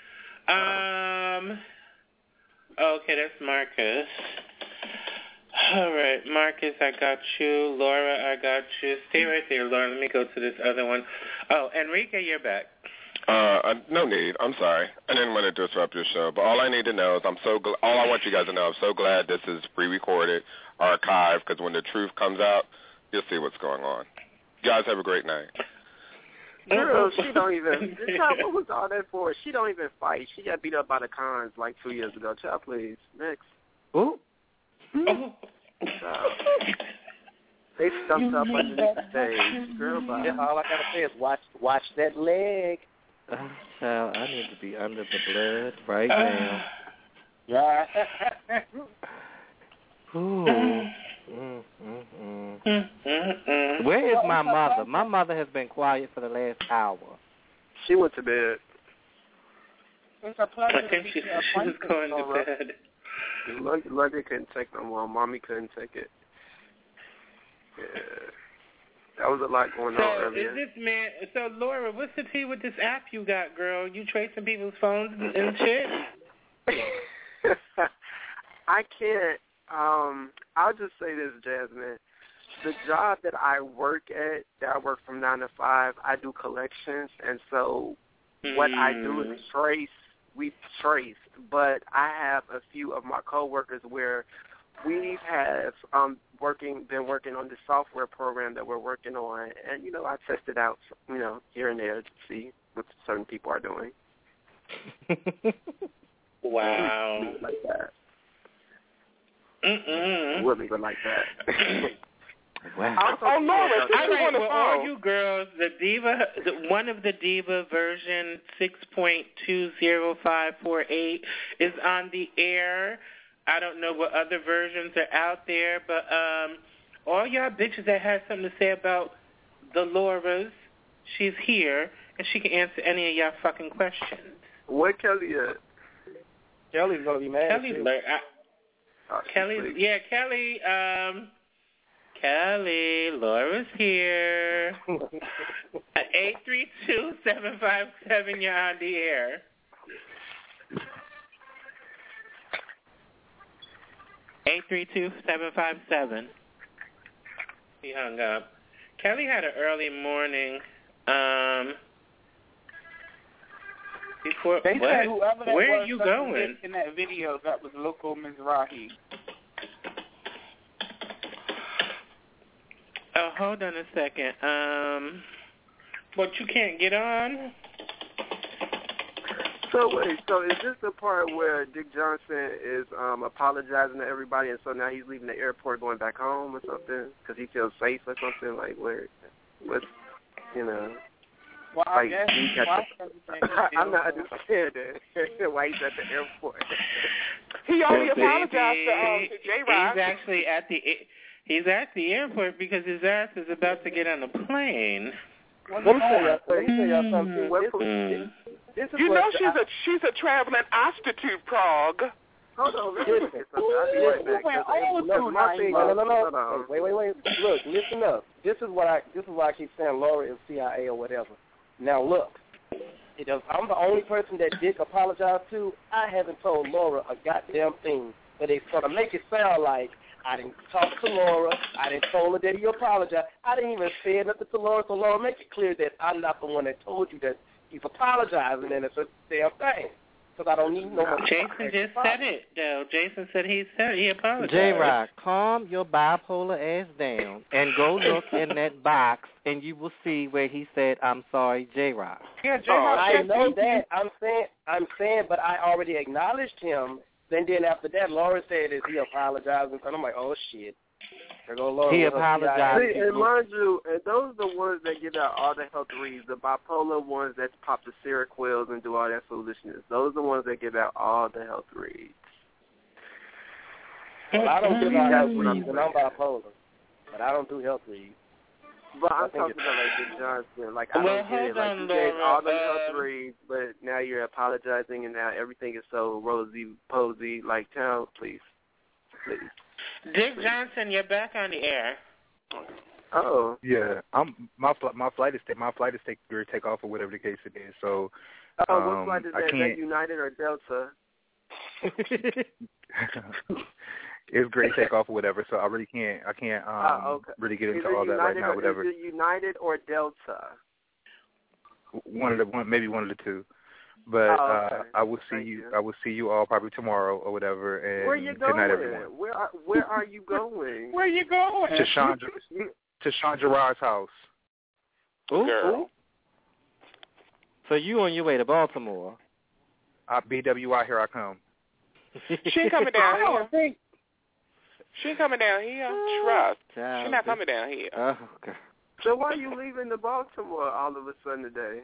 Okay, that's Marcus. All right, Marcus, I got you. Laura, I got you. Stay right there, Laura. Let me go to this other one. Oh, Enrique, you're back. No need. I'm sorry. I didn't want to disrupt your show, but all I need to know is all I want you guys to know, I'm so glad this is pre-recorded, archived, because when the truth comes out, you'll see what's going on. You guys have a great night. Girl, she don't even. What was all that for? She don't even fight. She got beat up by the cons like 2 years ago. Child, please. Next. Ooh. They stumped up underneath the stage. Girl, bye. Yeah, all I gotta say is watch that leg. Child, I need to be under the blood right now. Yeah. Ooh. Where is my mother? My mother has been quiet for the last hour. She went to bed. It's a pleasure. I think she was going to bed. Lucky couldn't take no more. Mommy couldn't take it. Yeah. That was a lot going on earlier. Is this man? So, Laura, what's the tea with this app you got, girl? You tracing people's phones and shit? I can't. I'll just say this, Jasmine. The job that I work at, that I work from 9 to 5, I do collections, and so what I do is we trace. But I have a few of my coworkers where we have been working on the software program that we're working on, and I test it out, here and there to see what certain people are doing. Wow. Like that. Wouldn't even like that. Wow. Laura, all you girls, the Diva, one of the Diva version 6.20548 is on the air. I don't know what other versions are out there, but all y'all bitches that have something to say about the Lauras, she's here, and she can answer any of y'all fucking questions. Where Kelly at? Kelly's going to be mad. Kelly, Laura's here. 832-757, you're on the air. $832-757. He hung up. Kelly had an early morning. Before they what? said whoever that Where was are you going? In that video, that was Loco Mizrahi. Oh, hold on a second. But you can't get on? So wait, is this the part where Dick Johnson is apologizing to everybody, and so now he's leaving the airport going back home or something because he feels safe or something? Like what's Well, I like, guess I'm not understanding why he's at the airport. He only apologized to J-Rock. He's at the airport because his ass is about to get on a plane. Let me tell y'all something. She's a traveling prostitute, Prague. Hold on, listen. No. Wait. Look, listen up. This is why I keep saying Laura is CIA or whatever. Now look, I'm the only person that Dick apologized to. I haven't told Laura a goddamn thing, but they sort of make it sound like I didn't talk to Laura. I didn't tell her that he apologized. I didn't even say nothing to Laura. So Laura, make it clear that I'm not the one that told you that he's apologizing, and it's a damn thing. Because I don't need no more. Jason just said it, though. Jason said he apologized. J-Rock, calm your bipolar ass down and go look in that box, and you will see where he said, "I'm sorry, J-Rock." Yeah, J-Rock. I know that. I'm saying, but I already acknowledged him. Then after that, Laura said, "Is he apologizing?" And I'm like, "Oh shit." There go Laura. He apologized. See, and mind you, and those are the ones that give out all the health reads. The bipolar ones that pop the Seroquels and do all that foolishness. Those are the ones that give out all the health reads. Well, I don't give out health reads, and I'm bipolar. But I don't do health reads. But I'm talking about like Dick Johnson. Like I don't get it. Like you gave all them her threes, but now you're apologizing, and now everything is so rosy posy. Like, tell, please. Dick Johnson, you're back on the air. Oh. Yeah, my flight is take off or whatever the case it is. So. What flight is that? Is that United or Delta? It's great takeoff or whatever, so I can't really get into all that right now. Whatever. Is it United or Delta? Maybe one of the two. But okay. I will see you all probably tomorrow or whatever. And where you going? Good night, everyone. Where are you going? Where you going? To Sean Gerard's house. Ooh. So you on your way to Baltimore? BWI, here I come. She ain't coming down here. She ain't coming down here. Trust. She's not coming down here. Oh, okay. So why are you leaving to Baltimore all of a sudden today?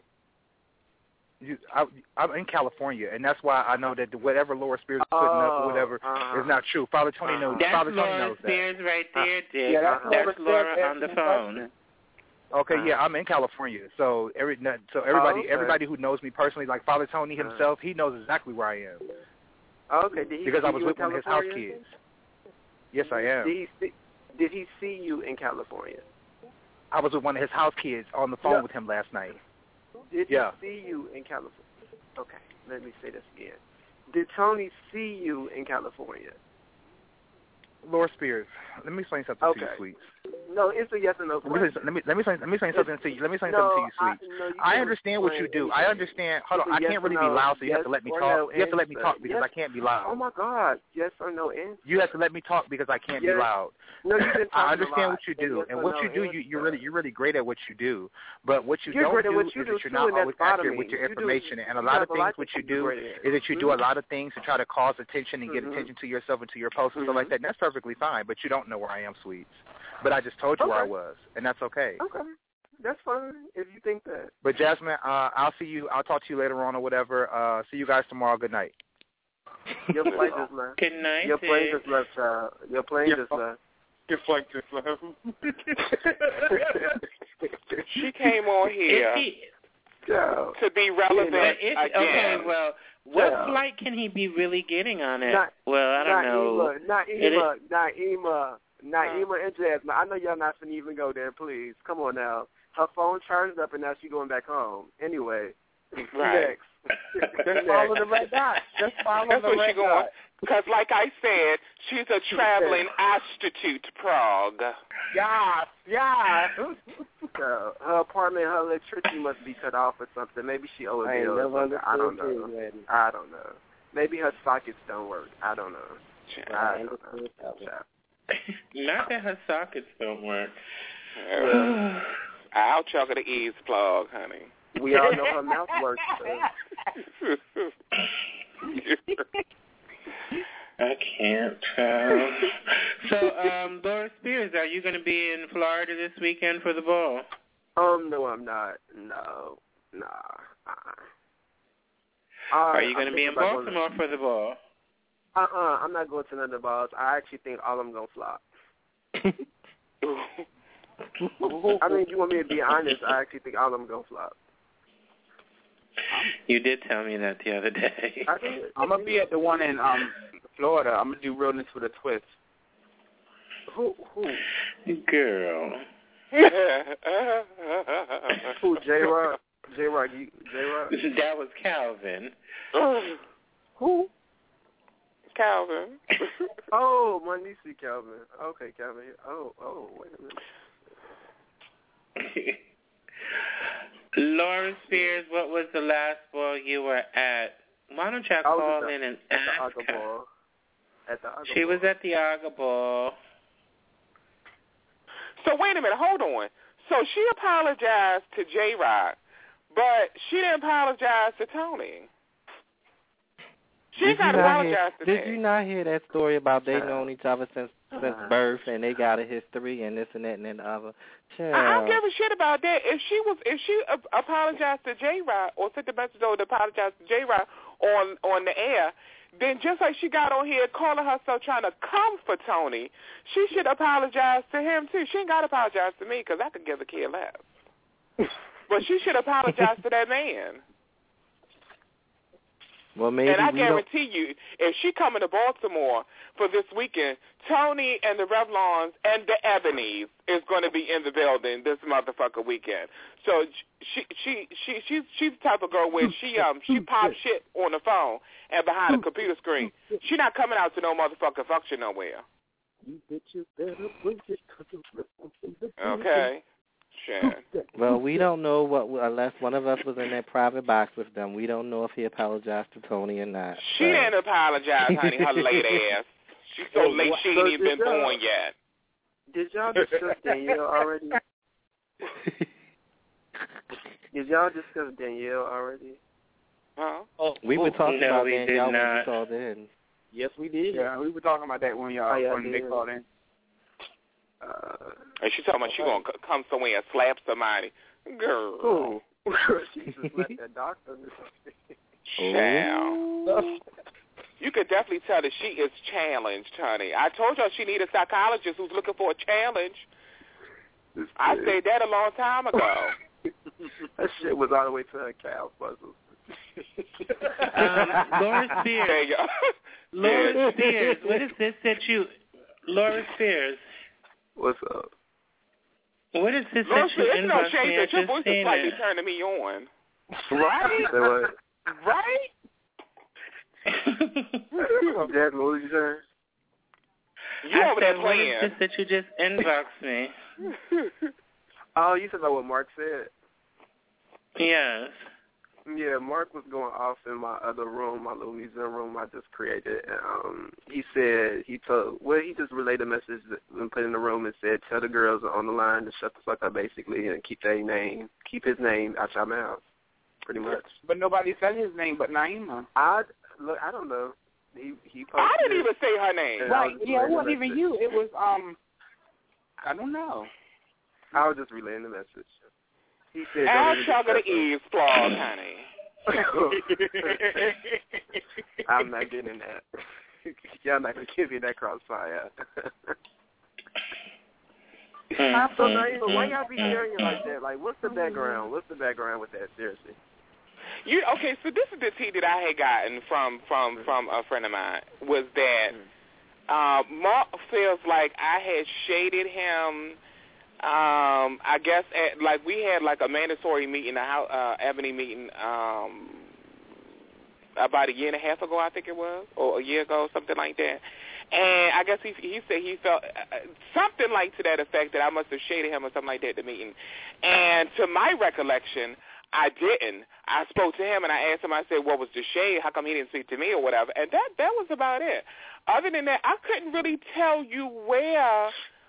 I'm in California, and that's why I know that whatever Laura Spears is putting up or whatever is not true. Father Tony knows. That's Father Tony Laura knows Spears that. right there, Dick. That's Laura on the phone. Okay, yeah, I'm in California, so everybody who knows me personally, like Father Tony himself, he knows exactly where I am. Okay, did he because see I was you with in one of his house California? kids. Yes, I am. Did he see you in California? I was with one of his house kids on the phone with him last night. Did he see you in California? Okay, let me say this again. Did Tony see you in California? Laura Spears, let me explain something to you, sweets. No, it's a yes or no question. Let me say something to you. Let me say something to you, sweets. I understand what you do. I understand. Hold on, I can't really be loud, so you have to let me talk. You have to let me talk because I can't be loud. Oh my God, yes or no answer. You have to let me talk because I can't be loud. No, you've been I understand what you do, and what you do, you're really great at what you do. But what you don't do is that you're not always accurate with your information. And a lot of things what you do is that you do a lot of things to try to cause attention and get attention to yourself and to your posts and stuff like that. And that's perfectly fine. But you don't know where I am, sweets. But I just told you where I was, and that's okay. Okay, that's fine if you think that. But Jasmine, I'll see you. I'll talk to you later on or whatever. See you guys tomorrow. Good night. Your plane just left. Good night. Your plane just left, child. Your plane just left. Your flight just left. She came on here to be relevant again. Okay, well, what flight can he be really getting on it? I don't know. Naima and Jasmine. I know y'all not finna even go there, please. Come on now. Her phone charged up and now she's going back home. Anyway. Right. Just follow the red dot. Just follow That's the where red she's going. Because like I said, she's a traveling prostitute to Prague. Yeah. So her apartment, her electricity must be cut off or something. Maybe she owes a bill or something. I don't know. I don't know. Maybe her sockets don't work. I don't know. I don't know. Not that her sockets don't work. I'll chuck her the ease plug, honey. We all know her mouth works. I can't. So, Laura Spears, are you going to be in Florida this weekend for the ball? No, I'm not. No. Are you going to be in Baltimore for the ball? I'm not going to none of the balls. I actually think all of them going to flop. I mean, you want me to be honest, I actually think all of them going to flop. You did tell me that the other day. I'm going to be at the one in Florida. I'm going to do Realness with a Twist. Who? Girl. Who, J-Rock? J-Rock? That was Calvin. Who? Calvin. Oh, my niece Calvin. Okay, Calvin. Oh, wait a minute. Laura Spears, what was the last ball you were at? Why don't you call in and ask her? She was at the Aga Ball. So wait a minute, hold on. So she apologized to J-Rock, but she didn't apologize to Tony. She got to apologize to Did you not hear that story about they known each other since birth and they got a history and this and that and then the other? I don't give a shit about that. If she apologized to J-Rock or sent the message over to apologize to J-Rock on the air, then just like she got on here calling herself trying to come for Tony, she should apologize to him, too. She ain't got to apologize to me because I could give a kid less. But she should apologize to that man. Well, maybe and I guarantee you, if she coming to Baltimore for this weekend, Tony and the Revlons and the Ebonies is going to be in the building this motherfucker weekend. So she's the type of girl where she pops shit on the phone and behind a computer screen. She not coming out to no motherfucking function nowhere. Okay. Sure. Well, we don't know unless one of us was in that private box with them. We don't know if he apologized to Tony or not. She didn't apologize, honey. Her late ass. She's so late she ain't even been born yet. Did y'all discuss Danielle already? Did y'all discuss Danielle already? Huh? We were talking about we Danielle did when not. we called in. Yes, we did. Yeah, we were talking about that when when they called in. And she's talking about she gonna come somewhere and slap somebody. Girl. Cool. She just left that doctor. Child. You could definitely tell that she is challenged, honey. I told y'all she need a psychologist who's looking for a challenge. I said that a long time ago. That shit was all the way to her cow puzzle. Laura Spears. There you go. Laura Spears. What is this that you... Laura Spears. What's up? What is this Laura that you Spears, inboxed shade me? that your I voice just is seen slightly it. turning me on. Right? Right? Jasmine, what did you say? You I over there said, what is playing. this that you just inboxed me? Oh, you said about what Mark said? Yes. Yeah, Mark was going off in my other room, my little museum room I just created. He said, he just relayed a message and put in the room and said, tell the girls on the line to shut the fuck up, basically, and keep his name out your mouth, pretty much. But nobody said his name but Naima. I don't know. He I didn't even say her name. Right, yeah, it wasn't even you. It was, I don't know. I was just relaying the message. He said, Al Sugar the Eve's flawed, honey. I'm not getting that. Y'all not going to give me that crossfire. So, Naima, why y'all be sharing it like that? Like, what's the background? What's the background with that, seriously? Okay, so this is the tea that I had gotten from a friend of mine, was that Mark feels like I had shaded him. I guess we had like a mandatory meeting, a Ebony meeting, about a year and a half ago, I think it was, or a year ago, something like that. And I guess he said he felt something like to that effect, that I must have shaded him or something like that at the meeting. And to my recollection, I didn't. I spoke to him and I asked him, I said, what was the shade? How come he didn't speak to me or whatever? And that was about it. Other than that, I couldn't really tell you where,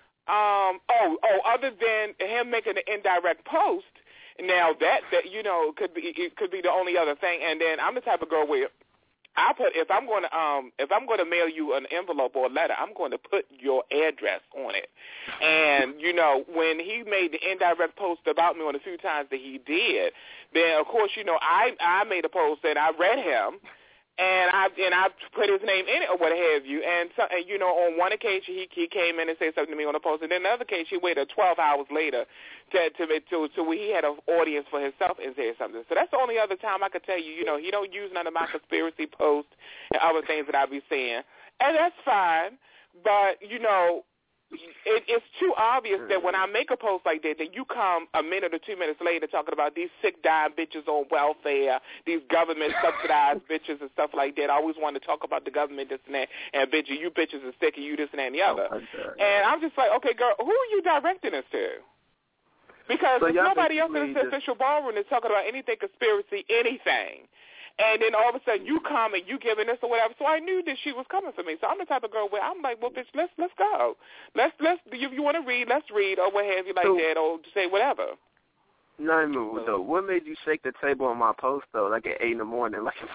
other than him making an indirect post. Now that could be the only other thing. And then I'm the type of girl where if I'm going to mail you an envelope or a letter, I'm going to put your address on it. And when he made the indirect post about me on a few times that he did, then of course I made a post and I read him. And I put his name in it or what have you. And on one occasion he came in and said something to me on the post, and then another occasion he waited 12 hours later to where he had an audience for himself and said something. So that's the only other time I could tell you, he don't use none of my conspiracy posts and other things that I be saying, and that's fine. But it's too obvious that when I make a post like that, you come a minute or 2 minutes later talking about these sick, dying bitches on welfare, these government-subsidized bitches and stuff like that. I always want to talk about the government, this and that, and bitch, you bitches are sick, and you this and that and the other. And I'm just like, okay, girl, who are you directing this to? Because there's nobody else in this official ballroom that's talking about anything conspiracy, anything. And then all of a sudden you come and you giving this or whatever. So I knew that she was coming for me. So I'm the type of girl where I'm like, well, bitch, let's go. Let's if you want to read, let's read or what have you like that, or say whatever. No, though. What made you shake the table on my post though, like at 8 in the morning, like?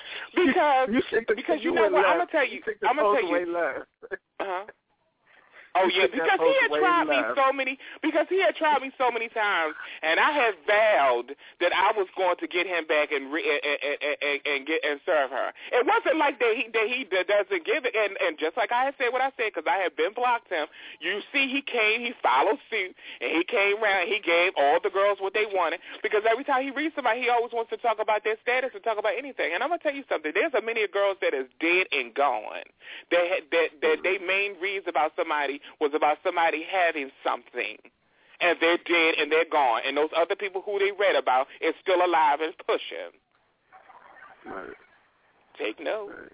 Because you know what? I'm gonna tell you. Oh yeah, because he had tried me so many times, and I had vowed that I was going to get him back and serve her. It wasn't like that he doesn't give it, and just like I had said what I said, because I had been blocked him. You see, he followed suit, and he came around. He gave all the girls what they wanted, because every time he reads somebody, he always wants to talk about their status and talk about anything. And I'm gonna tell you something. There's a many girls that is dead and gone. That their main reason about somebody was about somebody having something, and they're dead and they're gone, and those other people who they read about is still alive and pushing. Right. Take note. Right.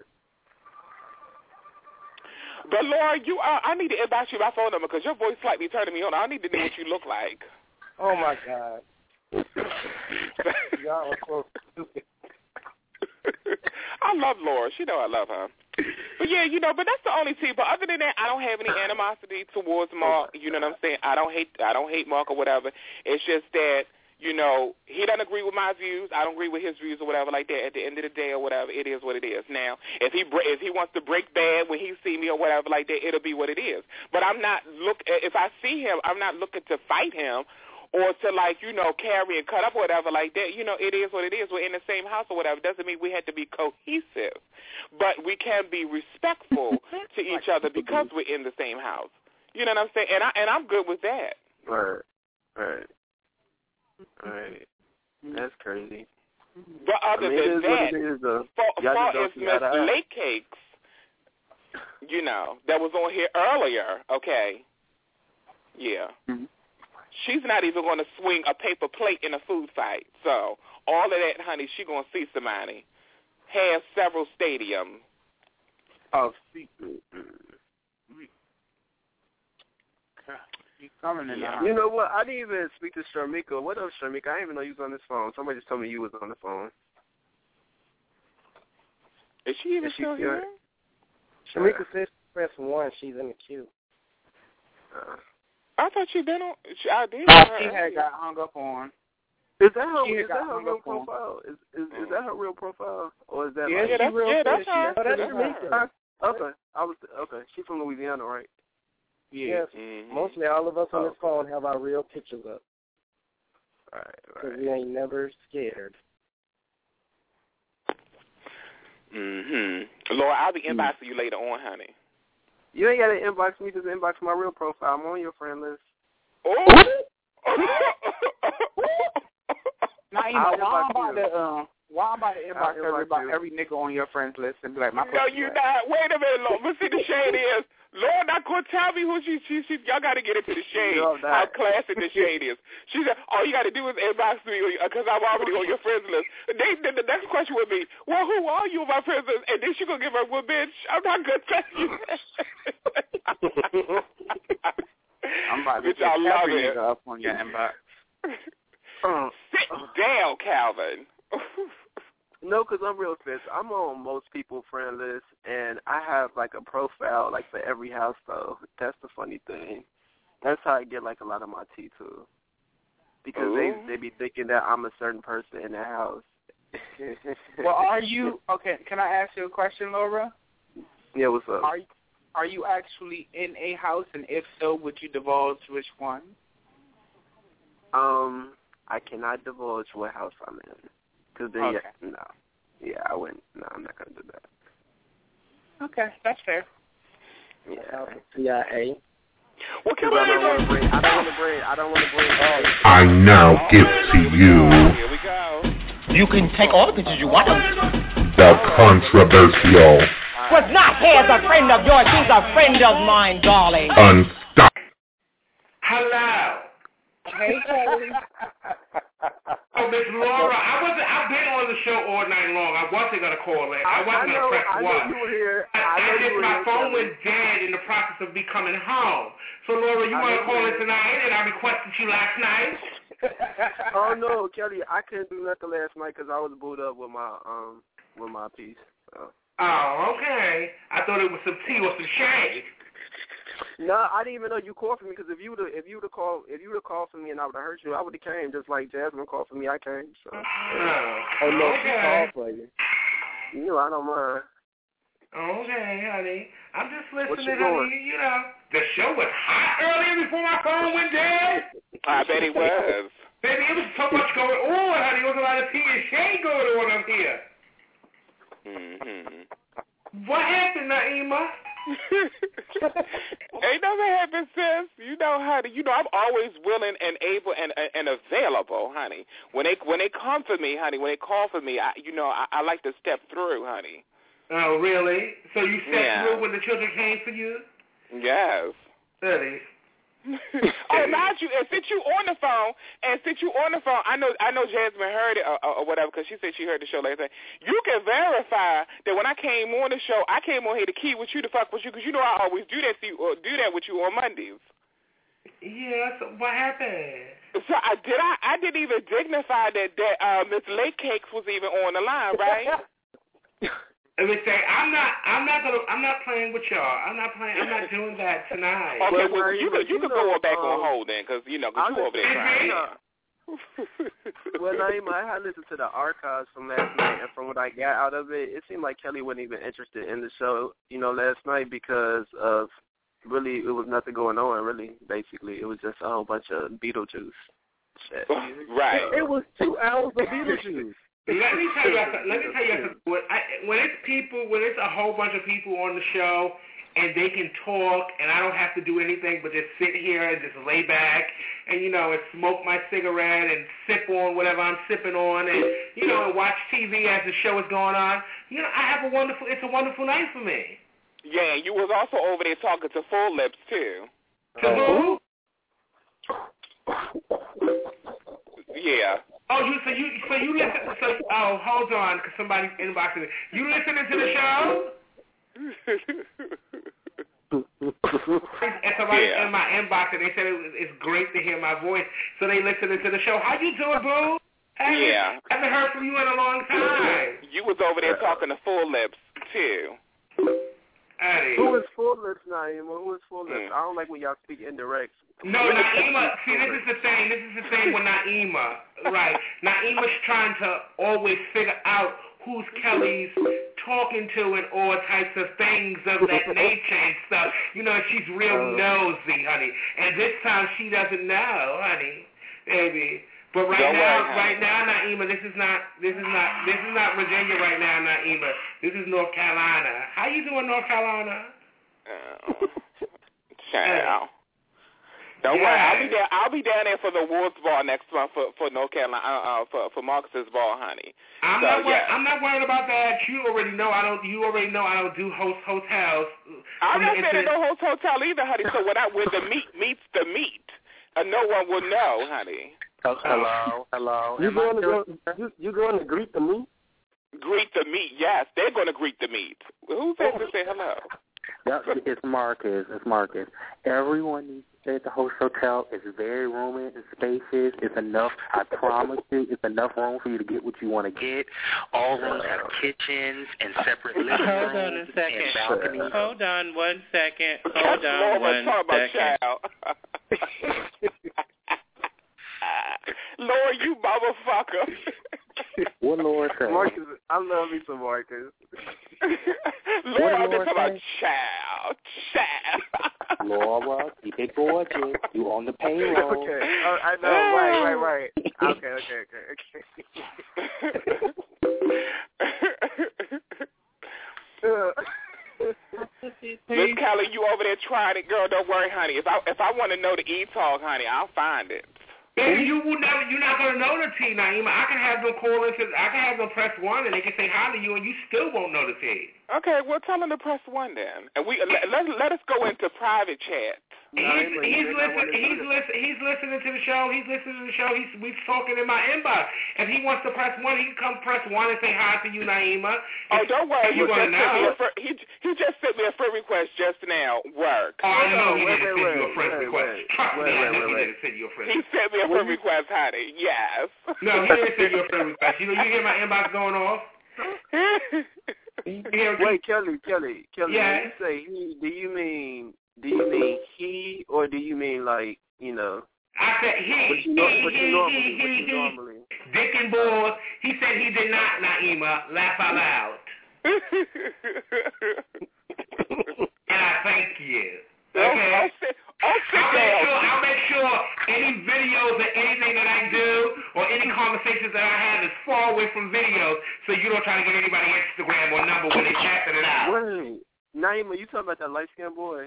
But Laura, I need to inbox you my phone number because your voice slightly turning me on. I need to know what you look like. Oh my God. Y'all are so stupid. I love Laura. She know I love her. But yeah, but that's the only team. But other than that, I don't have any animosity towards Mark. You know what I'm saying? I don't hate Mark or whatever. It's just that, he doesn't agree with my views. I don't agree with his views or whatever like that. At the end of the day or whatever, it is what it is. Now, if he wants to break bad when he see me or whatever like that, it'll be what it is. But if I see him, I'm not looking to fight him or to carry and cut up or whatever like that. It is what it is. We're in the same house or whatever. Doesn't mean we have to be cohesive, but we can be respectful to each other because we're in the same house. You know what I'm saying? And I'm good with that. Right. That's crazy. But other than that, far as Miss Lake Cakes, that was on here earlier, okay? Yeah. Mm-hmm. She's not even going to swing a paper plate in a food fight. So all of that, honey, she's going to see somebody. Has several stadiums. Oh, see. He's coming in. You know what? I didn't even speak to Sharmika. What up, Sharmika? I didn't even know you was on this phone. Somebody just told me you was on the phone. Is she even still here? Sharmika says press 1. She's in the queue. I thought she'd been on. She had got hung up on. Is that her real profile? Is that her real profile, or is that? That's her. Okay, okay. She's from Louisiana, right? Yes. Mm-hmm. Mostly all of us on this phone have our real pictures up. Right. Because we ain't never scared. Laura, I'll be inboxing you later on, honey. You ain't got to inbox me. Just inbox my real profile. I'm on your friend list. Oh. Why I'm about to inbox every nigga on your friends list and be like, my no, you not. Wait a minute, Laura. But see, the shade is, Laura not going to tell me who she y'all got to get into the shade, how classic the shade is. She said, all you got to do is inbox me because I'm already on your friends list. The next question would be, well, who are you on my friends list? And then she going to give her, well, bitch, I'm not going to tell you. I'm about to get every nigga up on your inbox. Sit down, Calvin. No, because I'm real fast. I'm on most people's friend list, and I have, a profile, for every house, though. That's the funny thing. That's how I get, a lot of my tea, too. Because they be thinking that I'm a certain person in their house. Well, are you, okay, can I ask you a question, Laura? Yeah, what's up? Are you actually in a house, and if so, would you divulge which one? I cannot divulge what house I'm in. Because I wouldn't. No, I'm not going to do that. Okay, that's fair. Yeah. CIA. Well, I don't want to bring. I now give to you. Here we go. You can take all the pictures you want. The controversial. Was not Hare's a friend of yours. He's a friend of mine, darling. Unstoppable. Hello. Hey, Kelly. Oh, Miss Laura, I've been on the show all night long. I wasn't going to call in. I wasn't going to press one. I know you were here. My phone went dead in the process of me coming home. So, Laura, you want to call in tonight, and I requested you last night? Oh, no, Kelly, I couldn't do nothing last night because I was booed up with my piece. So. Oh, okay. I thought it was some tea or some shade. No, I didn't even know you called for me because if you would have called for me and I would have heard you, I would have came just like Jasmine called for me. I came. So. Oh no, she called for you. I don't mind. Okay, honey. I'm just listening, you honey. doing? You know, the show was hot earlier before my phone went dead. I bet it was. Baby, it was so much going on, honey. It was a lot of tea and shade going on up here. Mm-hmm. What happened, Naima? Ain't nothing happened, sis. You know, honey. You know, I'm always willing and able and available, honey. When they come for me, honey, when they call for me, I like to step through, honey. Oh, really? So you stepped through when the children came for you? Yes. Really? Oh, mind you, and since you on the phone, I know Jasmine heard it or whatever, because she said she heard the show last night. You can verify that when I came on the show, I came on here to key with you, to fuck with you, because you know I always do that with you on Mondays. Yeah, so what happened? So I didn't even dignify that Miss Lake Cakes was even on the line, right? Let me say, I'm not playing with y'all. I'm not doing that tonight. Okay, well, you can go back on hold then, because you over there trying. Well, Naima, I had listened to the archives from last night, and from what I got out of it, it seemed like Kelly wasn't even interested in the show, last night because of really it was nothing going on. Really, basically, it was just a whole bunch of Beetlejuice shit. Right. It was 2 hours of Beetlejuice. Let me tell you something. When it's a whole bunch of people on the show and they can talk and I don't have to do anything but just sit here and just lay back and, and smoke my cigarette and sip on whatever I'm sipping on and, and watch TV as the show is going on, it's a wonderful night for me. Yeah, you was also over there talking to Full Lips, too. To who? Yeah. Oh, you listen. Oh, hold on, because somebody's inboxing me. You listening to the show? And somebody in my inbox, and they said it's great to hear my voice, so they listening to the show. How you doing, boo? Hey, haven't heard from you in a long time. You was over there talking to Full Lips too. Hey. Who is Full Lips, Naima? Who is Full Lips? I don't like when y'all speak indirect. No, Naima. See, this is the thing with Naima, right? Naima's trying to always figure out who's Kelly's talking to and all types of things of that nature and stuff. She's real nosy, honey. And this time she doesn't know, honey, baby. But right now, Naima, this is not Virginia right now, Naima. This is North Carolina. How you doing, North Carolina? Ciao. Don't worry, I'll be down there for the awards ball next month for North Carolina, for Marcus's ball, honey. I'm not worried about that. You already know I don't do host hotels. I'm not saying no host hotel either, honey. So when the meat meets the meat, no one will know, honey. Hello. You going to greet the meat? Greet the meat, yes. They're going to greet the meat. Who's there to say hello? It's Marcus. Everyone needs to stay at the host hotel. It's very roomy and spacious. It's enough. I promise you, it's enough room for you to get what you want to get. All rooms have kitchens and separate living rooms. Hold on a second. And balconies. Hold on 1 second. Hold on 1 second. Lord, you motherfucker. What Lord said? Marcus, I love me some Marcus. Lord, I'm just about child. Laura, keep it gorgeous. You on the payroll. Okay. I know. Right. Okay. Miss Kelly, you over there trying it, girl. Don't worry, honey. If I want to know the e-talk, honey, I'll find it. Baby, you're not gonna know the T, Naima. I can have them call in. I can have them press 1, and they can say hi to you, and you still won't know the T. Okay, well, tell them to press 1 then, and let us go into private chat. He's listening to the show. We're talking in my inbox. If he wants to press 1, he can come press 1 and say hi to you, Naima. Oh, don't worry. He just sent me a friend request just now. Work. Oh, I know he didn't send you a friend request. Trust me, I know he didn't send you a friend request. He sent me a friend request, honey. Yes. No, he didn't send you a friend request. You hear my inbox going off? Wait, Kelly. Yeah. When you say he, do you mean he, or do you mean like, I said he normally. Dick and balls. He said he did not, Naima. Laugh out loud. And I thank you. Okay? I'll make sure any videos or anything that I do or any conversations that I have is far away from videos so you don't try to get anybody Instagram or number when they casting it out. Wait, Naima, you talking about that light-skinned boy?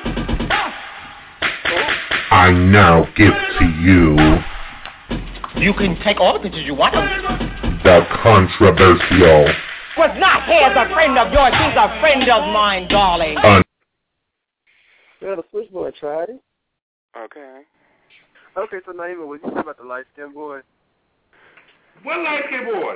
I now give to you You can take all the pictures you want. the controversial, Was not he is a friend of yours. He's a friend of mine, darling. Yeah, the switchboard tried it. Okay. Okay, so Naima, was you talking about the light-skinned boy? What light-skinned boy?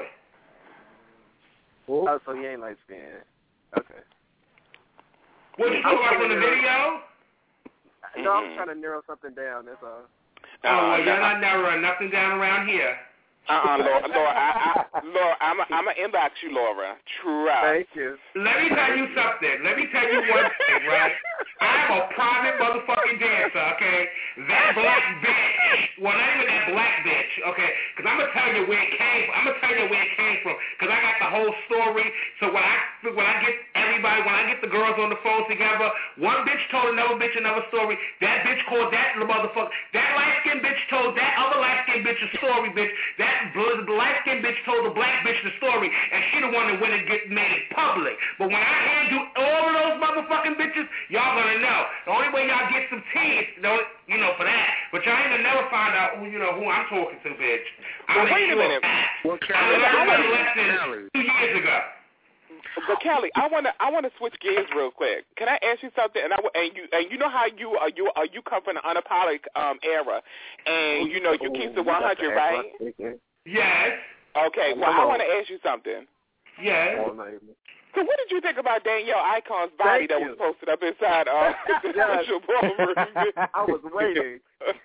Oh, so he ain't light-skinned. Okay. What you talking about from the video? No, I'm trying to narrow something down, that's all. Well, you're not narrowing nothing down around here. Laura, I'ma inbox you, Laura. Trust. Thank you. Let me tell you something. Let me tell you one thing, right? I'm a private motherfucking dancer, okay? That black bitch, well, not even that black bitch, okay? Because I'm going to tell you where it came from. I'm going to tell you where it came from because I got the whole story. So when I get the girls on the phone together, one bitch told another bitch another story. That bitch called that motherfucker. That light-skinned bitch told that other light-skinned bitch a story, bitch. That light-skinned bitch told the black bitch the story, and she the one that went and made it public. But when I handle all of those motherfucking bitches, y'all gonna know. The only way y'all get some tea is, for that. But y'all ain't gonna never find out who I'm talking to, bitch. Well, wait a minute. Well, Kelly, I learned a lesson 2 years ago. But Kelly, I wanna switch gears real quick. Can I ask you something? And you know how you come from the unapologetic era, and you keep the 100, right? Yes. Okay. Well, I want to ask you something. Yes. So, what did you think about Danielle Icon's body that was posted up inside the social ballroom? I was waiting.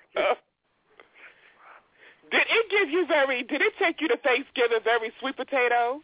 Did it take you to Thanksgiving very sweet potatoes?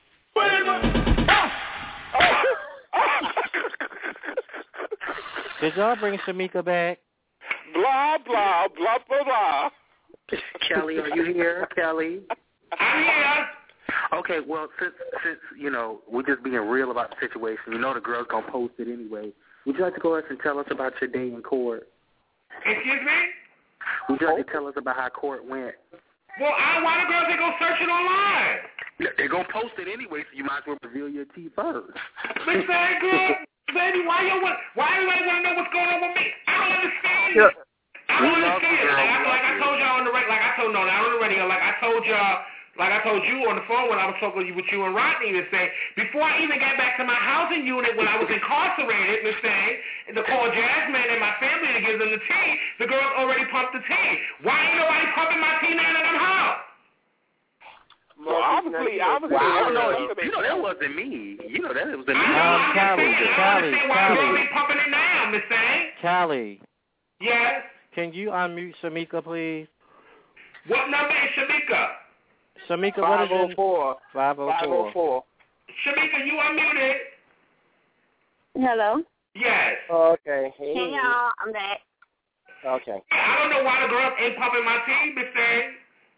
Did y'all bring Shamika back? Blah, blah, blah, blah, blah. Kelly, are you here, Kelly? I'm here. Okay, well, since we're just being real about the situation, the girl's going to post it anyway. Would you like to go ahead and tell us about your day in court? Excuse me? Would you like to tell us about how court went? Well, why the girls they go search it online? They're going to post it anyway, so you might as well reveal your tea first. But very good. Baby, why everybody want to know what's going on with me? I don't understand it. I don't understand it. Like I told y'all on the radio, not on the radio, like I told y'all, like I told you on the phone when I was talking with you and Rodney to say, before I even got back to my housing unit when I was incarcerated, Miss Thing, to call Jasmine and my family to give them the tea, the girls already pumped the tea. Why ain't nobody pumping my tea now that I'm home? Well, obviously, I don't know. That wasn't me. That was me. Callie. Yes? Can you unmute Shamika, please? What number is Shamika? Shamika, what is it? 504. Shamika, you unmuted. Hello? Yes. Okay. Hey, y'all. I'm back. Okay. I don't know why the girls ain't pumping my tea, Miss Thing.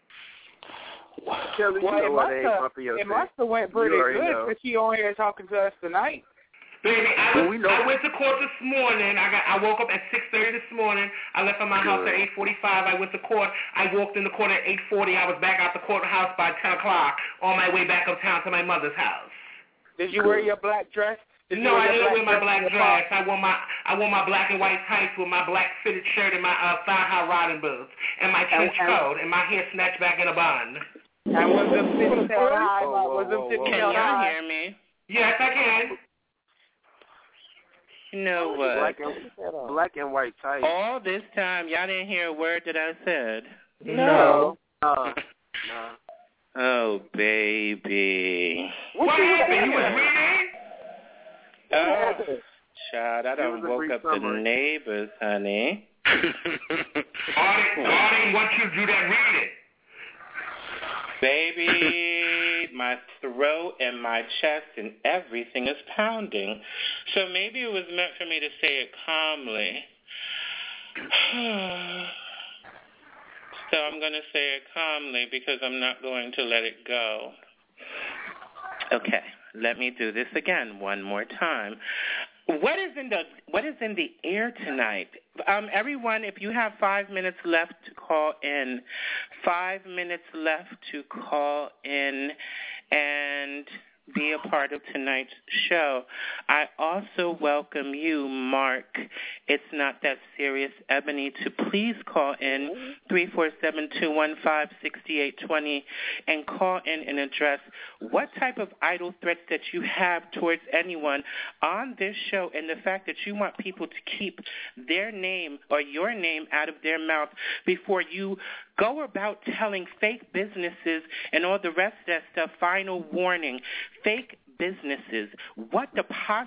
Kelly, it must have went pretty good because she on here talking to us tonight. Baby, I went to court this morning. I woke up at 6:30 this morning. I left from my house at 8:45. I went to court. I walked in the court at 8:40. I was back out the courthouse by 10 o'clock on my way back uptown to my mother's house. Did you wear your black dress? No, I didn't wear my black dress. I wore my black and white tights with my black fitted shirt and my thigh-high riding boots and my trench coat and my hair snatched back in a bun. And was them sitting held high? Was them sitting held high? Can y'all hear me? Yes, I can. You know what? Black and white tights. All this time, y'all didn't hear a word that I said. No. Oh, baby. What happened? You was reading? Oh, child, I done woke up the neighbors, honey. Artie wants you to do that reading. Baby, my throat and my chest and everything is pounding. So maybe it was meant for me to say it calmly. So I'm going to say it calmly because I'm not going to let it go. Okay. let me do this again one more time. What is in the air tonight? Everyone, if you have 5 minutes left to call in, 5 minutes left to call in and be a part of tonight's show. I also welcome you, Mark. It's Not That Serious, Ebony, to please call in 347-215-6820 and call in and address what type of idle threats that you have towards anyone on this show, and the fact that you want people to keep their name or your name out of their mouth before you go about telling fake businesses and all the rest of that stuff. Final warning, fake businesses. What do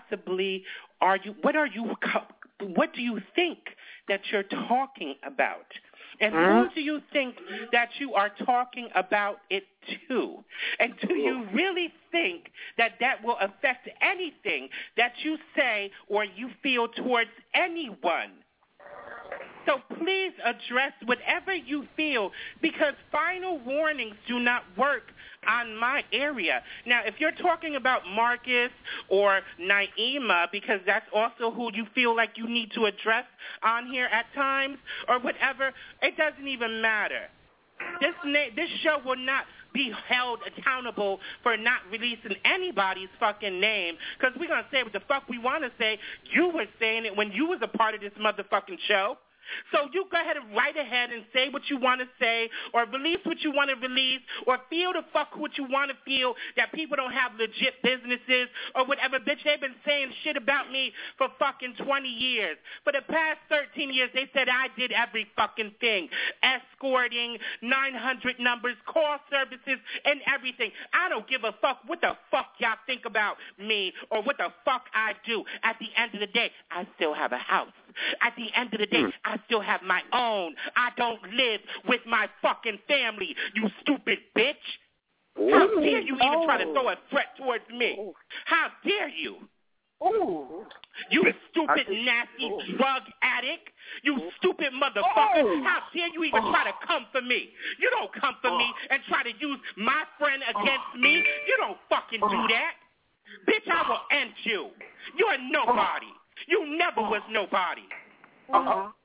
you think that you're talking about? And who do you think that you are talking about it to? And do you really think that that will affect anything that you say or you feel towards anyone? So please address whatever you feel, because final warnings do not work on my area. Now, if you're talking about Marcus or Naima, because that's also who you feel like you need to address on here at times or whatever, it doesn't even matter. This show will not be held accountable for not releasing anybody's fucking name, because we're going to say what the fuck we want to say. You were saying it when you was a part of this motherfucking show. So you go ahead and write ahead and say what you want to say, or release what you want to release, or feel the fuck what you want to feel, that people don't have legit businesses or whatever. Bitch, they've been saying shit about me for fucking 20 years. For the past 13 years, they said I did every fucking thing. Escorting, 900 numbers, call services, and everything. I don't give a fuck what the fuck y'all think about me or what the fuck I do. At the end of the day, I still have a house. At the end of the day, I still have my own. I don't live with my fucking family, you stupid bitch. How dare you even try to throw a threat towards me? How dare you? You stupid, nasty drug addict. You stupid motherfucker. How dare you even try to come for me? You don't come for me and try to use my friend against me. You don't fucking do that. Bitch, I will end you. You're nobody. You never was nobody. You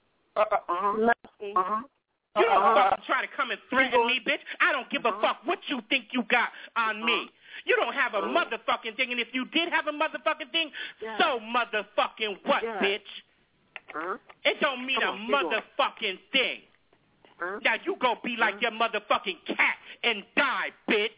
don't fucking try to come and threaten me, bitch. I don't give a fuck what you think you got on me. You don't have a motherfucking thing, and if you did have a motherfucking thing, so motherfucking what, bitch? It don't mean a motherfucking thing. Now you go be like your motherfucking cat and die, bitch.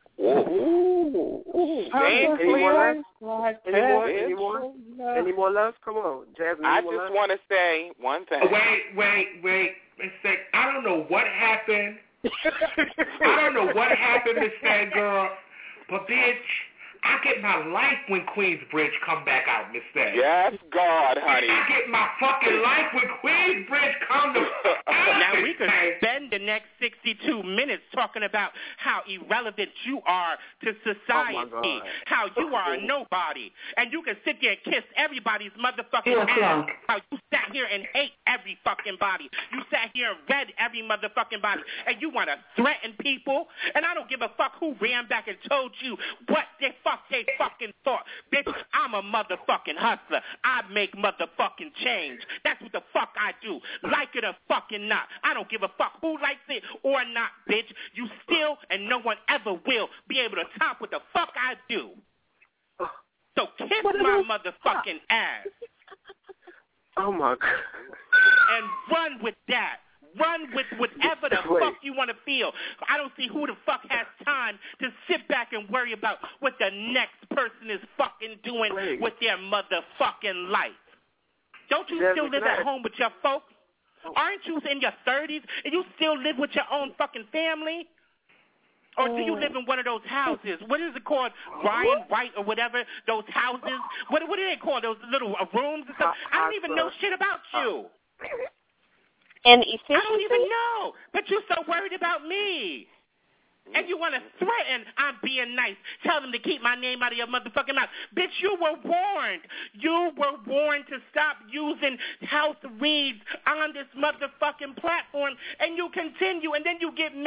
Any more left? Come on, Jasmine. I just want to say one thing. Wait a sec. I don't know what happened. I don't know what happened, Miss Fangirl, but bitch, I get my life when Queensbridge come back out, Miss Fang. Yes, God, honey. I get my fucking life when Queensbridge come to Now we could spend the next 62 minutes talking about how irrelevant you are to society, how you are a nobody, and you can sit there and kiss everybody's motherfucking ass, how you sat here and hate every fucking body. You sat here and read every motherfucking body, and you want to threaten people, and I don't give a fuck who ran back and told you what they fucking thought. Bitch, I'm a motherfucking hustler. I make motherfucking change. That's what the fuck I do. Like it or fucking not. I don't give a fuck who likes it or not, bitch. You still, and no one ever will, be able to top what the fuck I do. So kiss my motherfucking ass. Oh my God. And run with that. Run with whatever the fuck you want to feel. I don't see who the fuck has time to sit back and worry about what the next person is fucking doing with their motherfucking life. Don't you still live at home with your folks? Aren't you in your 30s and you still live with your own fucking family? Or do you live in one of those houses? What is it called? Ryan White or whatever? Those houses? What do they call those little rooms and stuff? I don't even know shit about you. And efficiency? I don't even know. But you're so worried about me. And you want to threaten I'm being nice. Tell them to keep my name out of your motherfucking mouth. Bitch, you were warned. You were warned to stop using health reads on this motherfucking platform. And you continue. And then you get mad because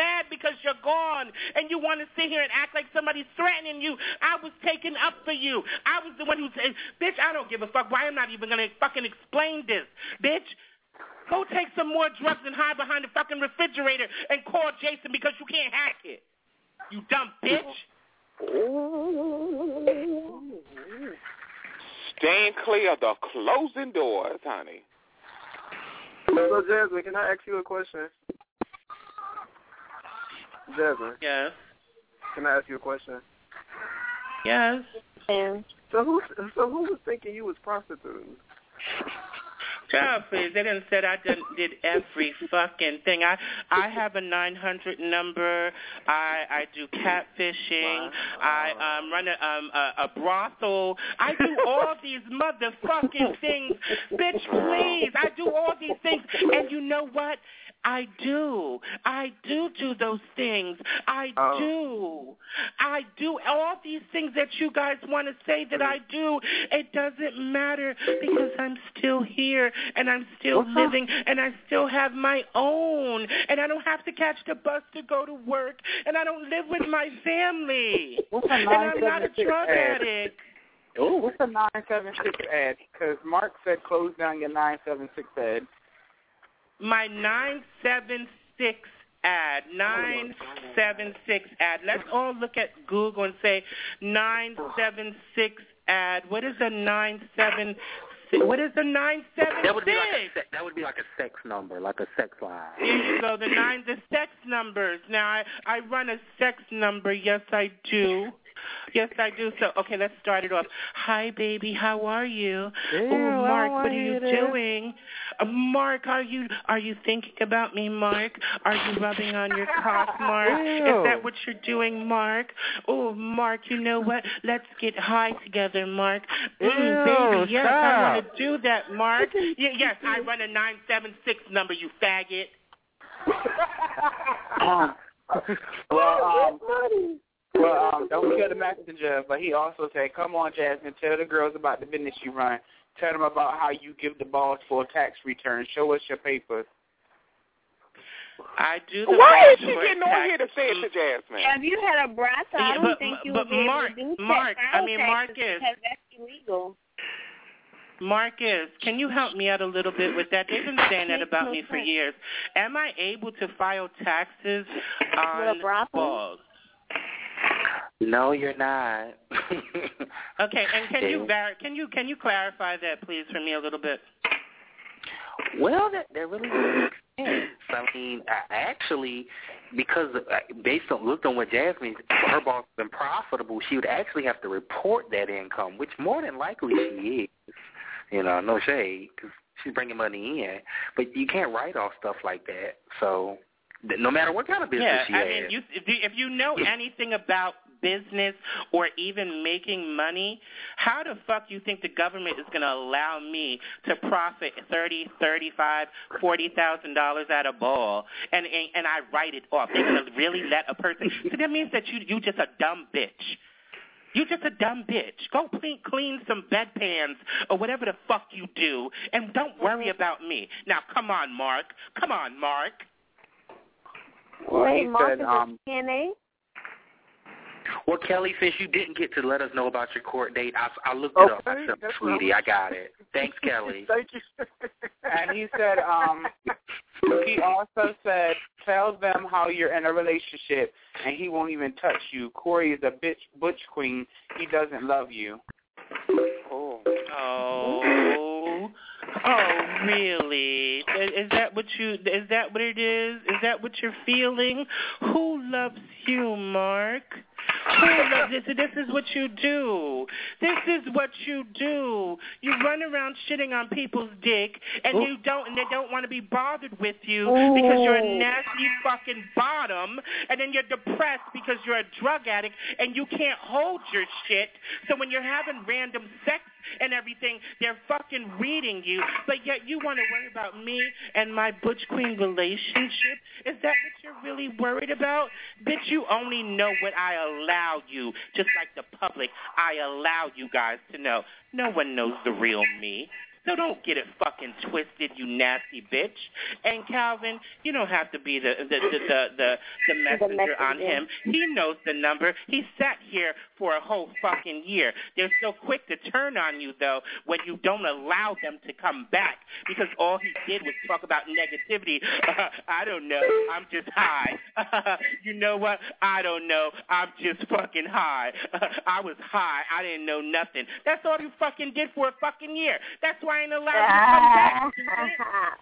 because you're gone and you want to sit here and act like somebody's threatening you. I was taken up for you. I was the one who said, bitch, I don't give a fuck. Why I'm not even going to fucking explain this, bitch. Go take some more drugs and hide behind the fucking refrigerator and call Jason because you can't hack it. You dumb bitch. Stand clear of the closing doors, honey. So, Jasmine, can I ask you a question? Jasmine. Yes. Can I ask you a question? Yes. So who was thinking you was prostituting? Child, please. They didn't say I did every fucking thing. I have a 900 number. I do catfishing. Wow. I run a brothel. I do all these motherfucking things. Bitch, please. I do all these things. And you know what? I do those things. I do all these things that you guys want to say that I do. It doesn't matter because I'm still here and I'm still living and I still have my own and I don't have to catch the bus to go to work and I don't live with my family. And I'm not a drug addict. Oh, what's a 976 ad? Because Mark said close down your 976 ad. My 976 ad. 976 ad. Let's all look at Google and say 976 ad. What is a 976? What is the 976? That would be like a sex number, like a sex line. Here you go, the sex numbers. Now, I run a sex number. Yes, I do. Yes, I do. So, okay, let's start it off. Hi, baby. How are you? Oh, Mark, what are you doing? Mark, are you thinking about me, Mark? Are you rubbing on your cock, Mark? Is that what you're doing, Mark? Oh, Mark, you know what? Let's get high together, Mark. Baby, yes, I want to do that, Mark. Yes, I run a 976 number, you faggot. Well, don't kill the messenger, but he also said, come on, Jasmine, tell the girls about the business you run. Tell them about how you give the boss for a tax return. Show us your papers. I do the Why is she getting on here to say it to Jasmine? Have you had a breath? I don't think you would be able to do Marcus. Because that's illegal. Marcus, can you help me out a little bit with that? They've been saying that about me for years. Am I able to file taxes on balls? No, you're not. Okay, and can you clarify that, please, for me a little bit? Well, that really doesn't make sense. I mean, actually, because based on looked on what Jasmine, her boss has been profitable, she would actually have to report that income, which more than likely she is. No shade, because she's bringing money in. But you can't write off stuff like that. So no matter what kind of business she has. Yeah, I mean, if you know anything about business or even making money, how the fuck you think the government is going to allow me to profit $30,000, $35,000, $40,000 at a ball and I write it off? They're going to really let a person? So that means that you just a dumb bitch. You just a dumb bitch. Go clean some bedpans or whatever the fuck you do, and don't worry about me. Now, come on, Mark. Well, wait, Mark, is it TNA? Well, Kelly, since you didn't get to let us know about your court date, I looked it up myself, sweetie. I got it. Thanks, Kelly. Thank you. And he said, he also said, tell them how you're in a relationship, and he won't even touch you. Corey is a butch queen. He doesn't love you. Oh, really? Is that what it is? Is that what you're feeling? Who loves you, Mark? Who loves this? This is what you do. This is what you do. You run around shitting on people's dick, and they don't want to be bothered with you because you're a nasty fucking bottom, and then you're depressed because you're a drug addict and you can't hold your shit. So when you're having random sex and everything, they're fucking reading you, but yet you want to worry about me and my butch queen relationship? Is that what you're really worried about? Bitch, you only know what I allow you, just like the public. I allow you guys to know. No one knows the real me. So don't get it fucking twisted, you nasty bitch. And Calvin, you don't have to be the messenger on him. He knows the number. He sat here for a whole fucking year. They're so quick to turn on you, though, when you don't allow them to come back, because all he did was talk about negativity. I don't know. I'm just high. You know what? I don't know. I'm just fucking high. I was high. I didn't know nothing. That's all you fucking did for a fucking year. That's why I ain't allowed you to come back.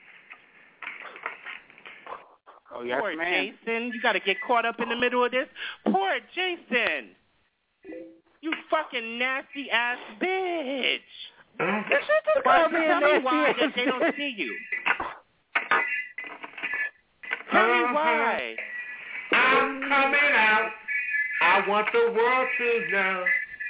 Oh, yes, Poor ma'am. Jason. You got to get caught up in the middle of this. Poor Jason. You fucking nasty ass bitch. Tell me why that they don't see you. Tell me why. I'm coming out. I want the world to know.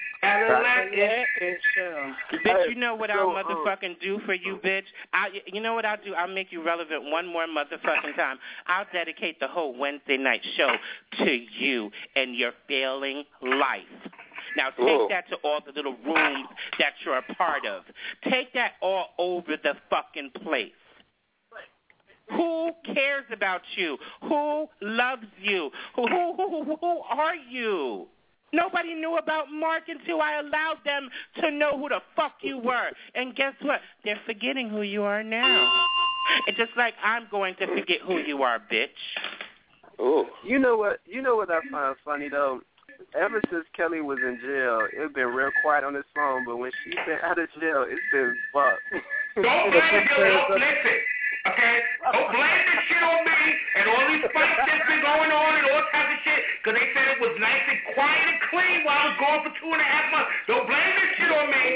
Bitch, you know what I'll motherfucking do for you, bitch? You know what I'll do? I'll make you relevant one more motherfucking time. I'll dedicate the whole Wednesday night show to you and your failing life. Now take that to all the little rooms that you're a part of. Take that all over the fucking place. Who cares about you? Who loves you? Who are you? Nobody knew about Mark until I allowed them to know who the fuck you were. And guess what? They're forgetting who you are now. And just like I'm going to forget who you are, bitch. Oh. You know what I find funny though? Ever since Kelly was in jail, it's been real quiet on his phone, but when she's been out of jail, it's been fucked. Don't blame listen. Okay? Don't blame this shit on me and all these fights that's been going on and all types of shit, because they said it was nice and quiet and clean while I was gone for 2.5 months. Don't blame this shit on me.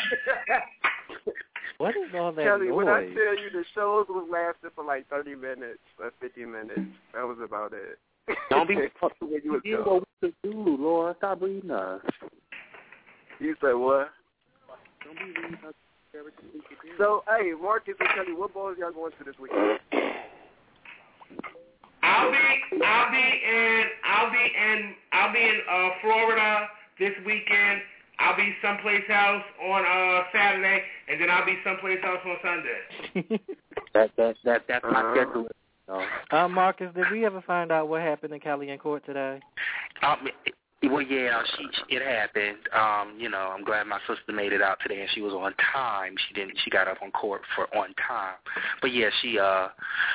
What is all that Kelly, noise? when I tell you the shows was lasting for like 30 minutes or 50 minutes, that was about it. Don't be fucking where you was you going. what we could do, Lord. Stop reading us. You said what? Don't be reading us. So, hey, Marcus and Kelly, what balls y'all going to this weekend? I'll be in Florida this weekend. I'll be someplace else on Saturday, and then I'll be someplace else on Sunday. That's my schedule. Marcus, did we ever find out what happened in Kelly in court today? Well, yeah, it happened. I'm glad my sister made it out today, and she was on time. She got up on court for on time. But yeah, she got,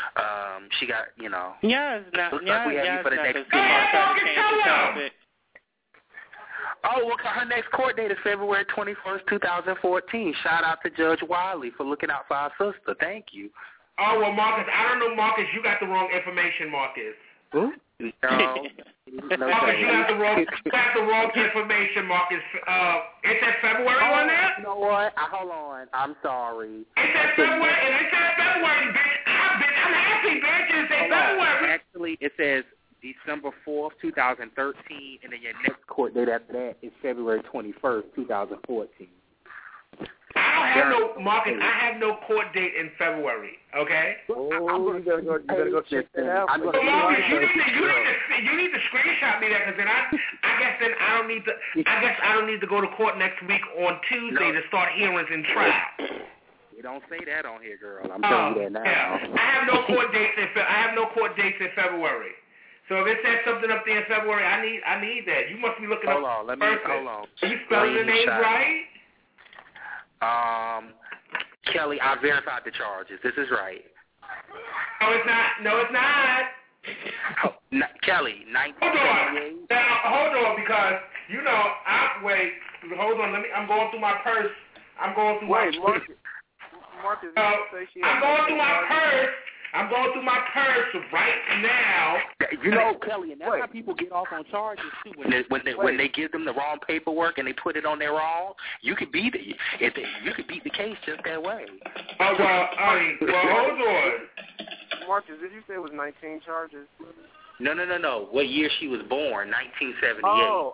Yeah, it's not. Looks like we have you for the next 2 months. Oh, well, her next court date is February 21st, 2014. Shout out to Judge Wiley for looking out for our sister. Thank you. Oh, well, Marcus, I don't know, Marcus. You got the wrong information, Marcus. Who? No. Marcus, you got the wrong information, Marcus. It said February on there? You know what? Hold on. I'm sorry. It said February, and it said February, bitch. I'm happy, bitch. It said February. Actually, it says December 4th, 2013, and then your next court date after that is February 21st, 2014. I don't have no, Marcus, I have no court date in February, okay? You better go check that out. Marcus, you need to screenshot me that, because then I don't need to go to court next week on Tuesday to start hearings and trial. You don't say that on here, girl. I'm telling you that now. Yeah. I have no court dates in February. So if it says something up there in February, I need that. You must be looking up. Hold on. Are you spelling the name right? Kelly, I verified the charges. This is right. No, it's not. Kelly, 1978. Now, hold on, because, hold on, I'm going through my purse. I'm going through my purse. I'm going through my purse right now. Kelly, and that's how people get off on charges too. When they give them the wrong paperwork and they put it on there wrong, you could beat it. You could beat the case just that way. Oh well, hold on. Marcus, did you say it was 19 charges? No. What year she was born? 1978.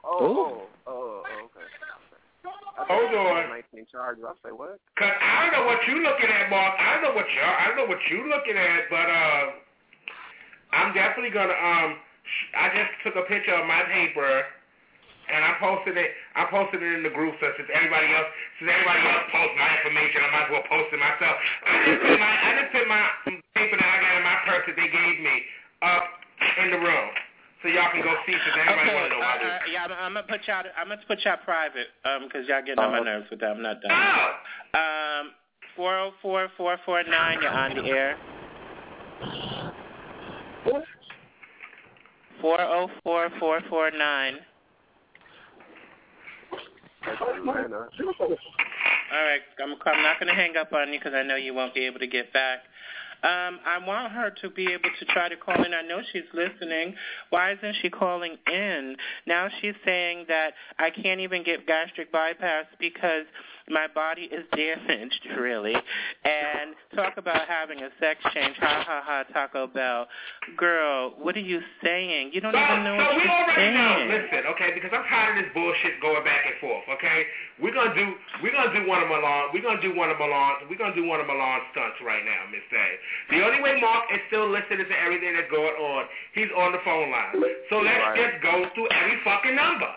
Okay. Hold on. 19 charges. I say what? Cause I don't know what you looking at, Mark. I don't know what you looking at, but I'm definitely gonna I just took a picture of my paper And I posted it in the group since everybody else posts my information, I might as well post it myself. I just put my paper that I got in my purse that they gave me up in the room. So y'all can go see because everybody want to know about it. Yeah, I'm gonna put y'all private because y'all getting on my nerves with that. I'm not done. 404-449, you're on the air. 404-449. All right, I'm not going to hang up on you because I know you won't be able to get back. I want her to be able to try to call in. I know she's listening. Why isn't she calling in? Now she's saying that I can't even get gastric bypass because my body is damaged, really. And talk about having a sex change. Ha, ha, ha, Taco Bell. Girl, what are you saying? You don't even know what you're saying. Know. Listen, okay, because I'm tired of this bullshit going back and forth, okay? We're gonna do one of Milan's stunts right now, Miss A. The only way Mark is still listening to everything that's going on, he's on the phone line. So let's just go through every fucking number.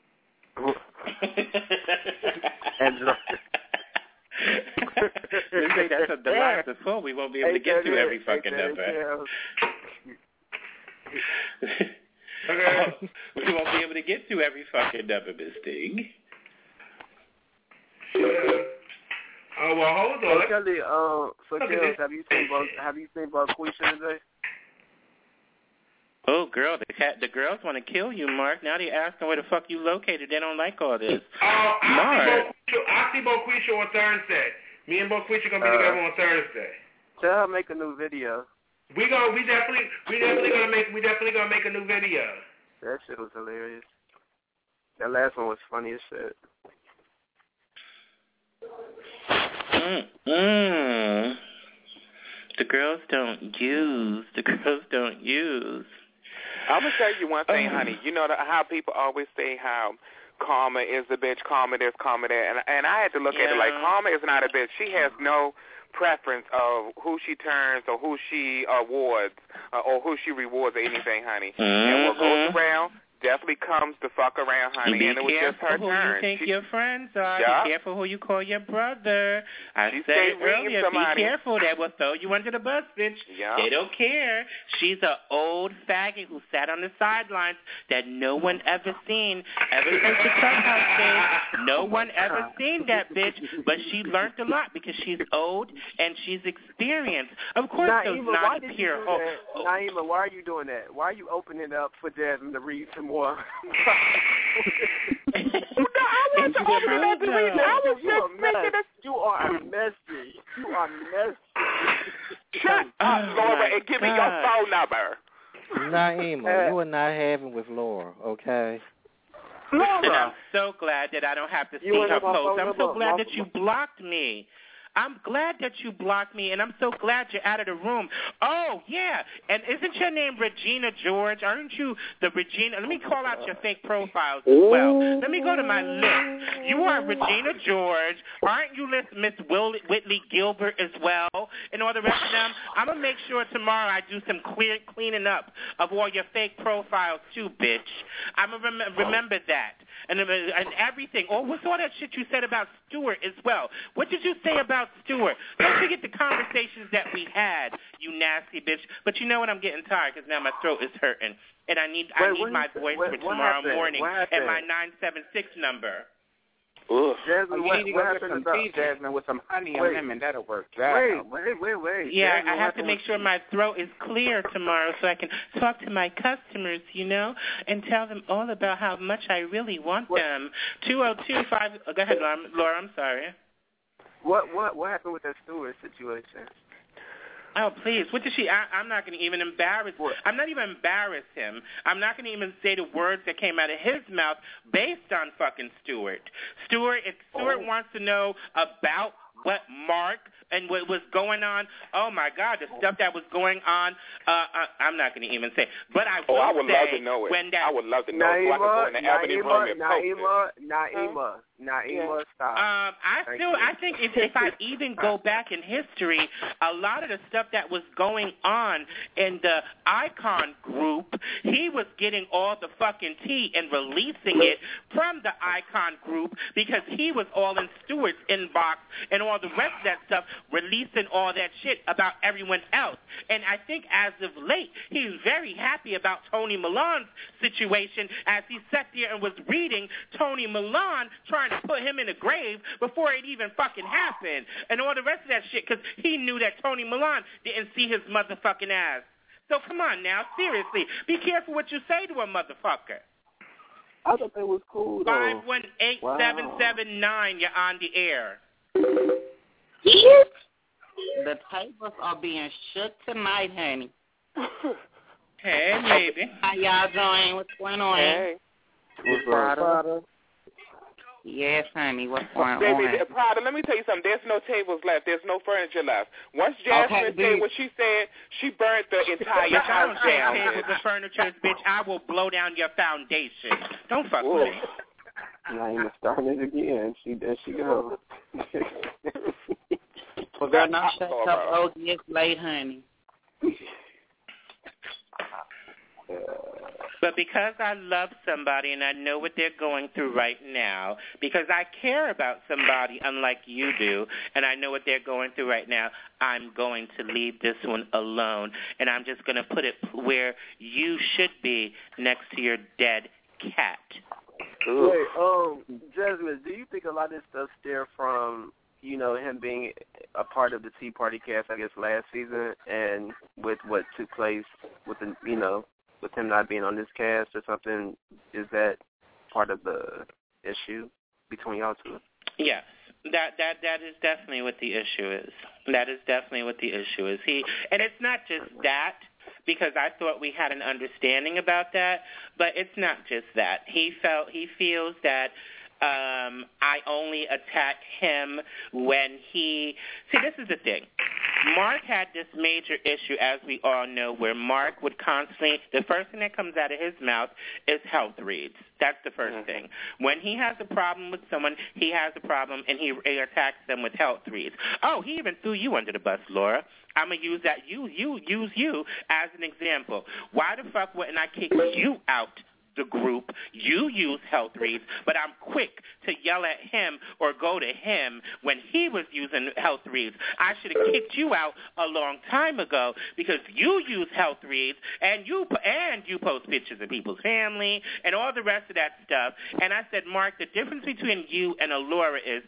They say that's the last of phone. We won't be able to get to every fucking number. We won't be able to get to every fucking number, Miss Sting. Oh well, hold on. Kelly, Kelly, have you seen Quisha today? Oh, girl, the girls want to kill you, Mark. Now they're asking where the fuck you located. They don't like all this. Mark. I see Boquisha on Thursday. Me and Boquisha gonna be together on Thursday. Tell her make a new video. We definitely gonna make a new video. That shit was hilarious. That last one was funny as shit. The girls don't use. I'm going to tell you one thing, honey. You know how people always say how Karma is a bitch, Karma this, Karma that. And I had to look at it like Karma is not a bitch. She has no preference of who she turns or who she awards or who she rewards or anything, honey. And what goes around definitely comes to fuck around, honey, and it was just her turn. Be careful who you think your friends are. Be careful who you call your brother. I said earlier, be careful. That will throw you under the bus, bitch. They don't care. She's an old faggot who sat on the sidelines that no one ever seen ever since the clubhouse days. No one ever seen that bitch, but she learned a lot because she's old and she's experienced. Of course, those not pure. Naima, why are you doing that? Why are you opening it up for Jasmine to read some more? I want to open it up to read. I was just making it. You are messy. Shut up, Laura, and give me your phone number. Naima, you are not having with Laura, okay? Laura. And I'm so glad that I don't have to see her post. I'm so glad that you blocked me. I'm glad that you blocked me, and I'm so glad you're out of the room. Oh, yeah, and isn't your name Regina George? Aren't you the Regina? Let me call out your fake profiles as well. Let me go to my list. You are Regina George. Aren't you Miss Whitley Gilbert as well? And all the rest of them? I'm going to make sure tomorrow I do some cleaning up of all your fake profiles too, bitch. I'm going to remember that. And everything. Oh, what's all that shit you said about Stewart as well? What did you say about Stewart? Don't forget the conversations that we had, you nasty bitch. But you know what? I'm getting tired because now my throat is hurting. And I need my voice for tomorrow morning at my 976 number. Jasmine, you need to go get some tea, Jasmine, with some honey and lemon. That'll work. Wait. Yeah, Jasmine, I have to make sure my throat is clear tomorrow so I can talk to my customers, and tell them all about how much I really want them. 202-5. Go ahead, Laura. I'm sorry. What happened with that Stewart situation? Oh, please. What did she... I'm not going to even embarrass... I'm not even embarrass him. I'm not going to even say the words that came out of his mouth based on fucking Stewart. If Stewart wants to know about what Mark and what was going on, oh, my God, the stuff that was going on, I'm not going to even say. But I would love to know it. I would love to know it. So I can go in the Ebony room and post it. Naima, stop. I think if I even go back in history, a lot of the stuff that was going on in the Icon group, he was getting all the fucking tea and releasing it from the Icon group because he was all in Stewart's inbox and all the rest of that stuff, releasing all that shit about everyone else. And I think as of late, he's very happy about Tony Milan's situation as he sat there and was reading Tony Milan trying to put him in a grave before it even fucking happened and all the rest of that shit because he knew that Tony Milan didn't see his motherfucking ass. So come on now, seriously, be careful what you say to a motherfucker. I thought that was cool, though. 518-779, you're on the air. The tables are being shook tonight, honey. Hey, baby. How y'all doing? What's going on? Hey. What's up, Yes, honey. What's going Baby, on? Prada, let me tell you something. There's no tables left. There's no furniture left. Once Jasmine said what she said, she burnt the entire Bitch, I don't house say down. tables and furniture, bitch. I will blow down your foundation. Don't fuck with me. Naima starting it again. There she goes. Well, girl, now shut up. Oh, it's late, honey. But because I love somebody and I know what they're going through right now, because I care about somebody unlike you do, and I know what they're going through right now, I'm going to leave this one alone. And I'm just going to put it where you should be, next to your dead cat. Wait, Jasmine, do you think a lot of this stuff stem from, you know, him being a part of the Tea Party cast, I guess, last season, and with what took place with the, you know, with him not being on this cast or something? Is that part of the issue between y'all two? Yes. That is definitely what the issue is. That is definitely what the issue is. And it's not just that, because I thought we had an understanding about that, but it's not just that. He feels that I only attack him when he... See, this is the thing. Mark had this major issue, as we all know, where Mark would constantly... The first thing that comes out of his mouth is health reads. That's the first thing. When he has a problem with someone, he has a problem, and he attacks them with health reads. Oh, he even threw you under the bus, Laura. I'm going to use that use you as an example. Why the fuck wouldn't I kick you out the group? You use health reads, but I'm quick to yell at him or go to him when he was using health reads. I should have kicked you out a long time ago because you use health reads and you post pictures of people's family and all the rest of that stuff. And I said, Mark, the difference between you and a Laura is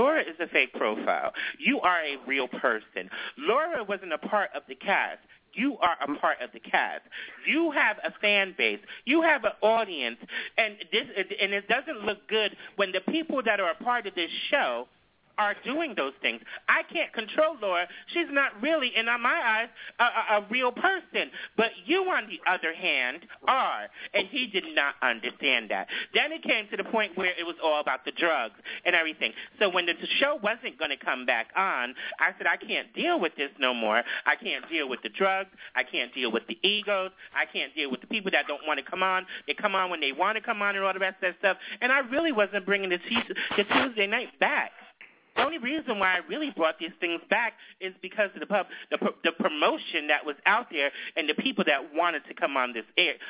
a fake profile. You are a real person. Laura wasn't a part of the cast. You are a part of the cast. You have a fan base. You have an audience, and it doesn't look good when the people that are a part of this show are doing those things. I can't control Laura. She's not really, in my eyes, a real person. But you, on the other hand, are. And he did not understand that. Then it came to the point where it was all about the drugs and everything. So when the show wasn't going to come back on, I said, I can't deal with this no more. I can't deal with the drugs. I can't deal with the egos. I can't deal with the people that don't want to come on. They come on when they want to come on and all the rest of that stuff. And I really wasn't bringing the Tuesday night back. The only reason why I really brought these things back is because of the promotion that was out there and the people that wanted to come on this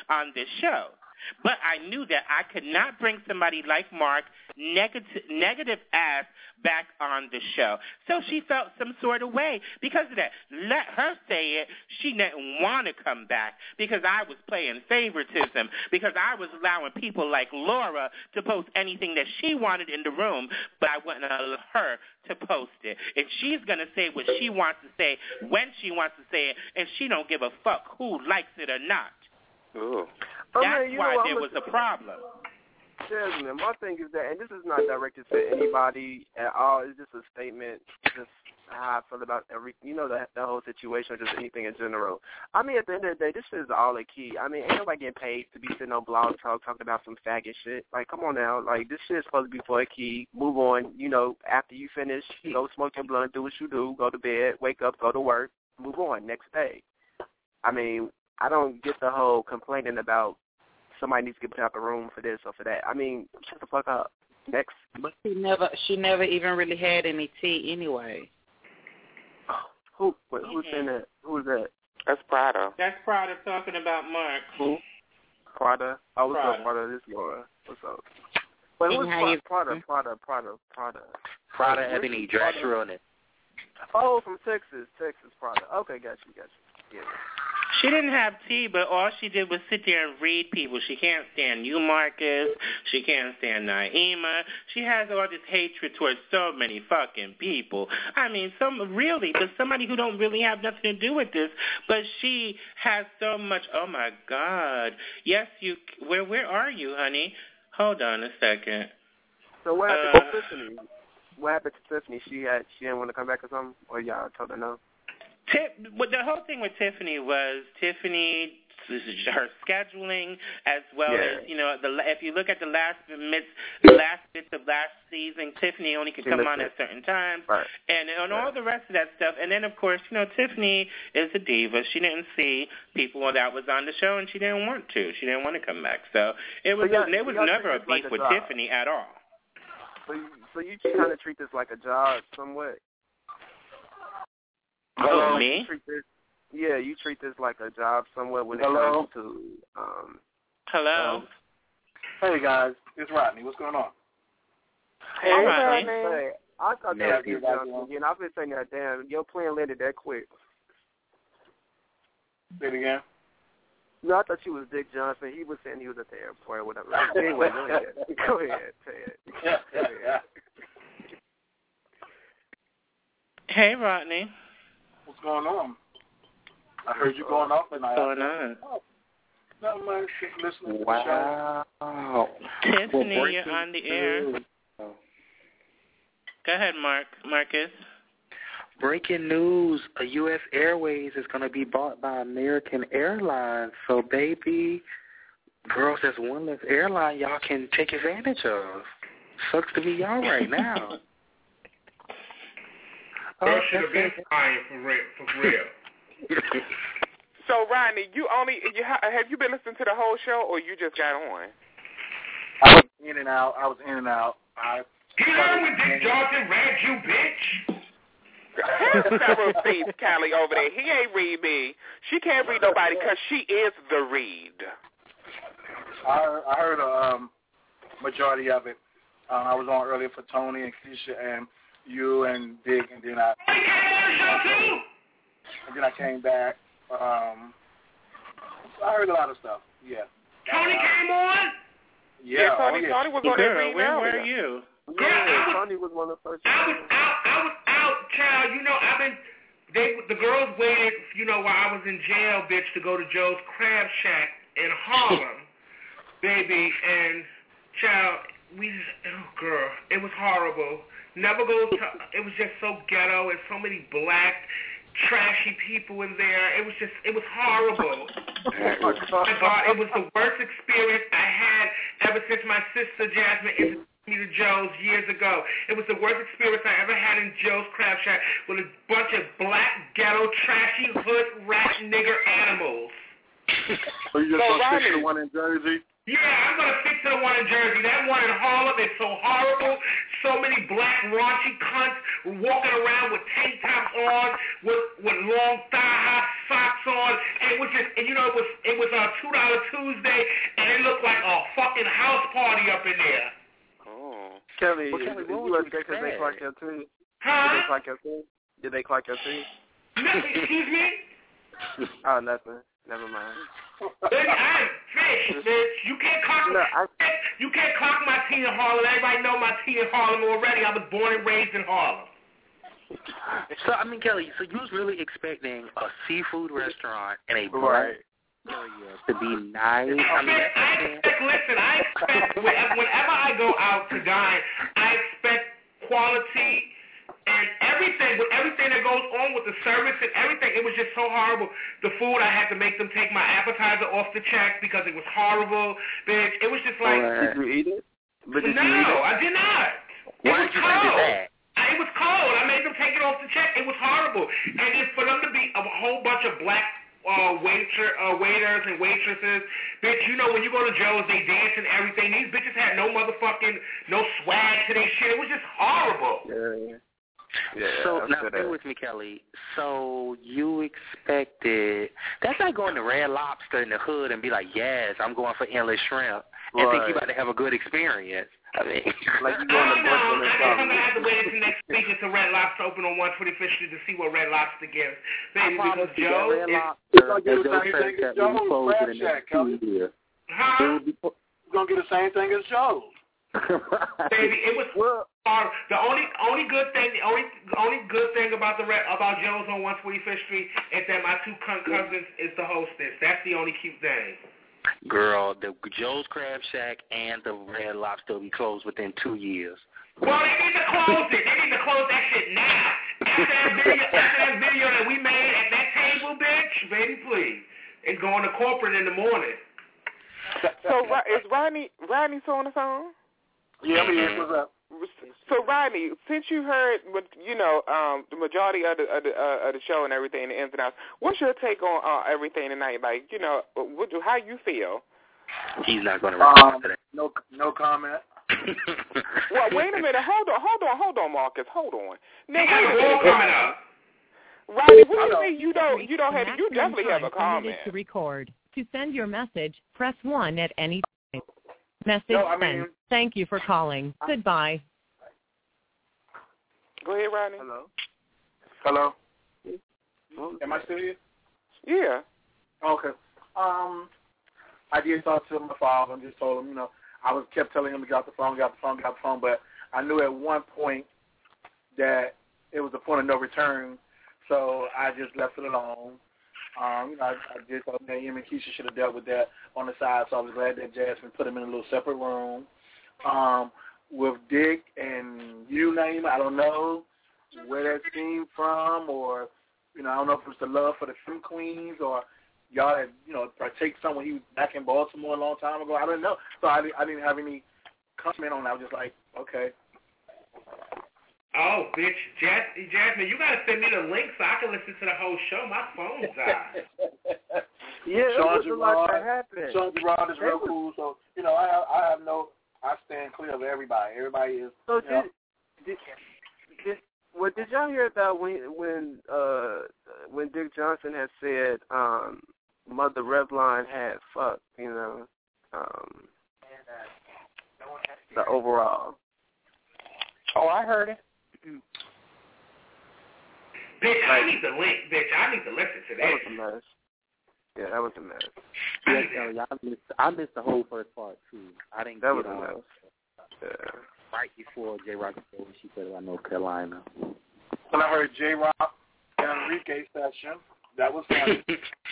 show. But I knew that I could not bring somebody like Mark, negative ass, back on the show. So she felt some sort of way because of that. Let her say it. She didn't want to come back because I was playing favoritism, because I was allowing people like Laura to post anything that she wanted in the room, but I wouldn't allow her to post it. And she's going to say what she wants to say when she wants to say it, and she don't give a fuck who likes it or not. Ooh. That's why there was a problem. Jasmine, my thing is that, and this is not directed to anybody at all, it's just a statement, just how I feel about the whole situation, or just anything in general. I mean, at the end of the day, this is all a key. I mean, ain't nobody getting paid to be sitting on Blog Talk talking about some faggot shit. Like, come on now. Like, this shit is supposed to be for a key. Move on. After you finish, go smoke your blunt, do what you do, go to bed, wake up, go to work, move on, next day. I mean, I don't get the whole complaining about somebody needs to get put out the room for this or for that. I mean, shut the fuck up. Next. But she never even really had any tea anyway. Who's saying that? Who's that? That's Prada. That's Prada talking about Mark. Who? Prada. Oh, what's Prada. up, Prada? This is Laura. What's up? Wait, who's Prada? Prada Ebony, dress her on it. Oh, from Texas. Texas Prada. Okay, got you. Yeah. She didn't have tea, but all she did was sit there and read people. She can't stand you, Marcus. She can't stand Naima. She has all this hatred towards so many fucking people. I mean, but somebody who don't really have nothing to do with this, but she has so much. Oh my God. Yes, where are you, honey? Hold on a second. So what happened to Tiffany? What happened to Tiffany? She didn't want to come back or something, or y'all told her no? The whole thing with Tiffany was her scheduling, as well as if you look at the last bits of last season, Tiffany only could come on at certain times, right. and on all the rest of that stuff. And then of course, Tiffany is a diva. She didn't see people that was on the show, and she didn't want to. She didn't want to come back. So there was never a beef with Tiffany at all. So you kind of treat this like a job, somewhat. Oh, me? You treat this like a job somewhere when it comes to. Hello. Hey guys, it's Rodney. What's going on? Hey, Rodney. Hey, I thought that was Dick Johnson again. I've been saying that, damn, your plan landed that quick. Say it again. No, I thought you was Dick Johnson. He was saying he was at the airport or whatever. Anyway, go ahead. Say it. Hey, Rodney. What's going on? I heard you going off tonight. What's going on? Not much. Just listening to Wow. Tiffany, you're on the air. Go ahead, Marcus. Breaking news, U.S. Airways is going to be bought by American Airlines. So, baby, girls, that's one less airline y'all can take advantage of. Sucks to be y'all right now. Girl should have been flying for real. So, Rodney, have you been listening to the whole show, or you just got on? I was in and out. You know when Dick Johnson read you, bitch? Several seats, Callie, over there. He ain't read me. She can't read nobody because she is the read. I heard a majority of it. I was on earlier for Tony and Keisha and you and Dick, and then I came back. I heard a lot of stuff. Yeah. Tony came on? Yeah, Tony was on there reading out. Where are you? Yeah, Tony was one of the first. I was out, child. The girls waited, while I was in jail, bitch, to go to Joe's Crab Shack in Harlem, baby. And, child, it was horrible. It was just so ghetto and so many black, trashy people in there. It was horrible. Oh my God, it was the worst experience I had ever since my sister Jasmine introduced me to Joe's years ago. It was the worst experience I ever had in Joe's Crab Shack with a bunch of black, ghetto, trashy, hood, rat, nigger animals. So you just gonna stick to the one in Jersey? Yeah, I'm going to stick to the one in Jersey. That one in Harlem is so horrible. So many black, raunchy cunts walking around with tank tops on, with long thigh-high socks on. And it was a $2 Tuesday, and it looked like a fucking house party up in there. Oh. Kelly, did you upset because they clocked your tea? Huh? Did they clock your tea? Excuse me? Oh, nothing. Never mind. Baby, I'm fish, bitch. You can't clock my tea in Harlem. Everybody know my tea in Harlem already. I was born and raised in Harlem. So, Kelly, so you was really expecting a seafood restaurant in a black area to be nice? I expect whenever I go out to dine, I expect quality and everything that goes on with the service and everything. It was just so horrible. The food, I had to make them take my appetizer off the check because it was horrible. Bitch, it was just like... Did you eat it? I did not. Why did you do that? It was cold. I made them take it off the check. It was horrible. And then for them to be a whole bunch of black waiters and waitresses. Bitch, you know when you go to Joe's, they dance and everything. These bitches had no swag to their shit. It was just horrible. Yeah, so now stay with me, Kelly. So you expected that's like going to Red Lobster in the hood and be like, yes, I'm going for endless shrimp, and think you about to have a good experience. I mean, like you going to Brooklyn or something. I'm gonna have to wait until next week until Red Lobster open on 125th Street to see what Red Lobster gives. Baby, because Joe is gonna get the same thing as Joe's Crab Shack, Kelly. Huh? You're gonna get the same thing as Joe's. Baby, it was the only good thing about about Joe's on 125th Street is that my two cousins is the hostess. That's the only cute thing. Girl, the Joe's Crab Shack and the Red Lobster will be closed within 2 years. Well, they need to close it. They need to close that shit now. After that video that we made at that table, bitch, baby, please. It's going to corporate in the morning. So is Rodney still on the phone? Yeah, what's up? So Rodney, since you heard, the majority of the show and everything, the ins and outs, what's your take on everything tonight? Like, how you feel? He's not going to respond to that. No comment. Well, wait a minute. Hold on, Marcus. Hold on. Now, coming up. Rodney, what do you mean you don't have? You definitely have a comment. To record. To send your message, press 1 at any time. Message sent. Thank you for calling. Goodbye. Go ahead, Rodney. Hello. Am I still here? Yeah. Okay. I did talk to my father and just told him, I kept telling him to drop the phone, but I knew at one point that it was a point of no return, so I just left it alone. I just thought that him and Keisha should have dealt with that on the side, so I was glad that Jasmine put him in a little separate room. With Dick and you, Naima, I don't know where that came from, or, I don't know if it was the love for the film queens, or y'all had, partake someone he was back in Baltimore a long time ago. I don't know. So I didn't have any comment on that. I was just like, okay. Oh, bitch, Jasmine, you gotta send me the link so I can listen to the whole show. My phone's out. Yeah, Sean Gerard is real cool, so I stand clear of everybody. Everybody is. So did y'all hear about when Dick Johnson had said Mother Revlon had fucked, the overall? Oh, I heard it. Bitch, I need the link, bitch. I need to listen to that. That was a mess. Yeah, that was a mess. Yeah, I missed the whole first part, too. I didn't that get was a mess. Yeah. Right before J-Rock when she said about North Carolina. When I heard J-Rock and Enrique session, that was funny.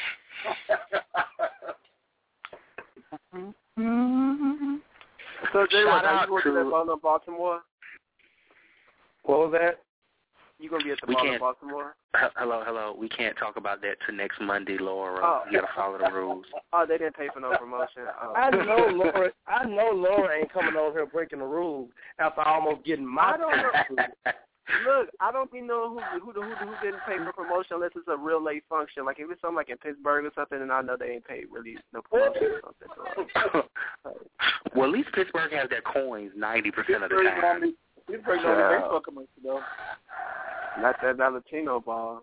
So, J-Rock, are you working at Baltimore? What was that? You going to be at the Ball of Baltimore? Hello. We can't talk about that till next Monday, Laura. You got to follow the rules. Oh, they didn't pay for no promotion. Oh. I know Laura ain't coming over here breaking the rules after almost getting my Look, I don't be knowing who didn't pay for promotion unless it's a real late function. Like if it's something like in Pittsburgh or something, then I know they ain't paid really no promotion or something. Well, at least Pittsburgh has their coins 90% of the time. Pittsburgh only baseball commercial though. Not that Valentino ball.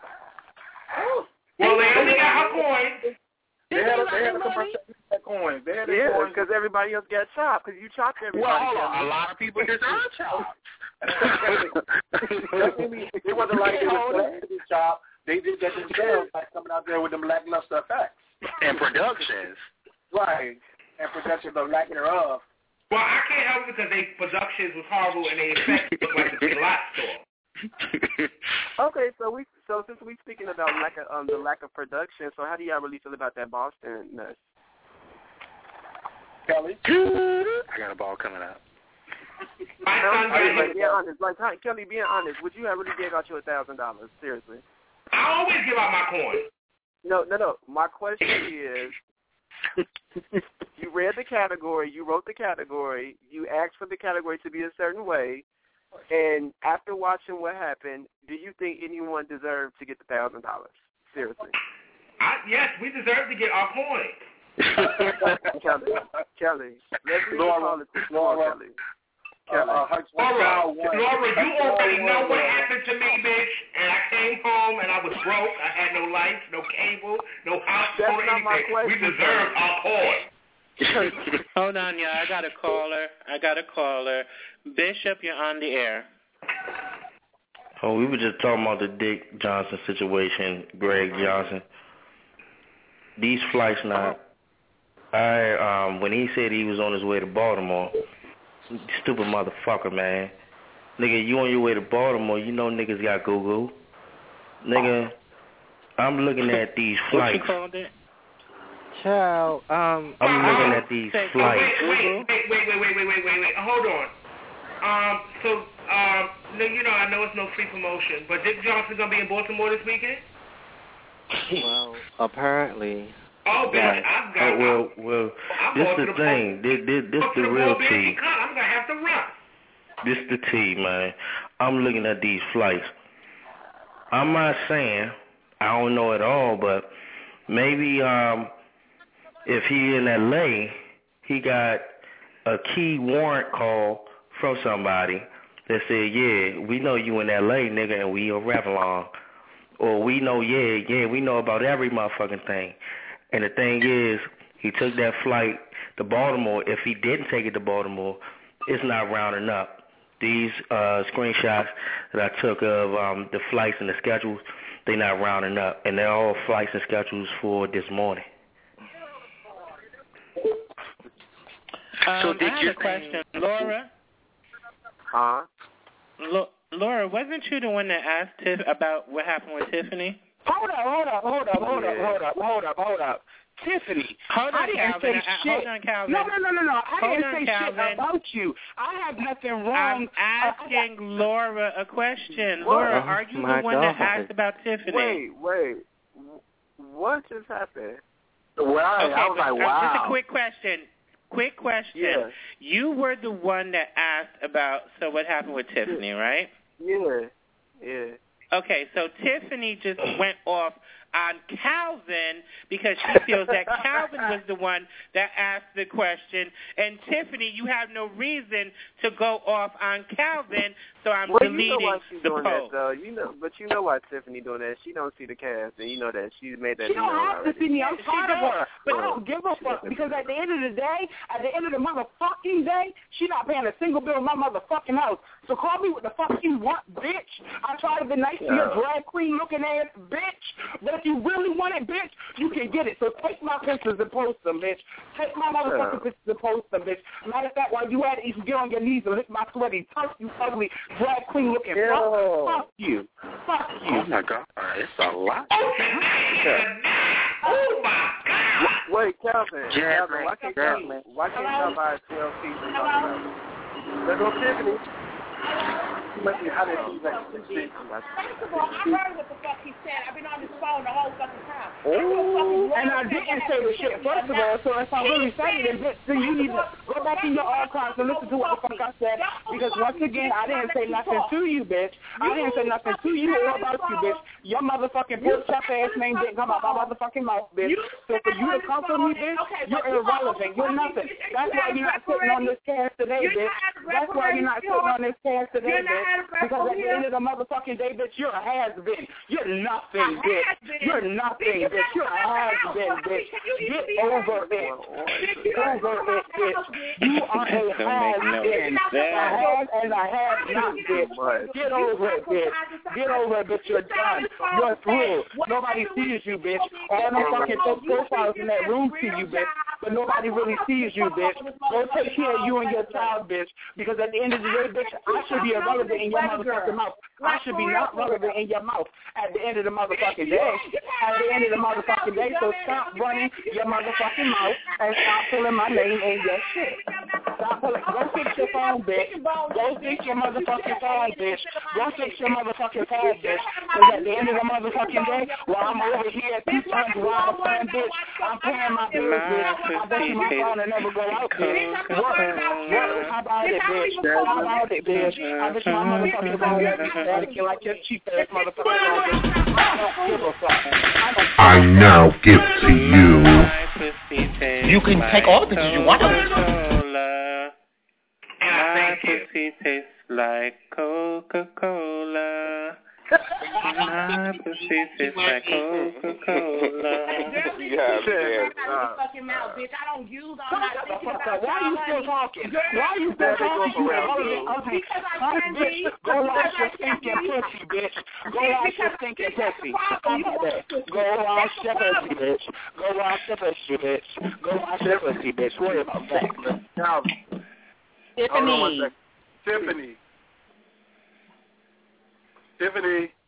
Well, they only got her coins. They had a commercial with coins. Yeah, because everybody else got chopped. Because you chopped everybody. Well, hold on. A lot of people deserve chopped. It wasn't like it was to be chopped. They did that themselves by coming out there with them lackluster effects. And productions. Right. And productions are lack thereof. Well, I can't help it because their productions was horrible and they effects looked like the Big Lot store. Okay, so since we speaking about the lack of production, so how do y'all really feel about that Boston mess? Kelly, I got a ball coming out. Being honest, Kelly, being honest, would you have really gave out you $1,000? Seriously. I always give out my coin. No. My question is, you read the category, you wrote the category, you asked for the category to be a certain way. And after watching what happened, do you think anyone deserved to get the $1,000? Seriously. Yes, we deserve to get our coin. Kelly, let's call it Laura. Laura, you already know what happened to me, bitch. And I came home and I was broke. I had no lights, no cable, no house, or anything. We deserve our coin. Hold on, y'all. I got a caller. Bishop, you're on the air. Oh, we were just talking about the Dick Johnson situation, Greg Johnson. These flights now, when he said he was on his way to Baltimore, stupid motherfucker, man. Nigga, you on your way to Baltimore, you know niggas got Google. Nigga, I'm looking at these flights. What you called it? Child, I'm looking at these flights. Wait. Hold on. I know it's no free promotion, but Dick Johnson gonna be in Baltimore this weekend? Well, apparently. Oh, bitch, I've got. Well, this the thing. This the real tea. I'm gonna have to run. This the tea, man. I'm looking at these flights. I'm not saying I don't know at all, but maybe if he in LA, he got a key warrant call from somebody that said, yeah, we know you in LA, nigga, and we a Revlon. Or we know, we know about every motherfucking thing. And the thing is, he took that flight to Baltimore. If he didn't take it to Baltimore, it's not rounding up. These screenshots that I took of the flights and the schedules, they're not rounding up. And they're all flights and schedules for this morning. So I have a question. Laura? Huh? Laura, wasn't you the one that asked Tiff about what happened with Tiffany? Hold up. Tiffany, I didn't say shit. Hold on, Calvin. No. I didn't say shit about you. I have nothing wrong. I'm asking Laura a question. Laura, are you the one that asked about Tiffany? Wait. What just happened? Well, I was like, wow. Just a quick question. Yeah. You were the one that asked about, so what happened with Tiffany, right? Yeah. Okay, so Tiffany just went off on Calvin because she feels that Calvin was the one that asked the question. And Tiffany, you have no reason to go off on Calvin, so I'm deleting you know why she's the doing post. That, though. But you know why Tiffany doing that. She don't see the cast, and you know that. She made that. She don't have to see me. I'm tired of her. But I don't give a fuck because at the end of the day, at the end of the motherfucking day, she not paying a single bill in my motherfucking house. So call me what the fuck you want, bitch. I try to be nice to your drag queen looking ass, bitch. But if you really want it, bitch, you can get it. So take my pictures and post them, bitch. Take my motherfucking pictures and post them, bitch. Matter of fact, while you at it, you can get on your knees and lick my sweaty tusk, you ugly drag queen looking fuck you. Fuck you. Oh my God, it's a lot. Oh my God. Wait, Calvin, why can't y'all buy 12 pieces? Let's go, Tiffany. First of all, I heard what the fuck he said. I've been on this phone the whole fucking time. And I didn't say the shit, first of all, so if I really say it, bitch, then you need to go back in your archives and listen to what the fuck I said, because once again, I didn't say nothing to you, bitch. I didn't say nothing to you or about you, bitch. Your motherfucking pork chop ass name didn't come out my motherfucking mouth, bitch. So for you to come for me, bitch, you're irrelevant. You're nothing. That's why you're not sitting on this cast today, bitch. That's why you're not sitting on this cast today, bitch. Because at the end of the motherfucking day, bitch, you're a has-been. You're nothing, bitch. You're nothing, bitch. You're a has-been, bitch. Get over it. Bitch. You are a has-been. A has and a have-not, bitch. Get over it, bitch. Get over it, bitch. You're done. You're through. Nobody sees you, bitch. All them fucking fake profiles in that room see you, bitch. But nobody really sees you, bitch. Go take care of you and your child, bitch. Because at the end of the day, bitch, I should be irrelevant in your motherfucking mouth. I should be not relevant in your mouth at the end of the motherfucking day. At the end of the motherfucking day, so stop running your motherfucking mouth and stop pulling my name in your shit. Stop pulling. Go fix your phone, bitch. Go fix your motherfucking phone, bitch. Go fix your motherfucking phone, bitch. Because at the end of the motherfucking day, while I'm over here, keep on wild phone, bitch, I'm paying my bills, bitch. I bet you my phone will never go out, bitch. What? How about it, bitch? How about it, bitch? I bet you my motherfucking phone will be static like your cheap-ass motherfucking phone, bitch. I don't give a fuck. I now give to you. You can take all the pictures you want. My pussy tastes like Coca-Cola. My pussy tastes like Coca-Cola. I don't use all that. Why are you still talking? Why are you still talking? Go wash your stinking pussy, bitch. Go wash your stinking pussy. Go wash your pussy, bitch. Go wash your pussy, bitch. Go wash your pussy, bitch. Worry about that. Now, Tiffany.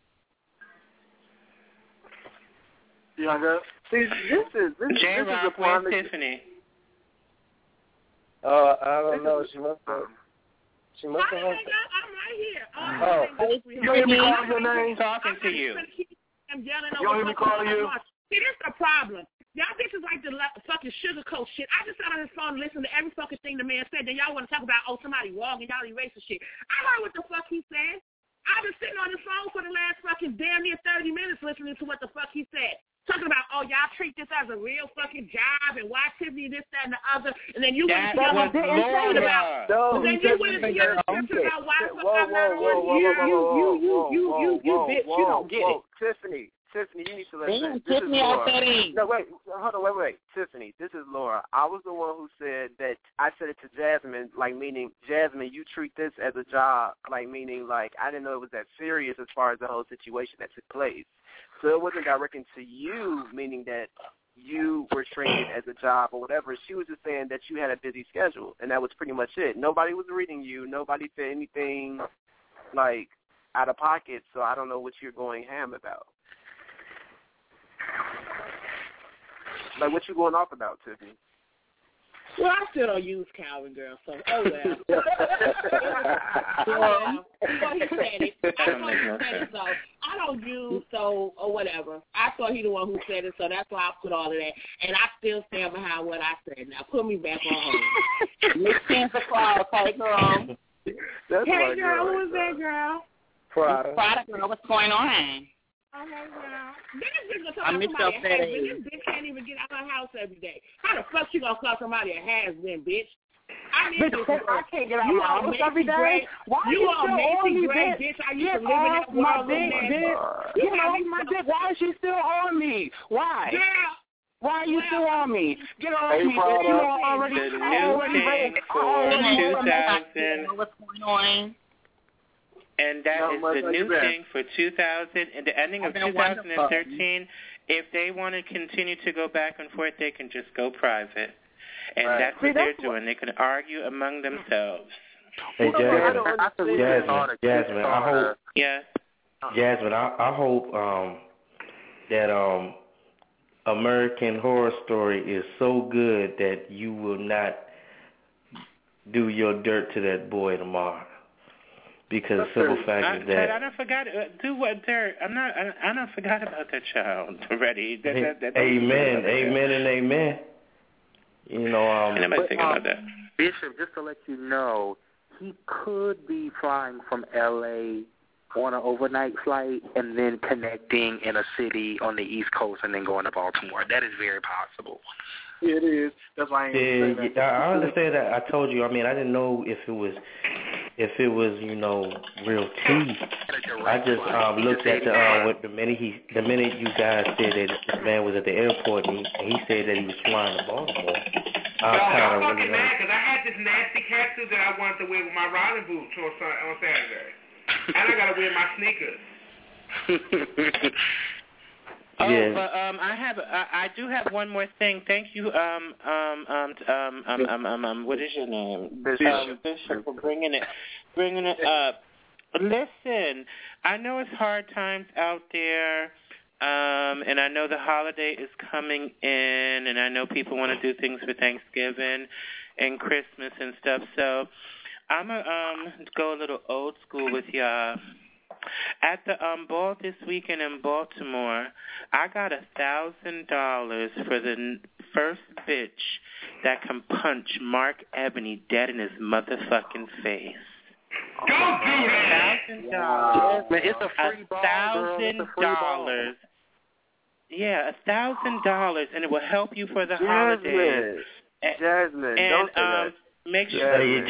Younger. See, this is a where's Tiffany? I don't know. She must have. I'm right here. You don't hear me calling your name? Talking to you. I'm yelling over. You don't hear me calling you? See, this is the problem. Y'all bitches like the fucking sugarcoat shit. I just sat on his phone and listened to every fucking thing the man said. Then y'all want to talk about, somebody wrong and y'all erase the shit. I heard what the fuck he said. I've been sitting on the phone for the last fucking damn near 30 minutes listening to what the fuck he said. Talking about, y'all treat this as a real fucking job and why Tiffany this, that, and the other. And then you went to your description about why the fuck I'm not on you bitch, you don't get it. Tiffany, you need to listen. Tiffany, no, wait, hold on, wait. Tiffany, this is Laura. I was the one who said that. I said it to Jasmine, like meaning, Jasmine, you treat this as a job, like meaning, like I didn't know it was that serious as far as the whole situation that took place. So it wasn't directing to you, meaning that you were treating it as a job or whatever. She was just saying that you had a busy schedule, and that was pretty much it. Nobody was reading you. Nobody said anything like out of pocket. So I don't know what you're going ham about. Like, what you going off about, Tiffany? Well, I still don't use Calvin, girl, so well. He said it. I know he said it, so I don't use, or whatever. I thought he the one who said it, so that's why I put all of that. And I still stand behind what I said. Now, put me back on home. Miss Santa Claus, hey, girl. Hey, girl, who is that, girl? Prada. Prada, girl, what's going on? Okay, girl. I miss your fat ass. This bitch can't even get out of her house every day. How the fuck she gonna call somebody a has-been, bitch? I mean, I can't get out of my house every day. Why you are you still on me, bitch? I used to live in that my world, dick, bitch. Get off my dick. Why is she still on me? Why? Girl. Why are you still on me? Get off me, bitch. You know already. The new thing for 2000. What's going on? And that is the new thing for 2000 and the ending of 2013. If they want to continue to go back and forth, they can just go private. And that's what they're doing. They can argue among themselves. Hey, Jasmine, I hope. Yes. Jasmine, I hope that American Horror Story is so good that you will not do your dirt to that boy tomorrow. Because simple fact is that I don't forgot. Do what dirt? I don't forgot about that child already. Amen, and amen. You know, and I might think about that. Bishop, just to let you know, he could be flying from L.A. on an overnight flight and then connecting in a city on the East Coast and then going to Baltimore. That is very possible. Yeah, it is. That's why I ain't saying that. I understand that. I told you. I mean, I didn't know if it was, real tea. I just looked at the minute you guys said that this man was at the airport and he said that he was flying to Baltimore. I'm fucking mad because I had this nasty catsuit that I wanted to wear with my riding boots on Saturday, and I gotta wear my sneakers. Yes. But I do have one more thing. Thank you, what is your name? Bishop, for bringing it up. Listen, I know it's hard times out there, and I know the holiday is coming in, and I know people want to do things for Thanksgiving, and Christmas and stuff. So I'm going to go a little old school with y'all. At the ball this weekend in Baltimore, I got $1,000 for the first bitch that can punch Mark Ebony dead in his motherfucking face. Don't do that. $1,000. It's a free ball, $1,000. Yeah, $1,000, and it will help you for the holidays. Jasmine, don't do that. Make sure you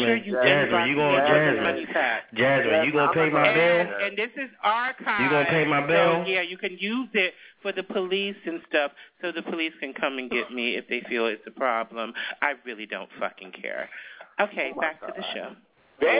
gonna pay my bill? And this is archived. You gonna pay my bill? So, yeah, you can use it for the police and stuff, so the police can come and get me if they feel it's a problem. I really don't fucking care. Okay, back to the show. Baby.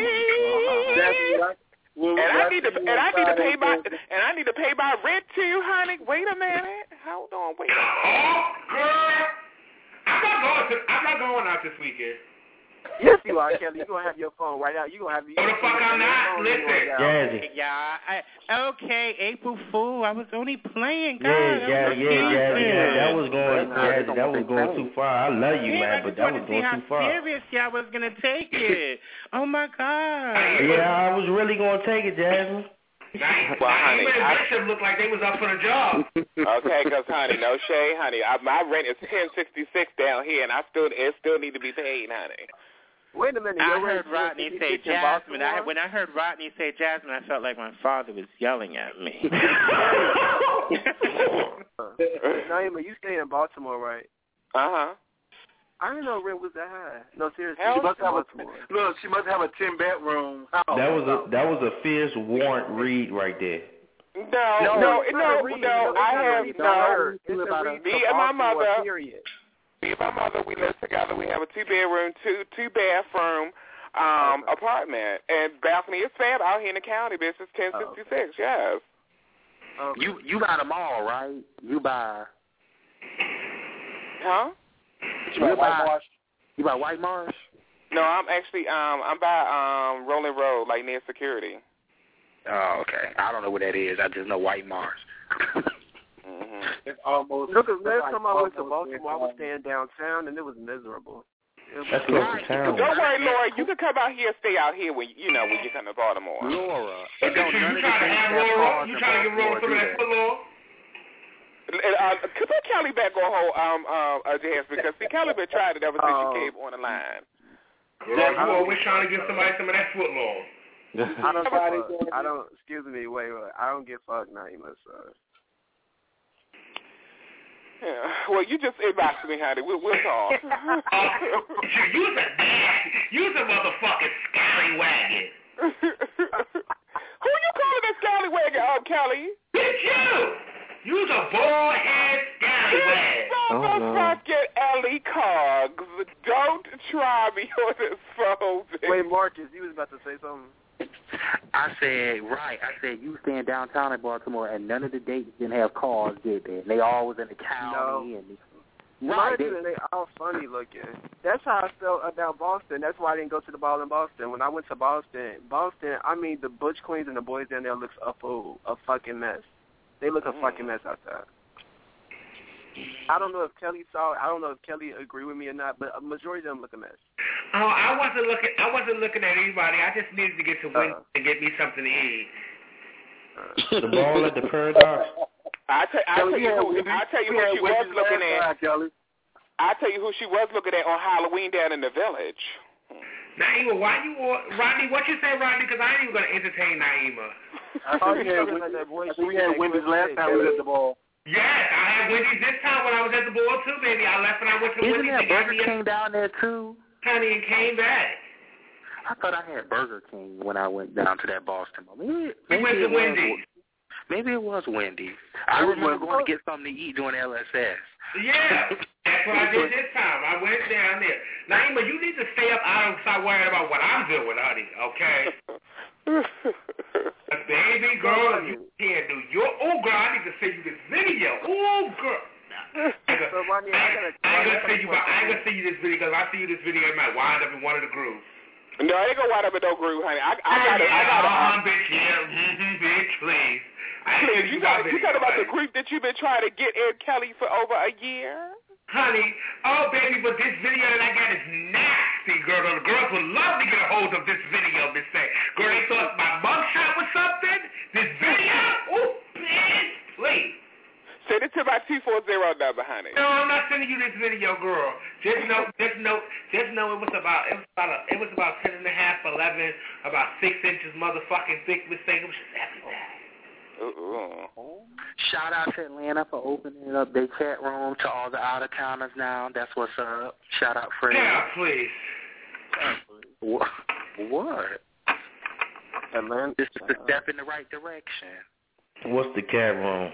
And I need to pay my rent too, honey. Wait a minute. Hold on. Wait a minute. Oh, girl. I'm not going out this weekend. Yes, you are, Kelly. You're going to have your phone right out. You're going to have your phone. The fuck I'm not. Listen. Jazzy. Yeah, okay, April Fool. I was only playing. God, that was going too far. I love you, man, but that was going too far. How serious y'all was going to take it. Oh, my God. Yeah, I was really going to take it, Jasmine. Well, honey, Bishop looked like they was up for the job. Okay, because, honey, no shade, honey. My rent is $10.66 down here, and it still need to be paid, honey. Wait a minute. I heard Rodney say Jasmine. When I heard Rodney say Jasmine, I felt like my father was yelling at me. Naima, you stay in Baltimore, right? Uh-huh. I didn't know rent was that high. No, seriously. She must have a 10-bedroom house. That was a fierce warrant read right there. No. Me and my mother, we live together. We have a 2-bedroom, two bathroom apartment, and balcony is fab out here in the county. Bitch, it's $10.66. Yes. You buy them all, right? You buy. Huh? You buy White Marsh? No, I'm actually I'm by Rolling Road, like near security. Oh, okay. I don't know what that is. I just know White Marsh. It's almost. Look, last time I went to Baltimore, I was staying downtown, and it was miserable. That's close to town. Don't worry, Laura. You can come out here, stay out here when you come to Baltimore. Laura, You trying to get Laura some of that foot, Laura? Put Kelly back on hold, Jazz, because Kelly been trying it ever since she came on the line. Girl, you always trying to give somebody some of that foot, Laura. I don't. Excuse me. Wait. I don't get fucked, Naima. So. Yeah. Well, you just inboxed me, honey. We'll talk. You's a motherfucking scallywagon. Who you calling a scallywagon, Kelly? Bitch, you! You's a bald-head scallywag. Motherfucking Ellie Cogs. Don't try me on this phone, bitch. Wait, Marcus, you was about to say something. I said you staying downtown in Baltimore, and none of the dates didn't have cars, did they? They all was in the county. They all funny looking. That's how I felt about Boston. That's why I didn't go to the ball in Boston. When I went to Boston, I mean, the Butch Queens and the boys down there looks a fucking mess. They look a fucking mess outside. I don't know if Kelly agreed with me or not, but a majority of them look a mess. Oh, I wasn't looking at anybody. I just needed to get to Wendy's and get me something to eat. The ball at the Paradox. I tell you who she was looking at. I tell you who she was looking at on Halloween down in the Village. Naima, Rodney, what you say, Rodney? Because I ain't even going to entertain Naima. We had Wendy's last time we was at the ball. Yes, I had Wendy's this time when I was at the ball too, baby. I left and I went to Wendy's. Isn't that Burger King down there too? Honey, and came back. I thought I had Burger King when I went down to that Boston. We went to Wendy's. Maybe it was Wendy's. I remember going to get something to eat during LSS. Yeah, that's what I did this time. I went down there. Naima, you need to stay up. I don't start worrying about what I'm doing, honey, okay? Baby girl, you can't do your... Oh, girl, I need to send you this video. Oh, girl. I ain't gonna send you this video because if I see you this video, it might wind up in one of the grooves. No, it ain't gonna wind up in no groove, honey. I got it. Bitch, bitch, please. Please, you talking about the group that you've been trying to get in, Kelly, for over a year? Honey, oh, baby, but this video that I got is girl. The girls would love to get a hold of this video, Miss Say. Girl, they thought my mugshot was something. This video? Oh, please. Send it to my 240 number, honey. No, I'm not sending you this video, girl. Just know it was about 10 and a half, 11, about 6 inches motherfucking thick, Miss Say. It was just everything. Shout out to Atlanta for opening up their chat room to all the out-of-towners now. That's what's up. Shout out, Fred. Yeah, please. What? Atlanta. This is a step in the right direction. What's the chat room?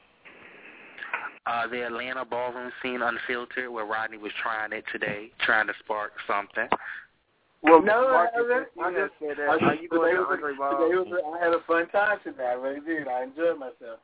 The Atlanta ballroom scene unfiltered, where Rodney was trying it today, trying to spark something. Well, No, Marcus, I just said that. Are you going to Andre Ball? I had a fun time today. I really did. I enjoyed myself.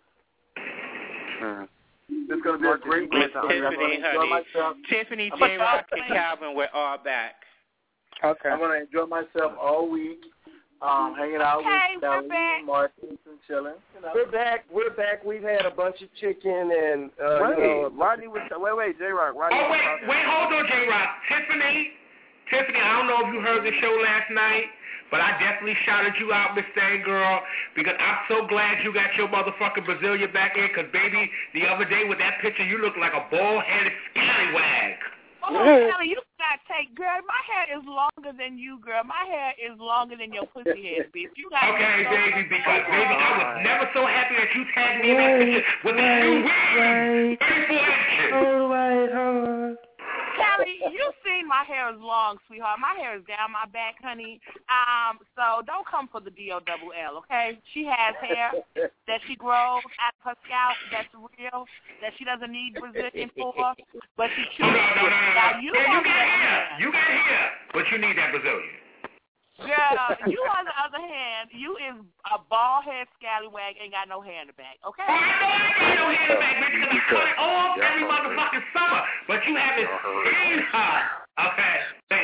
It's going to be a great week. Tiffany, honey. Tiffany, J-Rock, and Calvin, we're all back. Okay. I'm going to enjoy myself all week, hanging out with Kelly and Marcus and chilling. You know. We're back. We've had a bunch of chicken and Rodney was wait, J-Rock. Rodney wait, hold on, J-Rock. Tiffany, I don't know if you heard the show last night, but I definitely shouted you out, Miss Thang Girl, because I'm so glad you got your motherfucking Brazilian back in, because, baby, the other day with that picture, you look like a bald-headed scallywag. Oh, Kelly, you got to take, girl, my hair is longer than you, girl. My hair is longer than your pussy hair, bitch. You got okay, baby, because, baby, I was never so happy that you tagged me in that picture with the shoe wig. 34 inches. Hold on. Kelly, you seen my hair is long, sweetheart. My hair is down my back, honey. So don't come for the DOLL, okay? She has hair that she grows out of her scalp that's real, that she doesn't need Brazilian for, but she chooses. Now you got hair. You got hair, but you need that Brazilian. Girl, you on the other hand, you is a bald-head scallywag, ain't got no hair in the back, okay? Oh, I know I ain't got no hair in the back, bitch, because I cut it off every motherfucking summer, but you haven't seen her. Okay,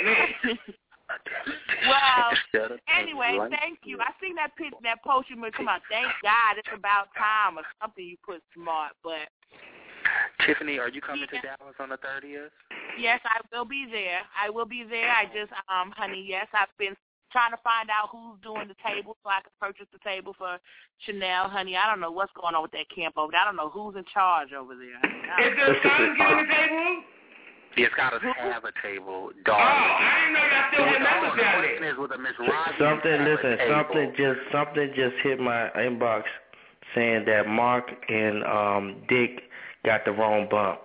well, anyway, thank you. I seen that post you made come out. Thank God, it's about time or something you put smart, but... Tiffany, are you coming to Dallas on the 30th? Yes, I will be there. I just, honey, yes, I've been trying to find out who's doing the table so I can purchase the table for Chanel, honey. I don't know what's going on with that camp over there. I don't know who's in charge over there. Is the Scottish getting the table? Yeah, Scottish have a table, dog. Oh, I didn't know y'all still had members down there. With a Miss Rodgers. Something just hit my inbox saying that Mark and Dick got the wrong bump.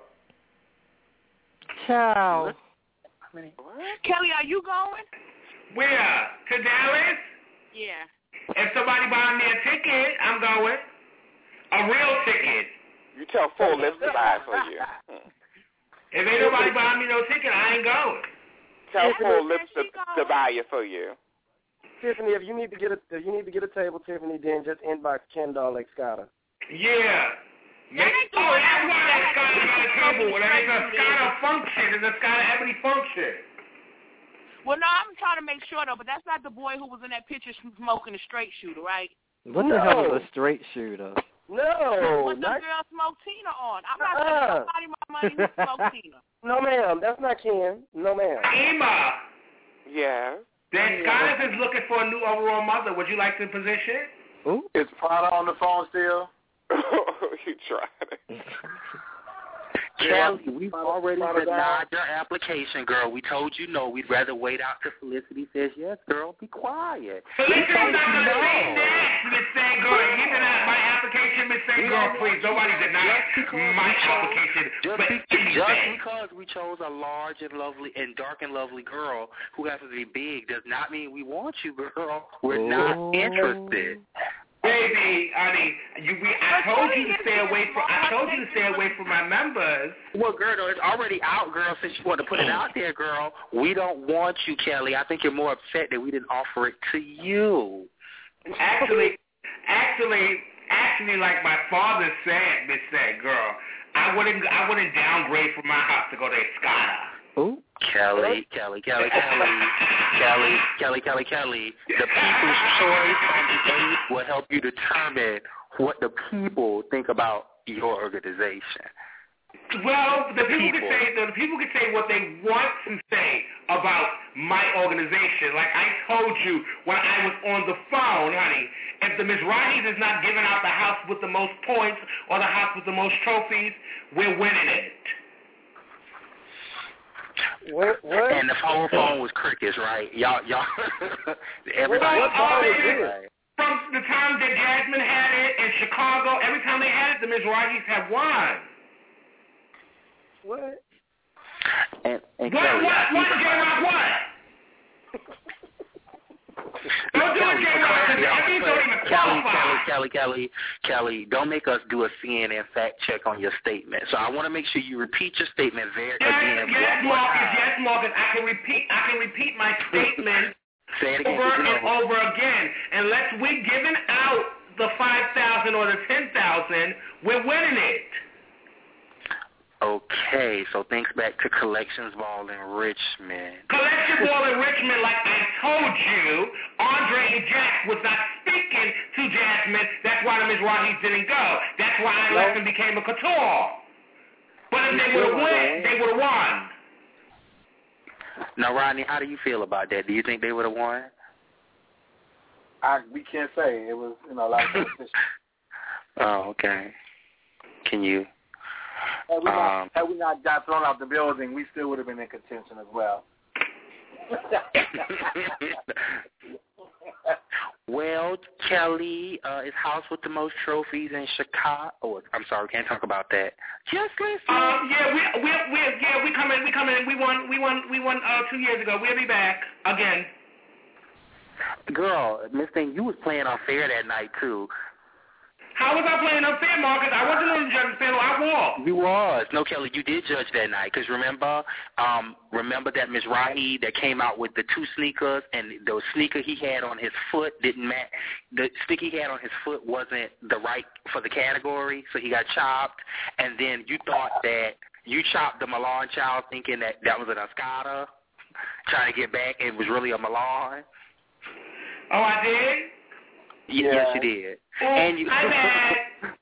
Ciao. Kelly, are you going? Where? To Dallas? Yeah. If somebody buy me a ticket, I'm going. A real ticket. You tell Full Lips to buy it for you. If ain't nobody buying me no ticket, I ain't going. Tell Full Lips to buy it for you. Tiffany, if you need to get a table, Tiffany, then just inbox Kendall Escada. Yeah. That's why Escada got a table. Well, it's a Escada function. It's a Escada Ebony function. Well, no, I'm trying to make sure, though, but that's not the boy who was in that picture smoking a straight shooter, right? What the hell is a straight shooter? No. What's the girl smoke Tina on? I'm not giving somebody my money who smoke Tina. No, ma'am. That's not Ken. No, ma'am. Emma. Yeah. Then Scott is looking for a new overall mother. Would you like the position? Ooh. Is Prada on the phone still? You tried. Kelly, we've already denied your application, girl. We told you no. We'd rather wait out till Felicity says yes, girl. Be quiet. Felicity's not going to say that, Miss Thang Girl. You denied my application, Miss Thang Girl. Please, nobody denied my application. Just because we chose a large and lovely and dark and lovely girl who happens to be big does not mean we want you, girl. We're not interested. Baby, honey, I told you to stay away from my members. Well, girl, it's already out, girl. Since you want to put it out there, girl, we don't want you, Kelly. I think you're more upset that we didn't offer it to you. Actually, like my father said, Miss Sad Girl, I wouldn't downgrade from my house to go to Escada. Ooh. Kelly. The people's choice on the date will help you determine what the people think about your organization. Well, the people can say what they want to say about my organization. Like I told you when I was on the phone, honey, if the Mizrahis is not giving out the house with the most points or the house with the most trophies, we're winning it. What? And the whole phone was crickets, right? Y'all, everybody. From the time that Jasmine had it in Chicago, every time they had it, the Mizrahis have won. What? And what, Kelly, J-Rock, what? Don't do it, J-Rock, because Evie don't even qualify. Kelly, don't make us do a CNN fact check on your statement. So I want to make sure you repeat your statement again. Yes, Marcus, I can repeat my statement Say it again, over and over again. Unless we're giving out the 5,000 or the 10,000, we're winning it. Okay, so thanks back to Collections Ball in Richmond. Collection Ball in Richmond, like I told you, Andre and Jack was not speaking to Jasmine. That's why the Mizrahis didn't go. That's why I left and became a couture. But if they would have won, they would have won. Now, Rodney, how do you feel about that? Do you think they would have won? We can't say. It was, a lot of competition. Oh, okay. Can you? Had we not got thrown out the building, we still would have been in contention as well. Well, Kelly is house with the most trophies in Chicago. Oh, I'm sorry, we can't talk about that. Just listen. We coming. We won 2 years ago. We'll be back again. Girl, Miss Thing, you was playing unfair that night too. How was I playing unfair, Marcus? I wasn't on the judge's panel. I won. You was. No, Kelly, you did judge that night. Because remember that Mizrahi that came out with the 2 sneakers, and the sneaker he had on his foot didn't match. The sneaker he had on his foot wasn't the right for the category, so he got chopped. And then you thought that you chopped the Milan child thinking that was an Escada, trying to get back. It was really a Milan. Oh, I did? Yes, you did. And you. I'm bad.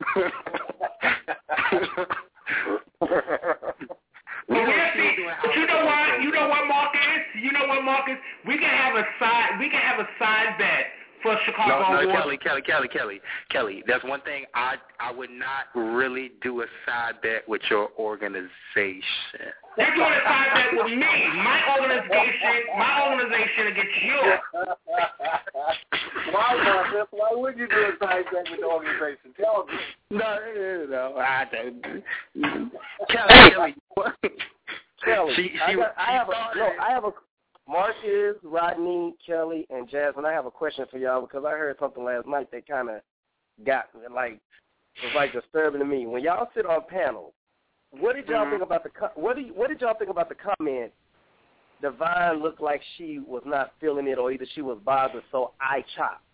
Well, we'll see. But you know what? Marcus? We can have a side bet for Chicago. No, Kelly. That's one thing I would not really do a side bet with your organization. They're doing a side bet with me. My organization against yours. Why, Marcus? Why would you do a side bet with the organization? Tell me. No, I don't. Kelly, I have a Marcus, Rodney, Kelly, and Jasmine. I have a question for y'all because I heard something last night that kind of got was disturbing to me. When y'all sit on panels, what did y'all think about what did y'all think about the comment? Divine looked like she was not feeling it, or either she was bothered, so I chopped.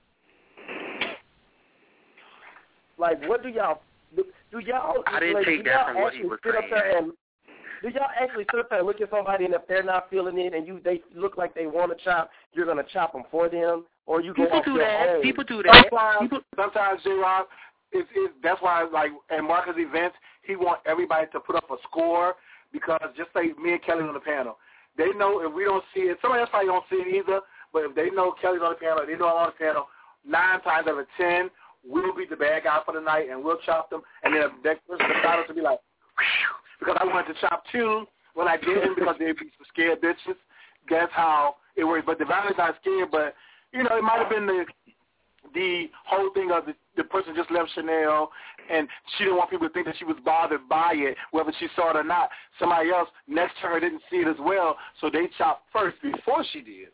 Like, what do y'all? I didn't take that from what he was saying. Do y'all actually sit up there and look at somebody, and if they're not feeling it, and they look like they want to chop, you're gonna chop them for them, or you go off your own? People do that. Sometimes J-Rock, that's why, at Marcus events, he wants everybody to put up a score, because just like me and Kelly on the panel, they know if we don't see it, somebody else probably don't see it either, but if they know Kelly's on the panel, they know I'm on the panel, 9 times out of 10, we'll be the bad guy for the night, and we'll chop them, and then that person beside us will be like, whew, because I wanted to chop 2 when I didn't, because they'd be some scared bitches. That's how it works. But Divine is not scared, but, it might have been the whole thing of the person just left Chanel, and she didn't want people to think that she was bothered by it, whether she saw it or not. Somebody else next to her didn't see it as well, so they chopped first before she did.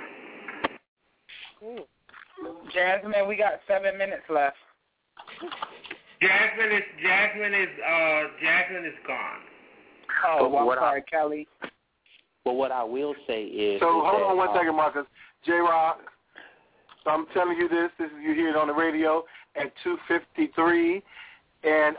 Jasmine, we got 7 minutes left. Jasmine is gone. Oh, I'm sorry, Kelly. But what I will say is... So, hold on 1 second, Marcus. J-Rock, I'm telling you this is you hear it on the radio at 2:53 and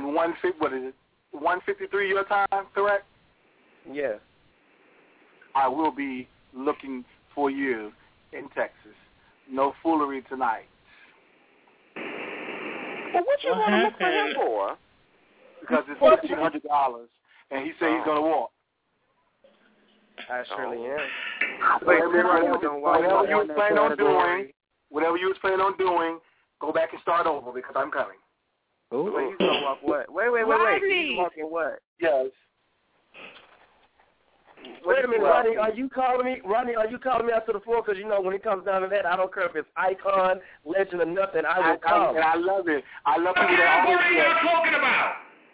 1:53 your time, correct? Yes. I will be looking for you in Texas. No foolery tonight. Well, what you want to look for him for? because it's $1,500, and he said he's going to walk. I surely am. Whatever you was planning on doing, go back and start over because I'm coming. Ooh. Wait, he's gonna walk what? Wait. He's walking what? Yes. Wait a minute, Rodney. Are you calling me? Rodney, are you calling me out to the floor? Because when it comes down to that, I don't care if it's icon, legend, or nothing. I will come. And I love it. I love people that always. What are you talking about?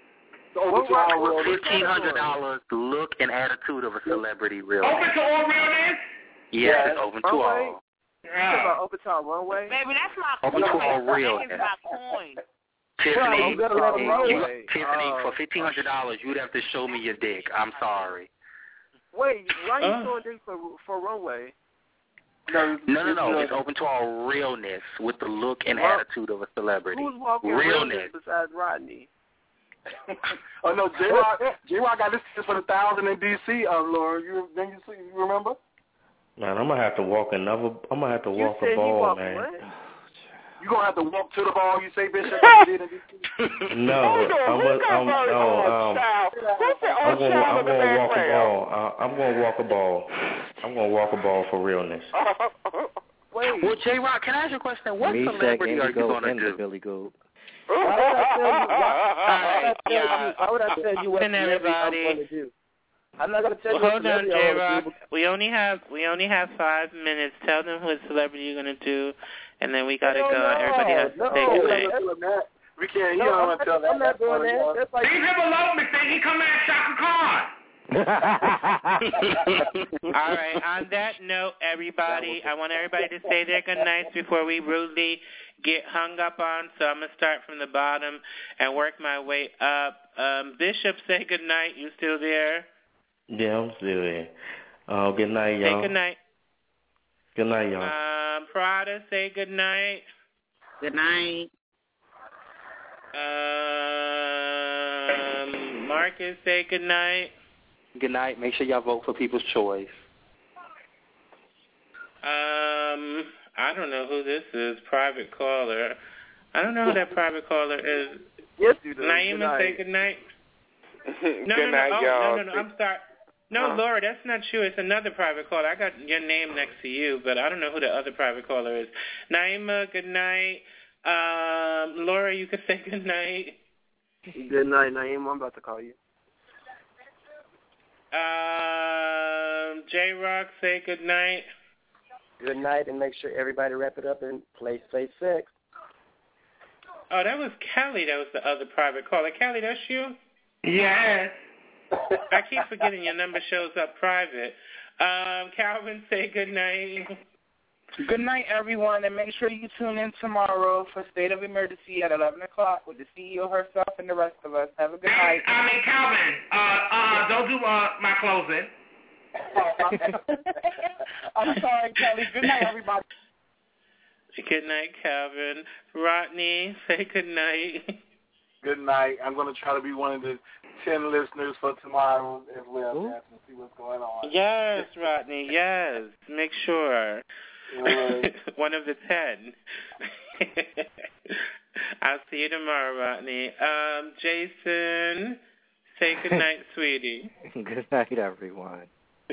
$1,500 look and attitude of a celebrity realness. Open to all realness? Yes, it's open to all. Open to all runway? Baby, that's my open to all realness. Tiffany, for $1,500, you'd have to show me your dick. I'm sorry. Wait, why are you showing dick for runway? No. It's open to all realness with the look and attitude of a celebrity. Who's walking realness besides Rodney? Oh no, J-Rock got this for the 1,000 in D.C. Laura. You remember? Man, I'm gonna have to walk a ball, man. What? You gonna have to walk to the ball? You say, Bishop? No, I'm gonna walk a ball. I'm gonna walk a ball. I'm gonna walk a ball for realness. Wait. Well, J-Rock, can I ask you a question? What celebrity are you gonna do? Billy Goat. Why would I tell you what celebrity I'm going to do? I'm not going to tell you what celebrity I'm going to do. We only have 5 minutes. Tell them what celebrity you're going to do, and then we got to go. Everybody has to take it away. We can't. You don't want to tell that. I'm not doing that. Leave him alone, Mr. He come at Shaka Khan. All right. On that note, everybody, I want everybody to say their good nights before we rudely get hung up on. So I'm gonna start from the bottom and work my way up. Bishop, say good night. You still there? Yeah, I'm still there. Good night, y'all. Say good night. Good night, y'all. Prada, say good night. Good night. Marcus, say good night. Good night. Make sure y'all vote for People's Choice. I don't know who this is. Private caller. I don't know who that private caller is. Yes, you do. Naima, say good night. Good night, y'all. No, I'm sorry. No, Laura, that's not you. It's another private caller. I got your name next to you, but I don't know who the other private caller is. Naima, good night. Laura, you could say good night. Good night, Naima. I'm about to call you. J-Rock, say good night. Good night, and make sure everybody wrap it up and play Safe Sex. Oh, that was Kelly. That was the other private caller. Kelly, that's you? Yes. I keep forgetting your number shows up private. Calvin, say good night. Good night, everyone, and make sure you tune in tomorrow for State of Emergency at 11 o'clock with the CEO herself and the rest of us. Have a good night. Calvin, don't do my closing. I'm sorry, Kelly. Good night, everybody. Good night, Calvin. Rodney, say good night. Good night. I'm going to try to be one of the 10 listeners for tomorrow as well, to see what's going on. Yes, Rodney, yes. Make sure. One of the 10. I'll see you tomorrow, Rodney. Jason, say good night, sweetie. Good night, everyone.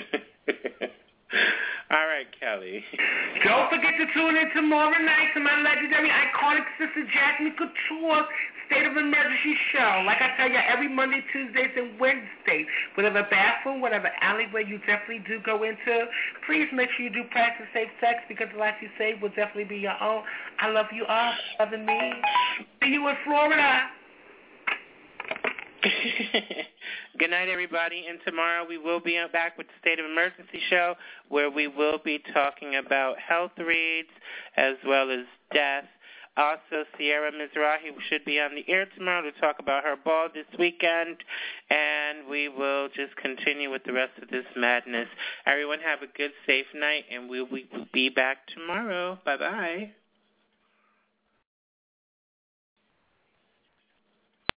All right, Kelly. Don't forget to tune in tomorrow night to my legendary, iconic sister Jasmine Couture State of Emergency show. Like I tell you, every Monday, Tuesdays, and Wednesdays. Whatever bathroom, whatever alleyway you definitely do go into, please make sure you do practice safe sex because the life you save will definitely be your own. I love you all. Loving me. See you in Florida. Good night, everybody. And tomorrow we will be back with the State of Emergency show where we will be talking about health reads as well as death. Also, Sierra Mizrahi should be on the air tomorrow to talk about her ball this weekend. And we will just continue with the rest of this madness. Everyone have a good, safe night, and we'll be back tomorrow. Bye-bye.